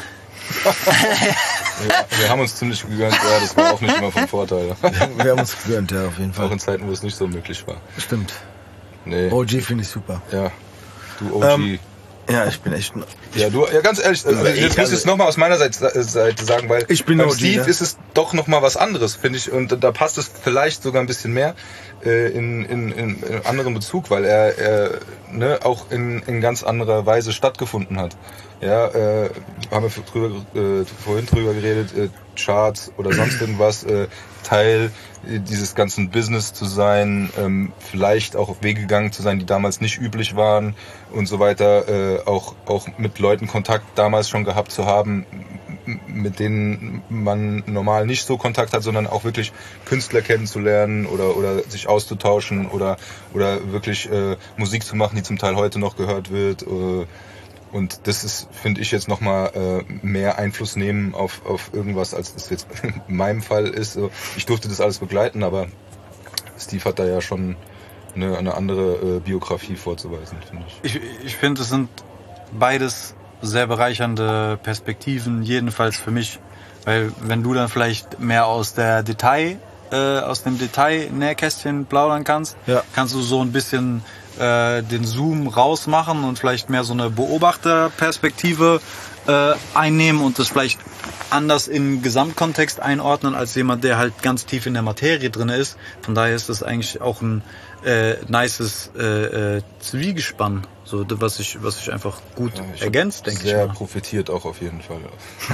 Ja, wir haben uns ziemlich gegönnt, ja, das war auch nicht immer von Vorteil. Wir haben uns gegönnt, ja, auf jeden Fall. Auch in Zeiten, wo es nicht so möglich war. Stimmt. Nee. O G finde ich super. Ja. Du O G. Ähm, ja, ich bin echt... Ich ja, du, ja, ganz ehrlich, also, jetzt muss ich es nochmal aus meiner Seite, Seite sagen, weil ich bin beim O G, Steve ne? ist es doch nochmal was anderes, finde ich, und da passt es vielleicht sogar ein bisschen mehr äh, in, in, in, in anderen Bezug, weil er, er ne, auch in, in ganz anderer Weise stattgefunden hat. Ja, äh, haben wir drüber, äh, vorhin drüber geredet, äh, Charts oder sonst irgendwas, äh, Teil dieses ganzen Business zu sein, ähm, vielleicht auch auf Wege gegangen zu sein, die damals nicht üblich waren und so weiter, äh, auch auch mit Leuten Kontakt damals schon gehabt zu haben, mit denen man normal nicht so Kontakt hat, sondern auch wirklich Künstler kennenzulernen oder oder sich auszutauschen oder oder wirklich äh, Musik zu machen, die zum Teil heute noch gehört wird. Äh, Und das ist, finde ich, jetzt nochmal äh, mehr Einfluss nehmen auf, auf irgendwas, als das jetzt in meinem Fall ist. Ich durfte das alles begleiten, aber Steve hat da ja schon eine, eine andere äh, Biografie vorzuweisen, finde ich. Ich, ich finde, es sind beides sehr bereichernde Perspektiven, jedenfalls für mich. Weil wenn du dann vielleicht mehr aus der Detail, äh, aus dem Detail-Nähkästchen plaudern kannst, ja. kannst du so ein bisschen den Zoom rausmachen und vielleicht mehr so eine Beobachterperspektive äh, einnehmen und das vielleicht anders im Gesamtkontext einordnen als jemand, der halt ganz tief in der Materie drin ist. Von daher ist das eigentlich auch ein äh, nices äh, äh, Zwiegespann, so was ich was ich einfach gut ja, ich ergänzt, denke ich mal. Sehr profitiert auch auf jeden Fall.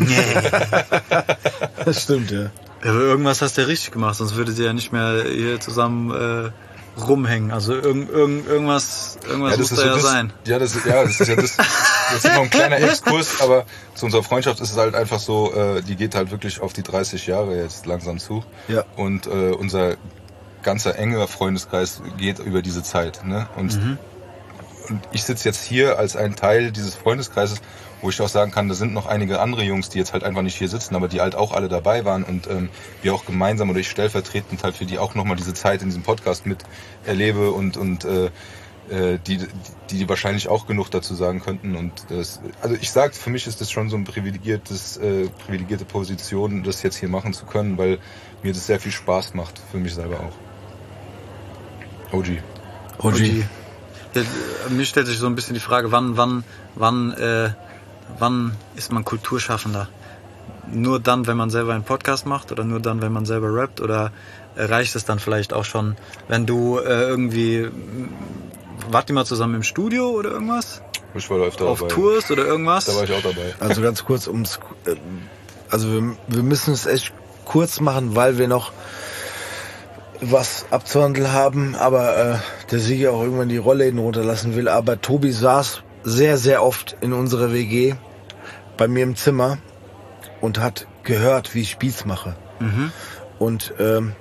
Das stimmt, ja. Aber irgendwas hast du ja richtig gemacht, sonst würdet ihr ja nicht mehr hier zusammen äh, rumhängen, also irgend, irgend, irgendwas, irgendwas ja, muss da so ja das, sein. Ja, das, ja, das ist ja das, jetzt noch ein kleiner Exkurs, aber zu unserer Freundschaft ist es halt einfach so, äh, die geht halt wirklich auf die dreißig Jahre jetzt langsam zu. Ja. Und äh, unser ganzer enger Freundeskreis geht über diese Zeit. Ne? Und, mhm. und ich sitze jetzt hier als ein Teil dieses Freundeskreises, wo ich auch sagen kann, da sind noch einige andere Jungs, die jetzt halt einfach nicht hier sitzen, aber die halt auch alle dabei waren und ähm, wir auch gemeinsam oder ich stellvertretend halt für die auch nochmal diese Zeit in diesem Podcast mit erlebe und, und äh, die, die wahrscheinlich auch genug dazu sagen könnten. Und das, also ich sage, für mich ist das schon so ein privilegiertes, äh, privilegierte Position, das jetzt hier machen zu können, weil mir das sehr viel Spaß macht, für mich selber auch. O G. O G. Ja, mir stellt sich so ein bisschen die Frage, wann, wann, wann, äh, wann ist man Kulturschaffender? Nur dann, wenn man selber einen Podcast macht oder nur dann, wenn man selber rappt? Oder reicht es dann vielleicht auch schon, wenn du äh, irgendwie... Wart ihr mal zusammen im Studio oder irgendwas? Ich war öfter Auf dabei. Tours oder irgendwas? Da war ich auch dabei. Also ganz kurz, ums, also wir, wir müssen es echt kurz machen, weil wir noch was abzuhandeln haben, aber äh, der Sigi auch irgendwann die Rollläden runterlassen will. Aber Tobi saß sehr, sehr oft in unserer W G bei mir im Zimmer und hat gehört, wie ich Beats mache. Mhm. Und ähm,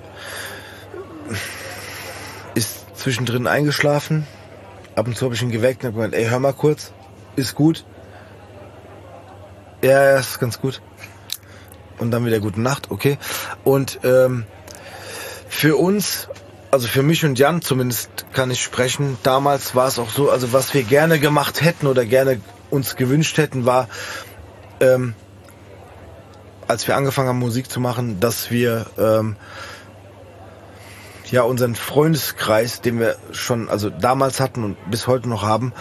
ist zwischendrin eingeschlafen. Ab und zu habe ich ihn geweckt und habe gemeint, ey, hör mal kurz, ist gut? Ja, ja, ist ganz gut. Und dann wieder gute Nacht, okay. Und ähm, für uns, also für mich und Jan zumindest kann ich sprechen, damals war es auch so, also was wir gerne gemacht hätten oder gerne uns gewünscht hätten, war, ähm, als wir angefangen haben Musik zu machen, dass wir ähm, ja unseren Freundeskreis, den wir schon also damals hatten und bis heute noch haben,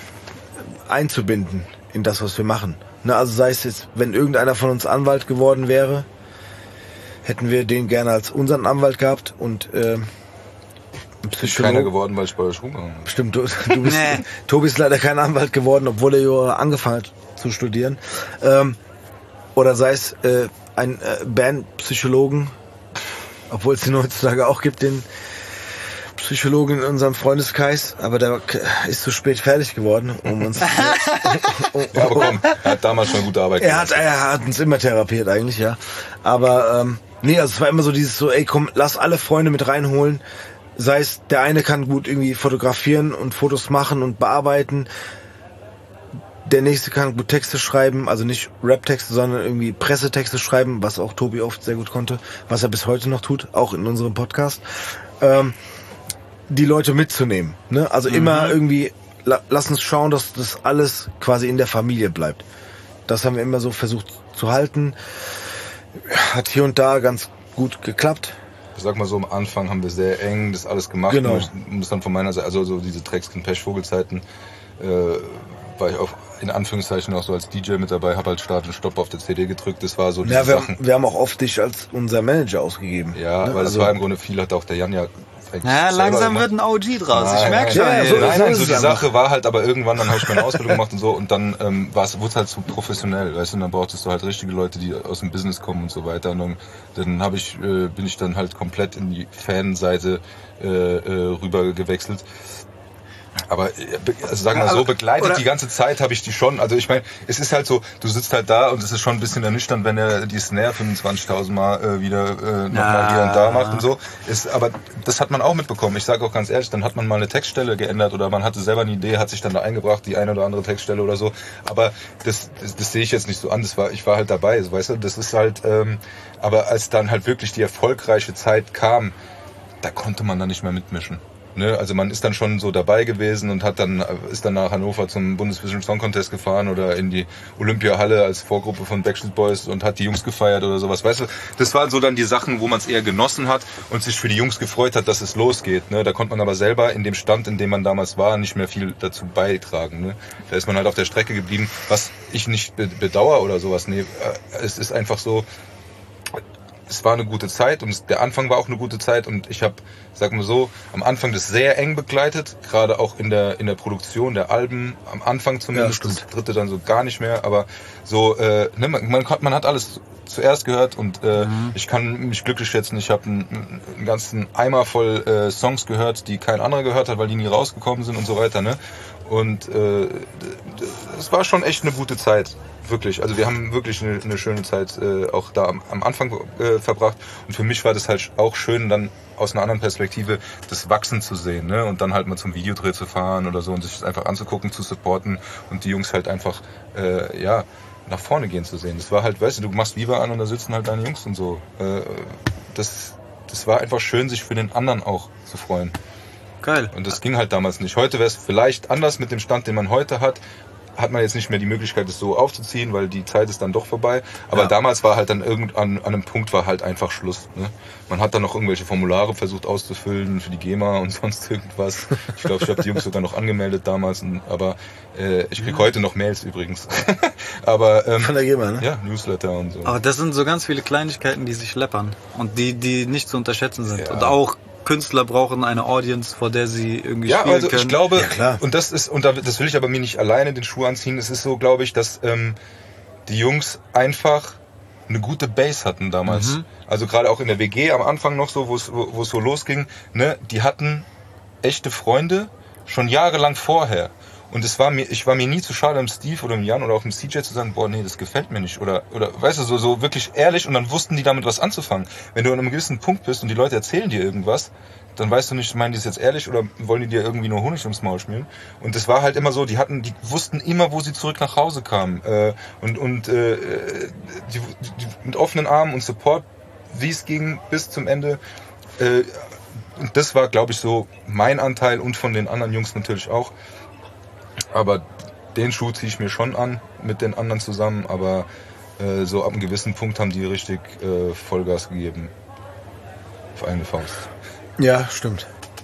einzubinden in das, was wir machen. Ne, also sei es jetzt, wenn irgendeiner von uns Anwalt geworden wäre, hätten wir den gerne als unseren Anwalt gehabt und äh, Psychologe. Keiner geworden, weil ich bei euch rumgegangen bin. Stimmt, du, du bist, nee. Tobi ist leider kein Anwalt geworden, obwohl er ja angefangen hat zu studieren. Ähm, oder sei es äh, ein äh, Bandpsychologen, obwohl es den heutzutage auch gibt, den Psychologen in unserem Freundeskreis, aber der ist zu spät fertig geworden, um uns... um, um, ja, aber komm, er hat damals schon gute Arbeit gemacht. Er hat, er hat uns immer therapiert eigentlich, ja. Aber, ähm, nee, also es war immer so dieses so, ey komm, lass alle Freunde mit reinholen, sei es, der eine kann gut irgendwie fotografieren und Fotos machen und bearbeiten, der nächste kann gut Texte schreiben, also nicht Rap-Texte, sondern irgendwie Pressetexte schreiben, was auch Tobi oft sehr gut konnte, was er bis heute noch tut, auch in unserem Podcast. Ähm, die Leute mitzunehmen, ne? Also mhm. immer irgendwie, la, lass uns schauen, dass das alles quasi in der Familie bleibt. Das haben wir immer so versucht zu halten. Hat hier und da ganz gut geklappt. Ich sag mal so, am Anfang haben wir sehr eng das alles gemacht. Genau. Ich muss dann von meiner Seite, also so diese Dreckskin Pech Vogelzeiten, äh, war ich auch in Anführungszeichen auch so als D J mit dabei, habe halt Start und Stopp auf der C D gedrückt. Das war so diese ja, wir Sachen. Haben, wir haben auch oft dich als unser Manager ausgegeben. Ja, ne? Weil es also, war im Grunde viel, hat auch der Jan ja Ja, langsam wird ein O G draus. Nein, ich merke schon. Ja, so, nein, nein, so die Sache war halt, aber irgendwann dann habe ich meine Ausbildung gemacht und so und dann ähm, war es wurde halt zu professionell, weißt du, und dann brauchtest du halt richtige Leute, die aus dem Business kommen und so weiter. Und dann, dann habe ich äh, bin ich dann halt komplett in die Fanseite äh, äh, rüber gewechselt. Aber also sagen wir mal so, begleitet Oder die ganze Zeit habe ich die schon. Also ich meine, es ist halt so, du sitzt halt da und es ist schon ein bisschen ernüchternd, wenn er die Snare fünfundzwanzigtausend Mal äh, wieder äh, nochmal ja. hier und da macht und so. Ist, aber das hat man auch mitbekommen. Ich sage auch ganz ehrlich, dann hat man mal eine Textstelle geändert oder man hatte selber eine Idee, hat sich dann da eingebracht, die eine oder andere Textstelle oder so. Aber das, das, das sehe ich jetzt nicht so an. Das war, ich war halt dabei, also, weißt du. Das ist halt. Ähm, aber als dann halt wirklich die erfolgreiche Zeit kam, da konnte man dann nicht mehr mitmischen. Ne, also man ist dann schon so dabei gewesen und hat dann ist dann nach Hannover zum Bundesvision Song Contest gefahren oder in die Olympiahalle als Vorgruppe von Backstreet Boys und hat die Jungs gefeiert oder sowas. Weißt du, das waren so dann die Sachen, wo man es eher genossen hat und sich für die Jungs gefreut hat, dass es losgeht. Ne, da konnte man aber selber in dem Stand, in dem man damals war, nicht mehr viel dazu beitragen. Ne. Da ist man halt auf der Strecke geblieben, was ich nicht bedauere oder sowas. Nee, es ist einfach so, es war eine gute Zeit und der Anfang war auch eine gute Zeit und ich habe sag mal so, am Anfang das sehr eng begleitet, gerade auch in der in der Produktion der Alben, am Anfang zumindest, ja, das dritte dann so gar nicht mehr, aber so, äh, ne, man, man, man hat alles zuerst gehört und äh, mhm. ich kann mich glücklich schätzen, ich habe einen, einen ganzen Eimer voll äh, Songs gehört, die kein anderer gehört hat, weil die nie rausgekommen sind und so weiter, ne? Und äh, es war schon echt eine gute Zeit, wirklich. Also wir haben wirklich eine, eine schöne Zeit äh, auch da am, am Anfang äh, verbracht. Und für mich war das halt auch schön, dann aus einer anderen Perspektive das Wachsen zu sehen, ne? Und dann halt mal zum Videodreh zu fahren oder so und sich das einfach anzugucken, zu supporten und die Jungs halt einfach äh, ja nach vorne gehen zu sehen. Das war halt, weißt du, du machst Viva an und da sitzen halt deine Jungs und so. Äh, das, das war einfach schön, sich für den anderen auch zu freuen. Geil. Und das ging halt damals nicht. Heute wäre es vielleicht anders mit dem Stand, den man heute hat. Hat man jetzt nicht mehr die Möglichkeit, das so aufzuziehen, weil die Zeit ist dann doch vorbei. Aber ja. damals war halt dann irgendwann an einem Punkt war halt einfach Schluss. Ne? Man hat dann noch irgendwelche Formulare versucht auszufüllen für die GEMA und sonst irgendwas. Ich glaube, ich habe die Jungs sogar noch angemeldet damals. Aber äh, ich krieg heute noch Mails übrigens. aber ähm, von der GEMA, ne? Ja, Newsletter und so. Aber das sind so ganz viele Kleinigkeiten, die sich läppern und die, die nicht zu unterschätzen sind. Ja. Und auch Künstler brauchen eine Audience, vor der sie irgendwie ja, spielen also können. Ich glaube, ja, klar. und das ist, und das will ich aber mir nicht alleine den Schuh anziehen, es ist so, glaube ich, dass ähm, die Jungs einfach eine gute Base hatten damals. Mhm. Also gerade auch in der W G am Anfang noch so, wo es wo es so losging, ne, die hatten echte Freunde schon jahrelang vorher. Und es war mir, ich war mir nie zu schade, dem Steve oder dem Jan oder auch dem C J zu sagen, boah, nee, das gefällt mir nicht. Oder, oder, weißt du, so, so wirklich ehrlich und dann wussten die damit was anzufangen. Wenn du an einem gewissen Punkt bist und die Leute erzählen dir irgendwas, dann weißt du nicht, meinen die es jetzt ehrlich oder wollen die dir irgendwie nur Honig ums Maul schmieren? Und das war halt immer so, die hatten, die wussten immer, wo sie zurück nach Hause kamen. Äh, und, und, äh, die, die, mit offenen Armen und Support, wie es ging, bis zum Ende. Äh, und das war, glaube ich, so mein Anteil und von den anderen Jungs natürlich auch. Aber den Schuh ziehe ich mir schon an mit den anderen zusammen, aber äh, so ab einem gewissen Punkt haben die richtig äh, Vollgas gegeben. Auf eigene Faust. Ja, stimmt.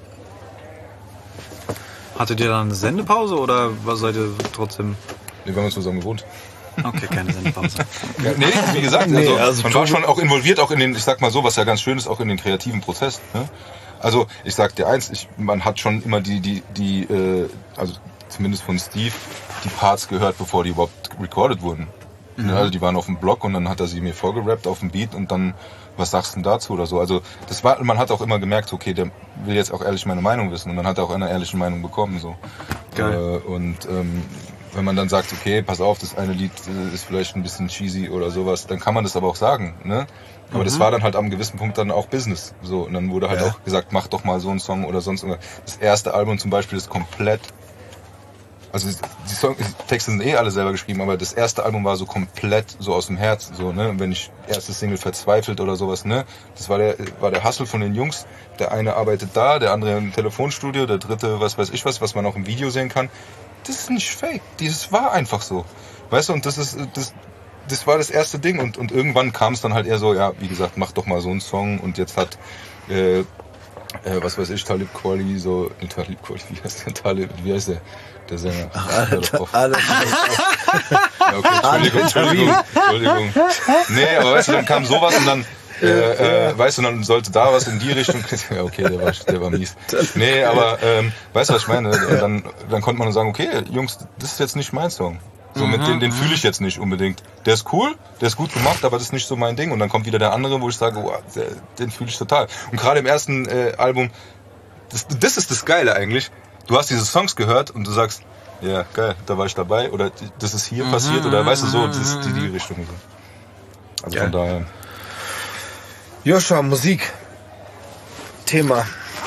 Hattet ihr dann eine Sendepause oder was seid ihr trotzdem? Nee, wir haben zusammen gewohnt. Okay, keine Sendepause. Ja, nee, wie gesagt, nee, also, also man war schon auch involviert, auch in den, ich sag mal so, was ja ganz schön ist, auch in den kreativen Prozess. Ne? Also ich sag dir eins, ich, man hat schon immer die, die, die, äh, also zumindest von Steve, die Parts gehört, bevor die überhaupt recorded wurden. Mhm. Also die waren auf dem Blog und dann hat er sie mir vorgerappt auf dem Beat und dann, was sagst du denn dazu oder so. Also das war, man hat auch immer gemerkt, okay, der will jetzt auch ehrlich meine Meinung wissen und dann hat er auch eine ehrliche Meinung bekommen. So. Geil. Äh, und ähm, wenn man dann sagt, okay, pass auf, das eine Lied ist vielleicht ein bisschen cheesy oder sowas, dann kann man das aber auch sagen, ne? Aber mhm. das war dann halt am gewissen Punkt dann auch Business. So, und dann wurde halt ja. auch gesagt, mach doch mal so einen Song oder sonst irgendwas. Das erste Album zum Beispiel ist komplett, also die, Song, die Texte sind eh alle selber geschrieben, aber das erste Album war so komplett so aus dem Herz, so, ne? Und wenn ich erste Single Verzweifelt oder sowas, ne? Das war der, war der Hustle von den Jungs. Der eine arbeitet da, der andere im Telefonstudio, der dritte was weiß ich was, was man auch im Video sehen kann. Das ist nicht fake, das war einfach so. Weißt du, und das ist, das, das war das erste Ding und, und irgendwann kam es dann halt eher so, ja, wie gesagt, mach doch mal so einen Song und jetzt hat, äh, äh, was weiß ich, Talib Kweli, so, ne, Talib Kweli, wie heißt der, Talib, wie heißt der, der Sänger? Ach, alles, ja, okay, Entschuldigung, Entschuldigung, Entschuldigung. Nee, aber weißt du, dann kam sowas und dann, Äh, äh, weißt du, dann sollte da was in die Richtung. Ja, okay, der war, der war mies. Nee, aber ähm, weißt du, was ich meine? Und dann, dann konnte man sagen, okay, Jungs, das ist jetzt nicht mein Song. So, mit dem, den fühle ich jetzt nicht unbedingt. Der ist cool, der ist gut gemacht, aber das ist nicht so mein Ding. Und dann kommt wieder der andere, wo ich sage, oh, der, den fühle ich total. Und gerade im ersten äh, Album, das, das ist das Geile eigentlich. Du hast diese Songs gehört und du sagst, ja, geil, da war ich dabei. Oder das ist hier passiert. Oder weißt du, so, das ist die, die Richtung. Also von daher. Joshua, Musik. Thema.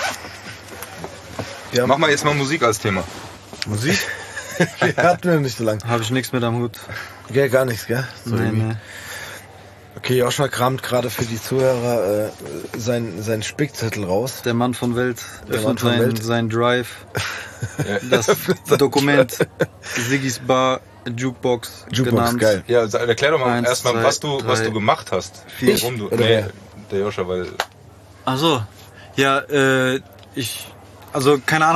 Ja. Mach mal jetzt mal Musik als Thema. Musik? Hatten wir nicht so lange. Habe ich nichts mit am Hut. Ja, gar nichts, gell? So nee, nee. Okay, Joshua kramt gerade für die Zuhörer äh, sein, sein Spickzettel raus. Der Mann von Welt Der Mann von sein, Welt. sein Drive. Das Dokument Siggy's Bar Jukebox, Jukebox genannt. Geil. Ja, erklär doch mal erstmal, was du, drei, was du gemacht hast. vier, Warum du, oder nee, wer? der Joshua, weil... Ach so. Ja, äh, ich, also keine Ahnung,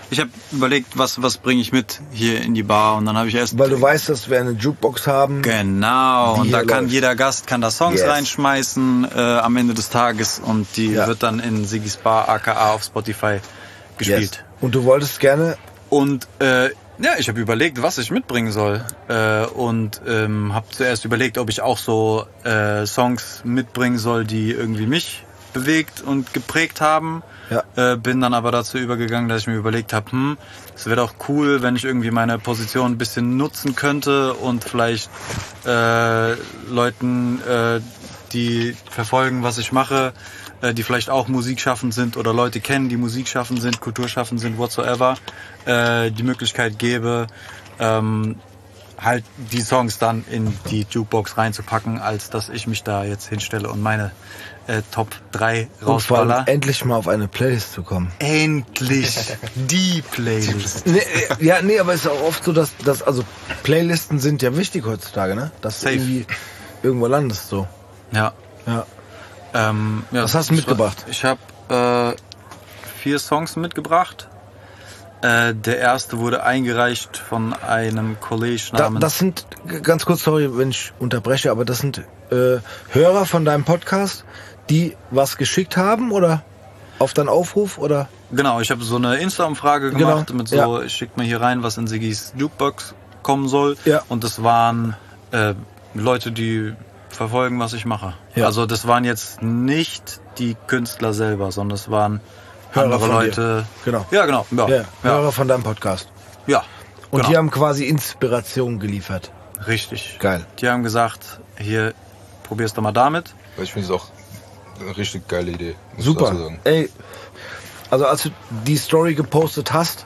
ich habe überlegt, was, was bringe ich mit hier in die Bar und dann habe ich erst... Weil du weißt, dass wir eine Jukebox haben. Genau, und da kann läuft. jeder Gast kann da Songs yes. reinschmeißen äh, am Ende des Tages und die ja. wird dann in Sigis Bar aka auf Spotify gespielt. Yes. Und du wolltest gerne... Und äh, ja, ich habe überlegt, was ich mitbringen soll äh, und ähm, habe zuerst überlegt, ob ich auch so äh, Songs mitbringen soll, die irgendwie mich bewegt und geprägt haben. Ja. Äh, bin dann aber dazu übergegangen, dass ich mir überlegt habe, hm, es wäre doch cool, wenn ich irgendwie meine Position ein bisschen nutzen könnte und vielleicht äh, Leuten, äh, die verfolgen, was ich mache, äh, die vielleicht auch musikschaffend sind oder Leute kennen, die musikschaffend sind, kulturschaffend sind, whatsoever, äh, die Möglichkeit gebe, ähm, halt die Songs dann in die Jukebox reinzupacken, als dass ich mich da jetzt hinstelle und meine äh, Top drei rausballer. Und endlich mal auf eine Playlist zu kommen. Endlich die Playlist. Nee, ja, nee, aber es ist auch oft so, dass, dass also Playlisten sind ja wichtig heutzutage, ne? Dass du irgendwie irgendwo landest so. Ja. Ja. Ähm, ja Was hast du mitgebracht? Ich habe äh, vier Songs mitgebracht. Äh, der erste wurde eingereicht von einem Kollegen namens... Da, das sind, ganz kurz, sorry, wenn ich unterbreche, aber das sind äh, Hörer von deinem Podcast, die was geschickt haben oder auf deinen Aufruf oder? Genau, ich habe so eine Insta-Umfrage gemacht genau. mit so, ja. ich schick mir hier rein, was in Sigis Jukebox kommen soll. Ja. Und das waren äh, Leute, die verfolgen, was ich mache. Ja. Also das waren jetzt nicht die Künstler selber, sondern es waren Hörer andere von Leute. Dir. Genau. Ja, genau. Ja. Ja. Hörer von deinem Podcast. Ja. Und genau. die haben quasi Inspiration geliefert. Richtig. Geil. Die haben gesagt, hier, probier's doch mal damit. Ich finde es auch eine richtig geile Idee. Super. Ey, also als du die Story gepostet hast,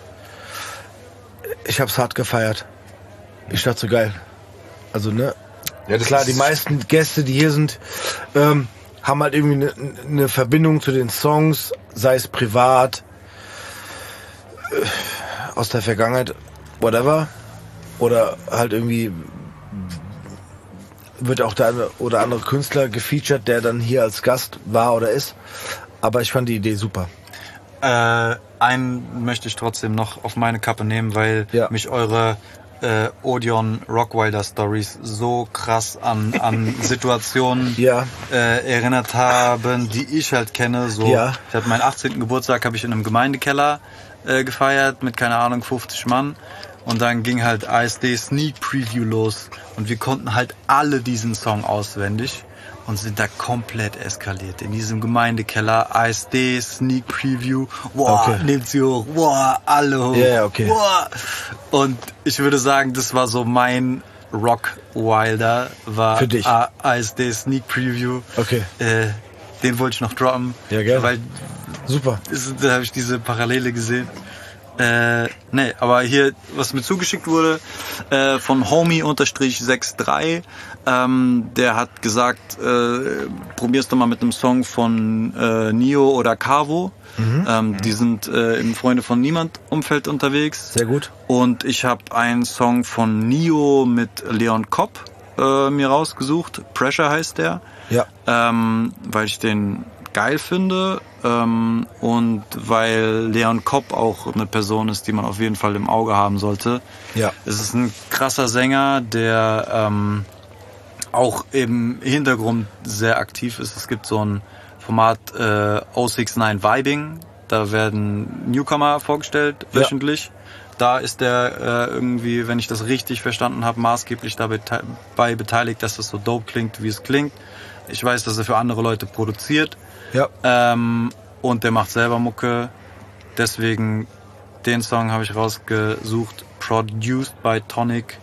ich hab's hart gefeiert. Ich dachte so geil. Also, ne? Ja, das klar, die meisten Gäste, die hier sind, ähm, haben halt irgendwie eine, eine Verbindung zu den Songs, sei es privat, äh, aus der Vergangenheit, whatever. Oder halt irgendwie wird auch der eine oder andere Künstler gefeatured, der dann hier als Gast war oder ist. Aber ich fand die Idee super. Äh, einen möchte ich trotzdem noch auf meine Kappe nehmen, weil ja. mich eure äh, Odeon Rockwilder Stories so krass an, an Situationen ja. äh, erinnert haben, die ich halt kenne. So, ja. Ich hatte meinen achtzehnten Geburtstag, habe ich in einem Gemeindekeller äh, gefeiert mit, keine Ahnung, fünfzig Mann. Und dann ging halt A S D Sneak Preview los und wir konnten halt alle diesen Song auswendig und sind da komplett eskaliert. In diesem Gemeindekeller, A S D Sneak Preview, wow, okay. Nehmt sie hoch, wow, alle hoch, yeah, okay. wow. Und ich würde sagen, das war so mein Rockwilder, war für dich. A S D Sneak Preview. Okay. Äh, den wollte ich noch droppen. Ja, gerne. Weil super. Ist, da habe ich diese Parallele gesehen. Äh, nee, aber hier, was mir zugeschickt wurde, äh, von Homie sechs drei, ähm, der hat gesagt, äh, probier's doch mal mit einem Song von äh, Nio oder Cavo. Mhm. Ähm, die sind äh, im Freunde von Niemand Umfeld unterwegs. Sehr gut. Und ich habe einen Song von Nio mit Leon Kopp äh, mir rausgesucht. Pressure heißt der. Ja. Ähm, weil ich den geil finde ähm, und weil Leon Kopp auch eine Person ist, die man auf jeden Fall im Auge haben sollte. Ja. Es ist ein krasser Sänger, der ähm, auch im Hintergrund sehr aktiv ist. Es gibt so ein Format äh, oh six nine Vibing, da werden Newcomer vorgestellt wöchentlich. Ja. Da ist der äh, irgendwie, wenn ich das richtig verstanden habe, maßgeblich dabei be- beteiligt, dass das so dope klingt, wie es klingt. Ich weiß, dass er für andere Leute produziert. Ja. Ähm, und der macht selber Mucke. Deswegen, den Song habe ich rausgesucht. Produced by Tonic,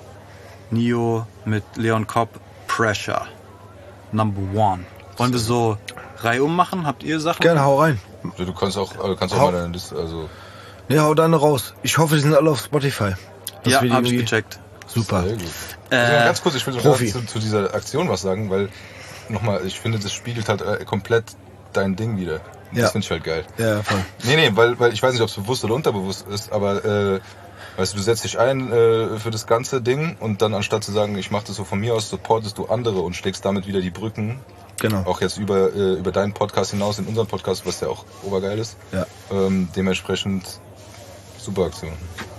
Nio mit Leon Kopp, Pressure. Number one. Wollen wir so reihum machen? Habt ihr Sachen? Gerne, hau rein. Ja, du kannst auch, du kannst auch mal deine Liste, also... Ne, hau deine raus. Ich hoffe, die sind alle auf Spotify. Das ja, hab ich gecheckt. Super. Sehr gut. Äh, also ganz kurz, ich will noch zu, zu dieser Aktion was sagen, weil, nochmal, ich finde, das spiegelt halt äh, komplett dein Ding wieder. Ja. Das finde ich halt geil. Ja, voll. Nee, nee, weil, weil ich weiß nicht, ob es bewusst oder unterbewusst ist, aber äh, weißt du, du setzt dich ein äh, für das ganze Ding und dann anstatt zu sagen, ich mache das so von mir aus, supportest du andere und schlägst damit wieder die Brücken. Genau. Auch jetzt über, äh, über deinen Podcast hinaus in unseren Podcast, was ja auch obergeil ist. Ja. Ähm, dementsprechend Super Aktion.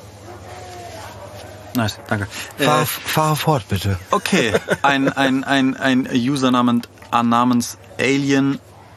Nice, danke. Fahr, Äh, fahre fort, bitte. okay, ein, ein, ein, ein User namens, namens Alien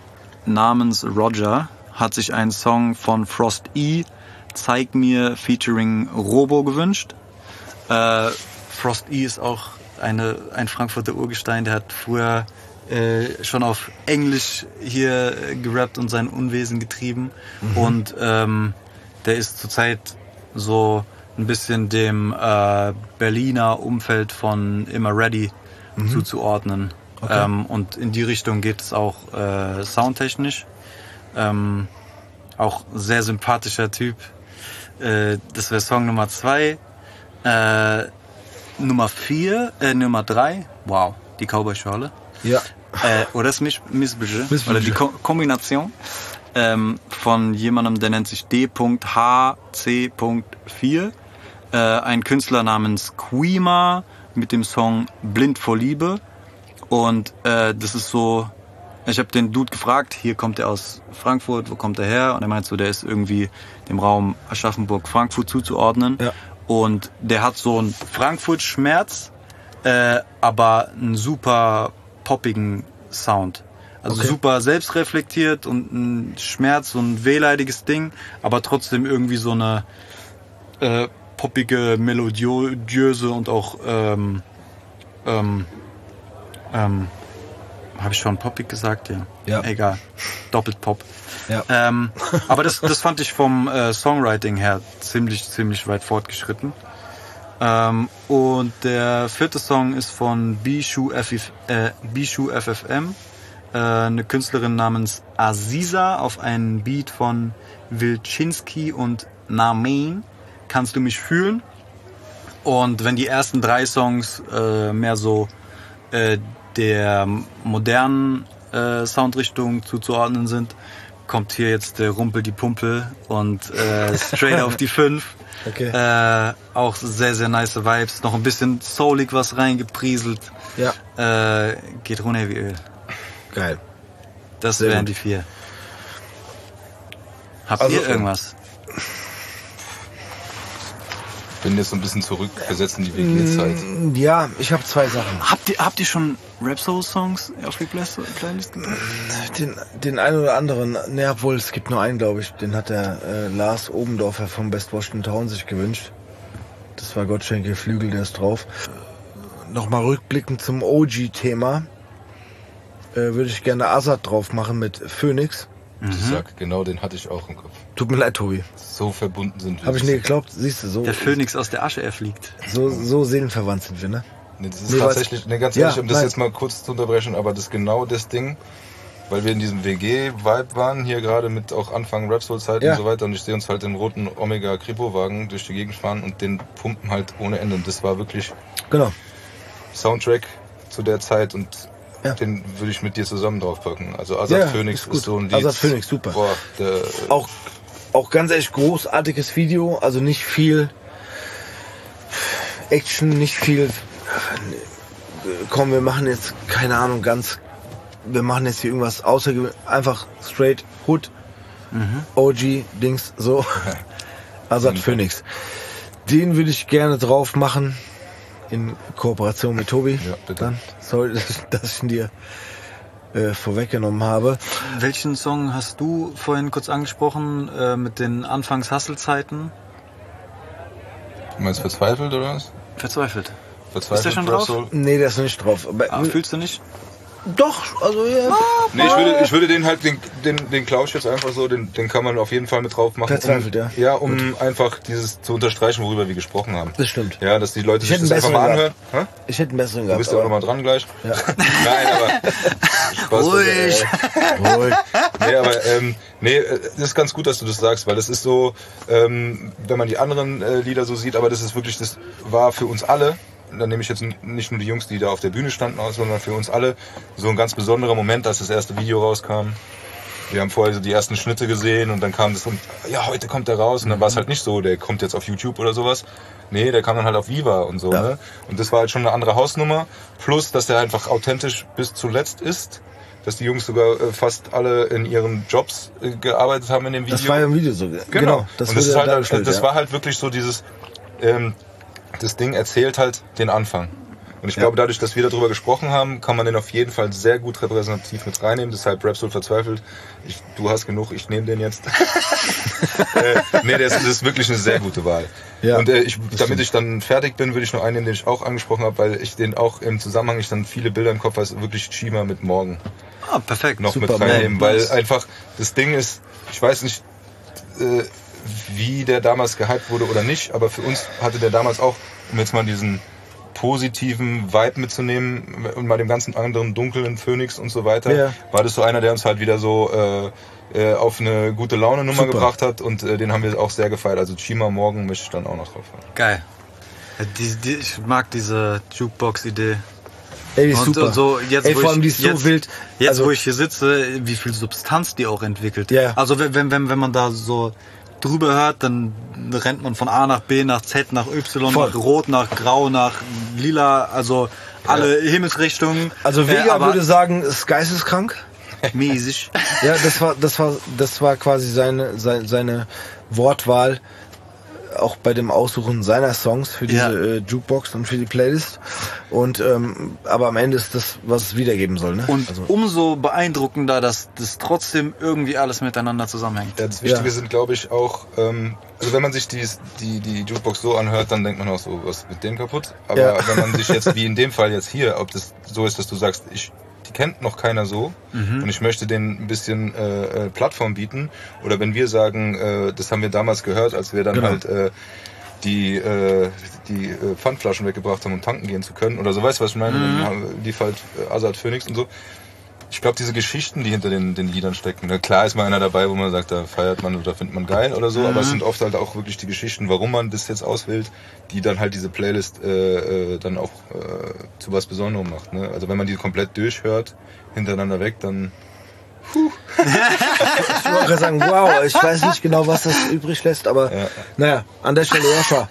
namens Roger hat sich einen Song von Frost E, Zeig mir, featuring Robo gewünscht. Äh, Frost E ist auch eine, ein Frankfurter Urgestein, der hat früher äh, schon auf Englisch hier äh, gerappt und sein Unwesen getrieben. Mhm. Und ähm, der ist zurzeit so ein bisschen dem äh, Berliner Umfeld von Immer Ready mhm. zuzuordnen. Okay. Ähm, und in die Richtung geht es auch äh, soundtechnisch. Ähm, auch sehr sympathischer Typ. Äh, das wäre Song Nummer zwei. Äh, Nummer vier, äh, Nummer drei. Wow, die Cowboy-Schorle. Ja. Äh, oder das Miss Missbudget. Oder die Ko- Kombination ähm, von jemandem, der nennt sich D H C vier. Äh, ein Künstler namens Quima mit dem Song Blind vor Liebe. Und äh, das ist so, ich habe den Dude gefragt, hier kommt er aus Frankfurt, wo kommt er her? Und er meint so, der ist irgendwie dem Raum Aschaffenburg-Frankfurt zuzuordnen. Ja. Und der hat so einen Frankfurt-Schmerz, äh, aber einen super poppigen Sound. Also okay. super selbstreflektiert und ein Schmerz, so ein wehleidiges Ding, aber trotzdem irgendwie so eine äh, poppige, melodiöse und auch ähm, ähm, ähm, habe ich schon poppig gesagt? Ja. ja. Egal. Doppelt Pop. Ja. Ähm, aber das, das fand ich vom äh, Songwriting her ziemlich, ziemlich weit fortgeschritten. Ähm, und der vierte Song ist von Bishu F F, äh, Bishu F F M, äh, eine Künstlerin namens Aziza auf einen Beat von Wilczynski und Namen. Kannst du mich fühlen? Und wenn die ersten drei Songs äh, mehr so äh, der modernen äh, Soundrichtung zuzuordnen sind, kommt hier jetzt der Rumpel die Pumpel und äh, straight auf die fünf. Okay. Äh, auch sehr, sehr nice Vibes. Noch ein bisschen soulig was reingeprieselt. Ja. Äh, geht runter wie Öl. Geil. Das sehr wären gut. Die vier. Habt also, ihr irgendwas? Ich bin jetzt so ein bisschen zurückgesetzt in die W G-Zeit. Ja, ich habe zwei Sachen. Habt ihr, habt ihr schon Rap-Soul-Songs auf die Playlist gebracht? Den, den einen oder anderen. Ne, obwohl, es gibt nur einen, glaube ich. Den hat der äh, Lars Obendorfer vom Best Washington Town sich gewünscht. Das war Gottschenke Flügel, der ist drauf. Nochmal rückblickend zum O G-Thema. Äh, würde ich gerne Azad drauf machen mit Phoenix. Mhm. Sag, genau den hatte ich auch im Kopf. Tut mir leid, Tobi. So verbunden sind wir. Habe ich nie geglaubt, siehst du, so. Der Phönix aus der Asche erfliegt. So, so seelenverwandt sind wir, ne? Nee, das ist nee, tatsächlich, ne, ganz ehrlich, ja, um das nein. jetzt mal kurz zu unterbrechen, aber das ist genau das Ding, weil wir in diesem W G-Vibe waren, hier gerade mit auch Anfang Rap-Soul-Zeit ja. und so weiter, und ich sehe uns halt den roten Omega-Kripo-Wagen durch die Gegend fahren und den pumpen halt ohne Ende. Und das war wirklich genau. Soundtrack zu der Zeit und ja. den würde ich mit dir zusammen draufpacken. Also Azad ja, Phoenix ist, ist so ein Lied. Azad Phoenix, super. Boah, der, auch, auch ganz echt großartiges Video, also nicht viel Action, nicht viel, komm, wir machen jetzt, keine Ahnung, ganz, wir machen jetzt hier irgendwas außergewöhnliches, einfach straight Hood, mhm. O G-Dings, so. Azad Phoenix. Den würde ich gerne drauf machen. In Kooperation mit Tobi. Ja, bitte. Dann. Sorry, dass ich ihn dir äh, vorweggenommen habe. Welchen Song hast du vorhin kurz angesprochen äh, mit den Anfangs-Hustle-Zeiten? Du meinst Verzweifelt oder was? Verzweifelt. Verzweifelt. Ist der schon drauf? Soul? Nee, der ist noch nicht drauf. Aber ah, fühlst du nicht? Doch, also ja. Nee, ich würde, ich würde den halt, den, den, den Klausch jetzt einfach so, den, den kann man auf jeden Fall mit drauf machen. Verzweifelt, um, ja. Ja, um mhm. einfach dieses zu unterstreichen, worüber wir gesprochen haben. Das stimmt. Ja, dass die Leute sich das einfach mal anhören. Ha? Ich hätte einen besseren gehabt. Du bist ja auch nochmal dran gleich. Ja. Nein, aber... Ruhig. Äh, ruhig. Nee, aber, ähm, nee, das ist ganz gut, dass du das sagst, weil das ist so, ähm, wenn man die anderen äh, Lieder so sieht, aber das ist wirklich, das war für uns alle, dann nehme ich jetzt nicht nur die Jungs, die da auf der Bühne standen, aus, sondern für uns alle so ein ganz besonderer Moment, als das erste Video rauskam. Wir haben vorher so die ersten Schnitte gesehen und dann kam das und ja, heute kommt der raus und dann war es halt nicht so, der kommt jetzt auf YouTube oder sowas. Nee, der kam dann halt auf Viva und so, ja. ne? Und das war halt schon eine andere Hausnummer. Plus, dass der einfach authentisch bis zuletzt ist. dass die Jungs sogar äh, fast alle in ihren Jobs äh, gearbeitet haben in dem Video. Das war ja im Video so. Genau. genau. Das, und das, ist halt, dargestellt, das ja. war halt wirklich so dieses, ähm, das Ding erzählt halt den Anfang. Und ich ja. glaube, dadurch, dass wir darüber gesprochen haben, kann man den auf jeden Fall sehr gut repräsentativ mit reinnehmen. Deshalb Rapsoul verzweifelt. Ich, du hast genug, ich nehme den jetzt. äh, nee, das, das ist wirklich eine sehr gute Wahl. Ja, und äh, ich, damit ich dann fertig bin, würde ich noch einen nehmen, den ich auch angesprochen habe, weil ich den auch im Zusammenhang, ich dann viele Bilder im Kopf habe, wirklich Chima mit Morgen. Ah, perfekt. Noch Super, mit reinnehmen, weil nice. einfach das Ding ist, ich weiß nicht, äh, wie der damals gehypt wurde oder nicht, aber für uns hatte der damals auch, um jetzt mal diesen positiven Vibe mitzunehmen und mal dem ganzen anderen dunklen Phoenix und so weiter, ja. war das so einer, der uns halt wieder so äh, äh, auf eine gute Laune Nummer Super. gebracht hat und äh, den haben wir auch sehr gefeiert. Also Chima Morgen möchte ich dann auch noch drauf haben. Geil. Die, die, ich mag diese Jukebox-Idee. Ey, die ist und super. So, jetzt, Ey, vor allem die ist so jetzt, wild. Jetzt, also, wo ich hier sitze, wie viel Substanz die auch entwickelt. Ja. Also wenn, wenn, wenn man da so drüber hört, dann rennt man von A nach B, nach Z, nach Y, Voll. nach Rot, nach Grau, nach Lila, also alle ja. Himmelsrichtungen. Also Vega äh, würde sagen, ist geisteskrank. Mäßig. Ja, das war, das war, das war quasi seine, seine, seine Wortwahl, auch bei dem Aussuchen seiner Songs für diese ja. äh, Jukebox und für die Playlist. Und ähm, aber am Ende ist das, was es wiedergeben soll. Ne? Und also. umso beeindruckender, dass das trotzdem irgendwie alles miteinander zusammenhängt. Ja, das Wichtige ja. sind, glaube ich, auch, ähm, also wenn man sich die, die, die Jukebox so anhört, dann denkt man auch so, was ist mit dem kaputt? Aber ja. wenn man sich jetzt, wie in dem Fall jetzt hier, ob das so ist, dass du sagst, ich die kennt noch keiner so mhm. und ich möchte denen ein bisschen äh, Plattform bieten. Oder wenn wir sagen, äh, das haben wir damals gehört, als wir dann genau. halt äh, die, äh, die äh, Pfandflaschen weggebracht haben, um tanken gehen zu können. Oder so, weißt du, was ich meine? Mhm. Dann lief halt äh, Azad Phoenix und so. Ich glaube, diese Geschichten, die hinter den, den Liedern stecken, ne? Klar ist mal einer dabei, wo man sagt, da feiert man oder findet man geil oder so, mhm. aber es sind oft halt auch wirklich die Geschichten, warum man das jetzt auswählt, die dann halt diese Playlist äh, äh, dann auch äh, zu was Besonderem macht. Ne? Also wenn man die komplett durchhört, hintereinander weg, dann... Puh. Ich wollte gerade sagen, wow, ich weiß nicht genau, was das übrig lässt, aber ja. naja, an der Stelle, Joscha,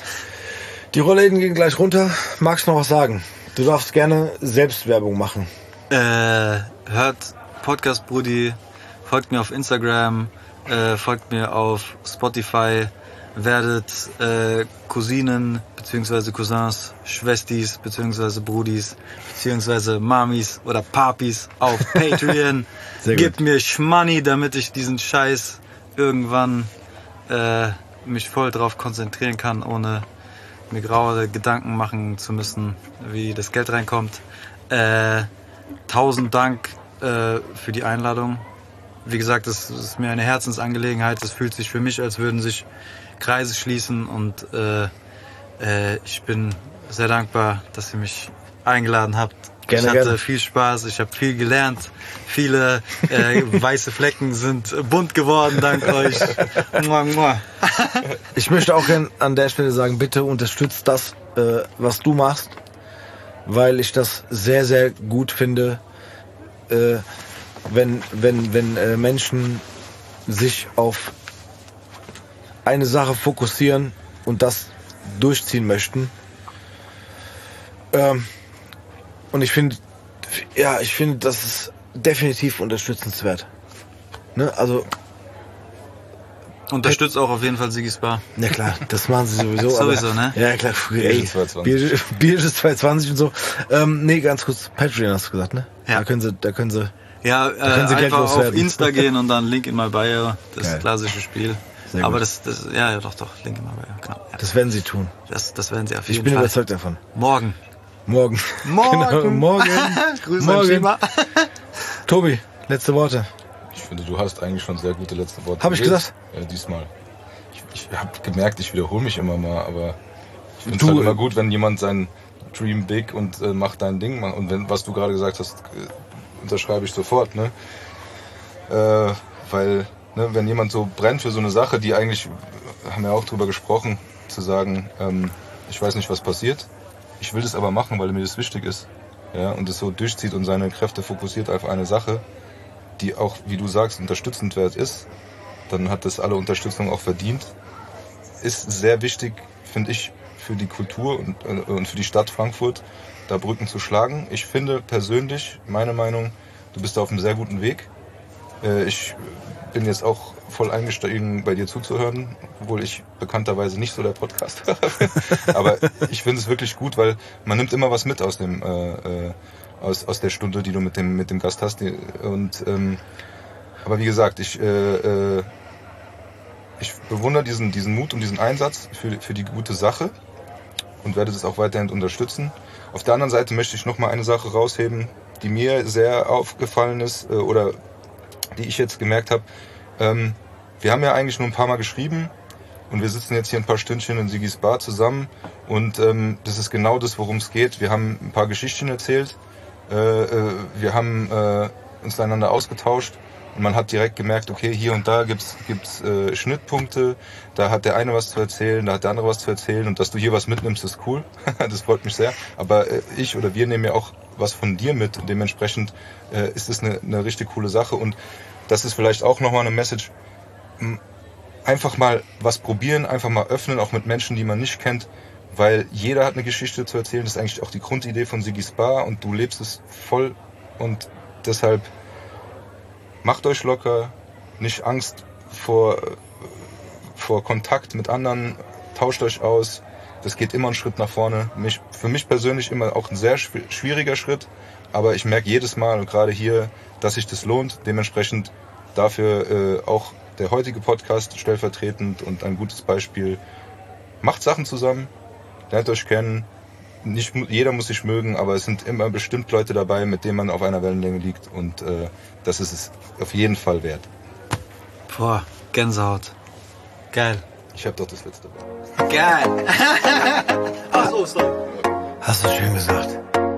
die Rollläden gehen gleich runter. Magst du noch was sagen? Du darfst gerne Selbstwerbung machen. Äh, hört Podcast Brudi, folgt mir auf Instagram, äh, folgt mir auf Spotify, werdet äh, Cousinen bzw. Cousins, Schwestis bzw. Brudis bzw. Mamis oder Papis auf Patreon. Gebt mir Schmoney, damit ich diesen Scheiß irgendwann äh, mich voll drauf konzentrieren kann, ohne mir graue Gedanken machen zu müssen, wie das Geld reinkommt. Äh, tausend Dank äh, für die Einladung. Wie gesagt, das ist mir eine Herzensangelegenheit. Es fühlt sich für mich, als würden sich Kreise schließen und äh, äh, ich bin sehr dankbar, dass ihr mich eingeladen habt. Gerne, ich hatte gerne. viel Spaß, ich habe viel gelernt. Viele äh, weiße Flecken sind bunt geworden dank euch. Ich möchte auch gerne an der Stelle sagen, bitte unterstützt das, äh, was du machst, weil ich das sehr, sehr gut finde, äh, wenn, wenn, wenn äh, Menschen sich auf eine Sache fokussieren und das durchziehen möchten. Ähm, und ich finde, ja, ich finde, das ist definitiv unterstützenswert. Ne? Also unterstützt auch auf jeden Fall Sigis Bar. Ja klar, das machen sie sowieso. Sowieso, aber, ne? Ja klar, ey, Bierges zweihundertzwanzig und so. Ähm, nee, ganz kurz, Patreon hast du gesagt, ne? Ja. Da können sie, da können sie, ja, äh, da können sie einfach auf werden. Insta gehen und dann Link in my Bio, das Geil. klassische Spiel. Sehr aber gut. das, das, ja, ja, doch, doch, Link in my Bio, genau. Ja. Das werden sie tun. Das, das werden sie auf Ich jeden bin Fall. überzeugt davon. Morgen. Morgen. Morgen. Genau, morgen. Grüße morgen. an Schima. Tobi, letzte Worte. Ich finde, du hast eigentlich schon sehr gute letzte Worte. Hab ich gesagt? Ja, diesmal. Ich, ich habe gemerkt, ich wiederhole mich immer mal, aber ich finde es Du- halt immer gut, wenn jemand sein Dream big und äh, macht dein Ding. macht. Und wenn, was du gerade gesagt hast, äh, unterschreibe ich sofort, ne? Äh, weil, ne, wenn jemand so brennt für so eine Sache, die eigentlich, haben wir auch drüber gesprochen, zu sagen, ähm, ich weiß nicht, was passiert, ich will das aber machen, weil mir das wichtig ist. Ja, und es so durchzieht und seine Kräfte fokussiert auf eine Sache, die auch, wie du sagst, unterstützend wert ist, dann hat das alle Unterstützung auch verdient. Ist sehr wichtig, finde ich, für die Kultur und, und für die Stadt Frankfurt, da Brücken zu schlagen. Ich finde persönlich, meine Meinung, Du bist auf einem sehr guten Weg. Äh, ich bin jetzt auch voll eingestiegen, bei dir zuzuhören, obwohl ich bekannterweise nicht so der Podcast-Hörer bin. Aber ich finde es wirklich gut, weil man nimmt immer was mit aus dem äh, äh, aus aus der Stunde, die du mit dem mit dem Gast hast. Und ähm, aber wie gesagt, ich äh, äh, ich bewundere diesen diesen Mut und diesen Einsatz für für die gute Sache und werde das auch weiterhin unterstützen. Auf der anderen Seite möchte ich noch mal eine Sache rausheben, die mir sehr aufgefallen ist äh, oder die ich jetzt gemerkt habe. Ähm, wir haben ja eigentlich nur ein paar Mal geschrieben und wir sitzen jetzt hier ein paar Stündchen in Sigis Bar zusammen und ähm, das ist genau das, worum es geht. Wir haben ein paar Geschichten erzählt, äh, äh, wir haben äh, uns einander ausgetauscht und man hat direkt gemerkt, okay, hier und da gibt's gibt's äh, Schnittpunkte, da hat der eine was zu erzählen, da hat der andere was zu erzählen und dass du hier was mitnimmst, ist cool. Das freut mich sehr. Aber äh, ich oder wir nehmen ja auch was von dir mit und dementsprechend äh, ist es eine, eine richtig coole Sache und das ist vielleicht auch nochmal eine Message. Einfach mal was probieren, einfach mal öffnen, auch mit Menschen, die man nicht kennt, weil jeder hat eine Geschichte zu erzählen. Das ist eigentlich auch die Grundidee von Sigis Bar und du lebst es voll und deshalb macht euch locker, nicht Angst vor, vor Kontakt mit anderen, tauscht euch aus. Das geht immer einen Schritt nach vorne. Mich, für mich persönlich immer auch ein sehr schwieriger Schritt, aber ich merke jedes Mal und gerade hier, dass sich das lohnt. Dementsprechend dafür äh, auch der heutige Podcast stellvertretend und ein gutes Beispiel. Macht Sachen zusammen, lernt euch kennen. Nicht jeder muss sich mögen, aber es sind immer bestimmt Leute dabei, mit denen man auf einer Wellenlänge liegt und äh, das ist es auf jeden Fall wert. Boah, Gänsehaut. Geil. Ich habe doch das letzte Wort. Geil. Ach so, sorry. Hast du schön gesagt.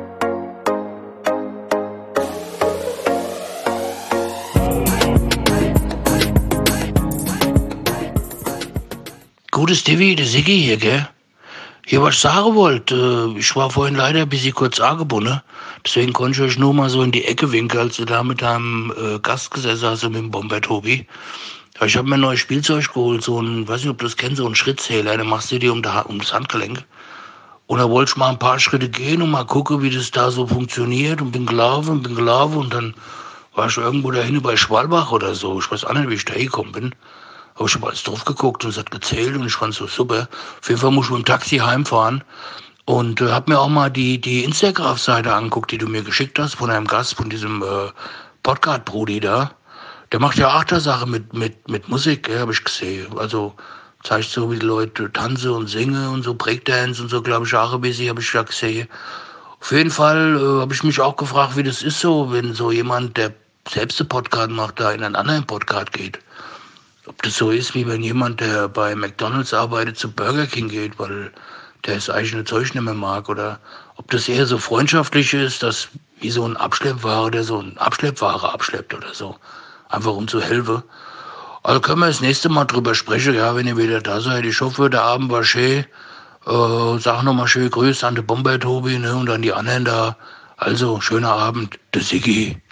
Gutes Divi, der Siggi hier, gell? Hier, was ich sagen wollte, ich war vorhin leider ein bisschen kurz angebunden, deswegen konnte ich euch nur mal so in die Ecke winken, als du da mit deinem äh, Gast gesessen hast, mit dem Bomber-Tobi. Ich habe mir ein neues Spielzeug geholt, so ein, weiß nicht, ob du das kennst, so ein Schrittzähler, den machst du dir um, da, um das Handgelenk. Und da wollte ich mal ein paar Schritte gehen und mal gucken, wie das da so funktioniert und bin gelaufen und bin gelaufen und dann war ich irgendwo dahin bei Schwalbach oder so, ich weiß auch nicht, wie ich da hingekommen bin. Habe ich schon mal alles drauf geguckt und es hat gezählt und ich fand es so super. Auf jeden Fall muss ich mit dem Taxi heimfahren und äh, habe mir auch mal die, die Instagram-Seite angeguckt, die du mir geschickt hast von einem Gast, von diesem äh, Podcast-Brudi da. Der macht ja Achtersache mit, mit, mit Musik, ja, habe ich gesehen. Also zeigt so, wie die Leute tanzen und singen und so Breakdance und so, glaube ich, auch ein bisschen, habe ich da gesehen. Auf jeden Fall äh, habe ich mich auch gefragt, wie das ist so, wenn so jemand, der selbst einen Podcast macht, da in einen anderen Podcast geht. Ob das so ist, wie wenn jemand, der bei McDonald's arbeitet, zu Burger King geht, weil der das eigene Zeug nicht mehr mag. Oder ob das eher so freundschaftlich ist, dass wie so ein Abschleppware, der so ein Abschleppware abschleppt oder so. Einfach um zu helfen. Also können wir das nächste Mal drüber sprechen, ja, wenn ihr wieder da seid. Ich hoffe, der Abend war schön. Äh, sag nochmal schön Grüße an den Bomber-Tobi, ne, und an die anderen da. Also, schöner Abend, der Siggi.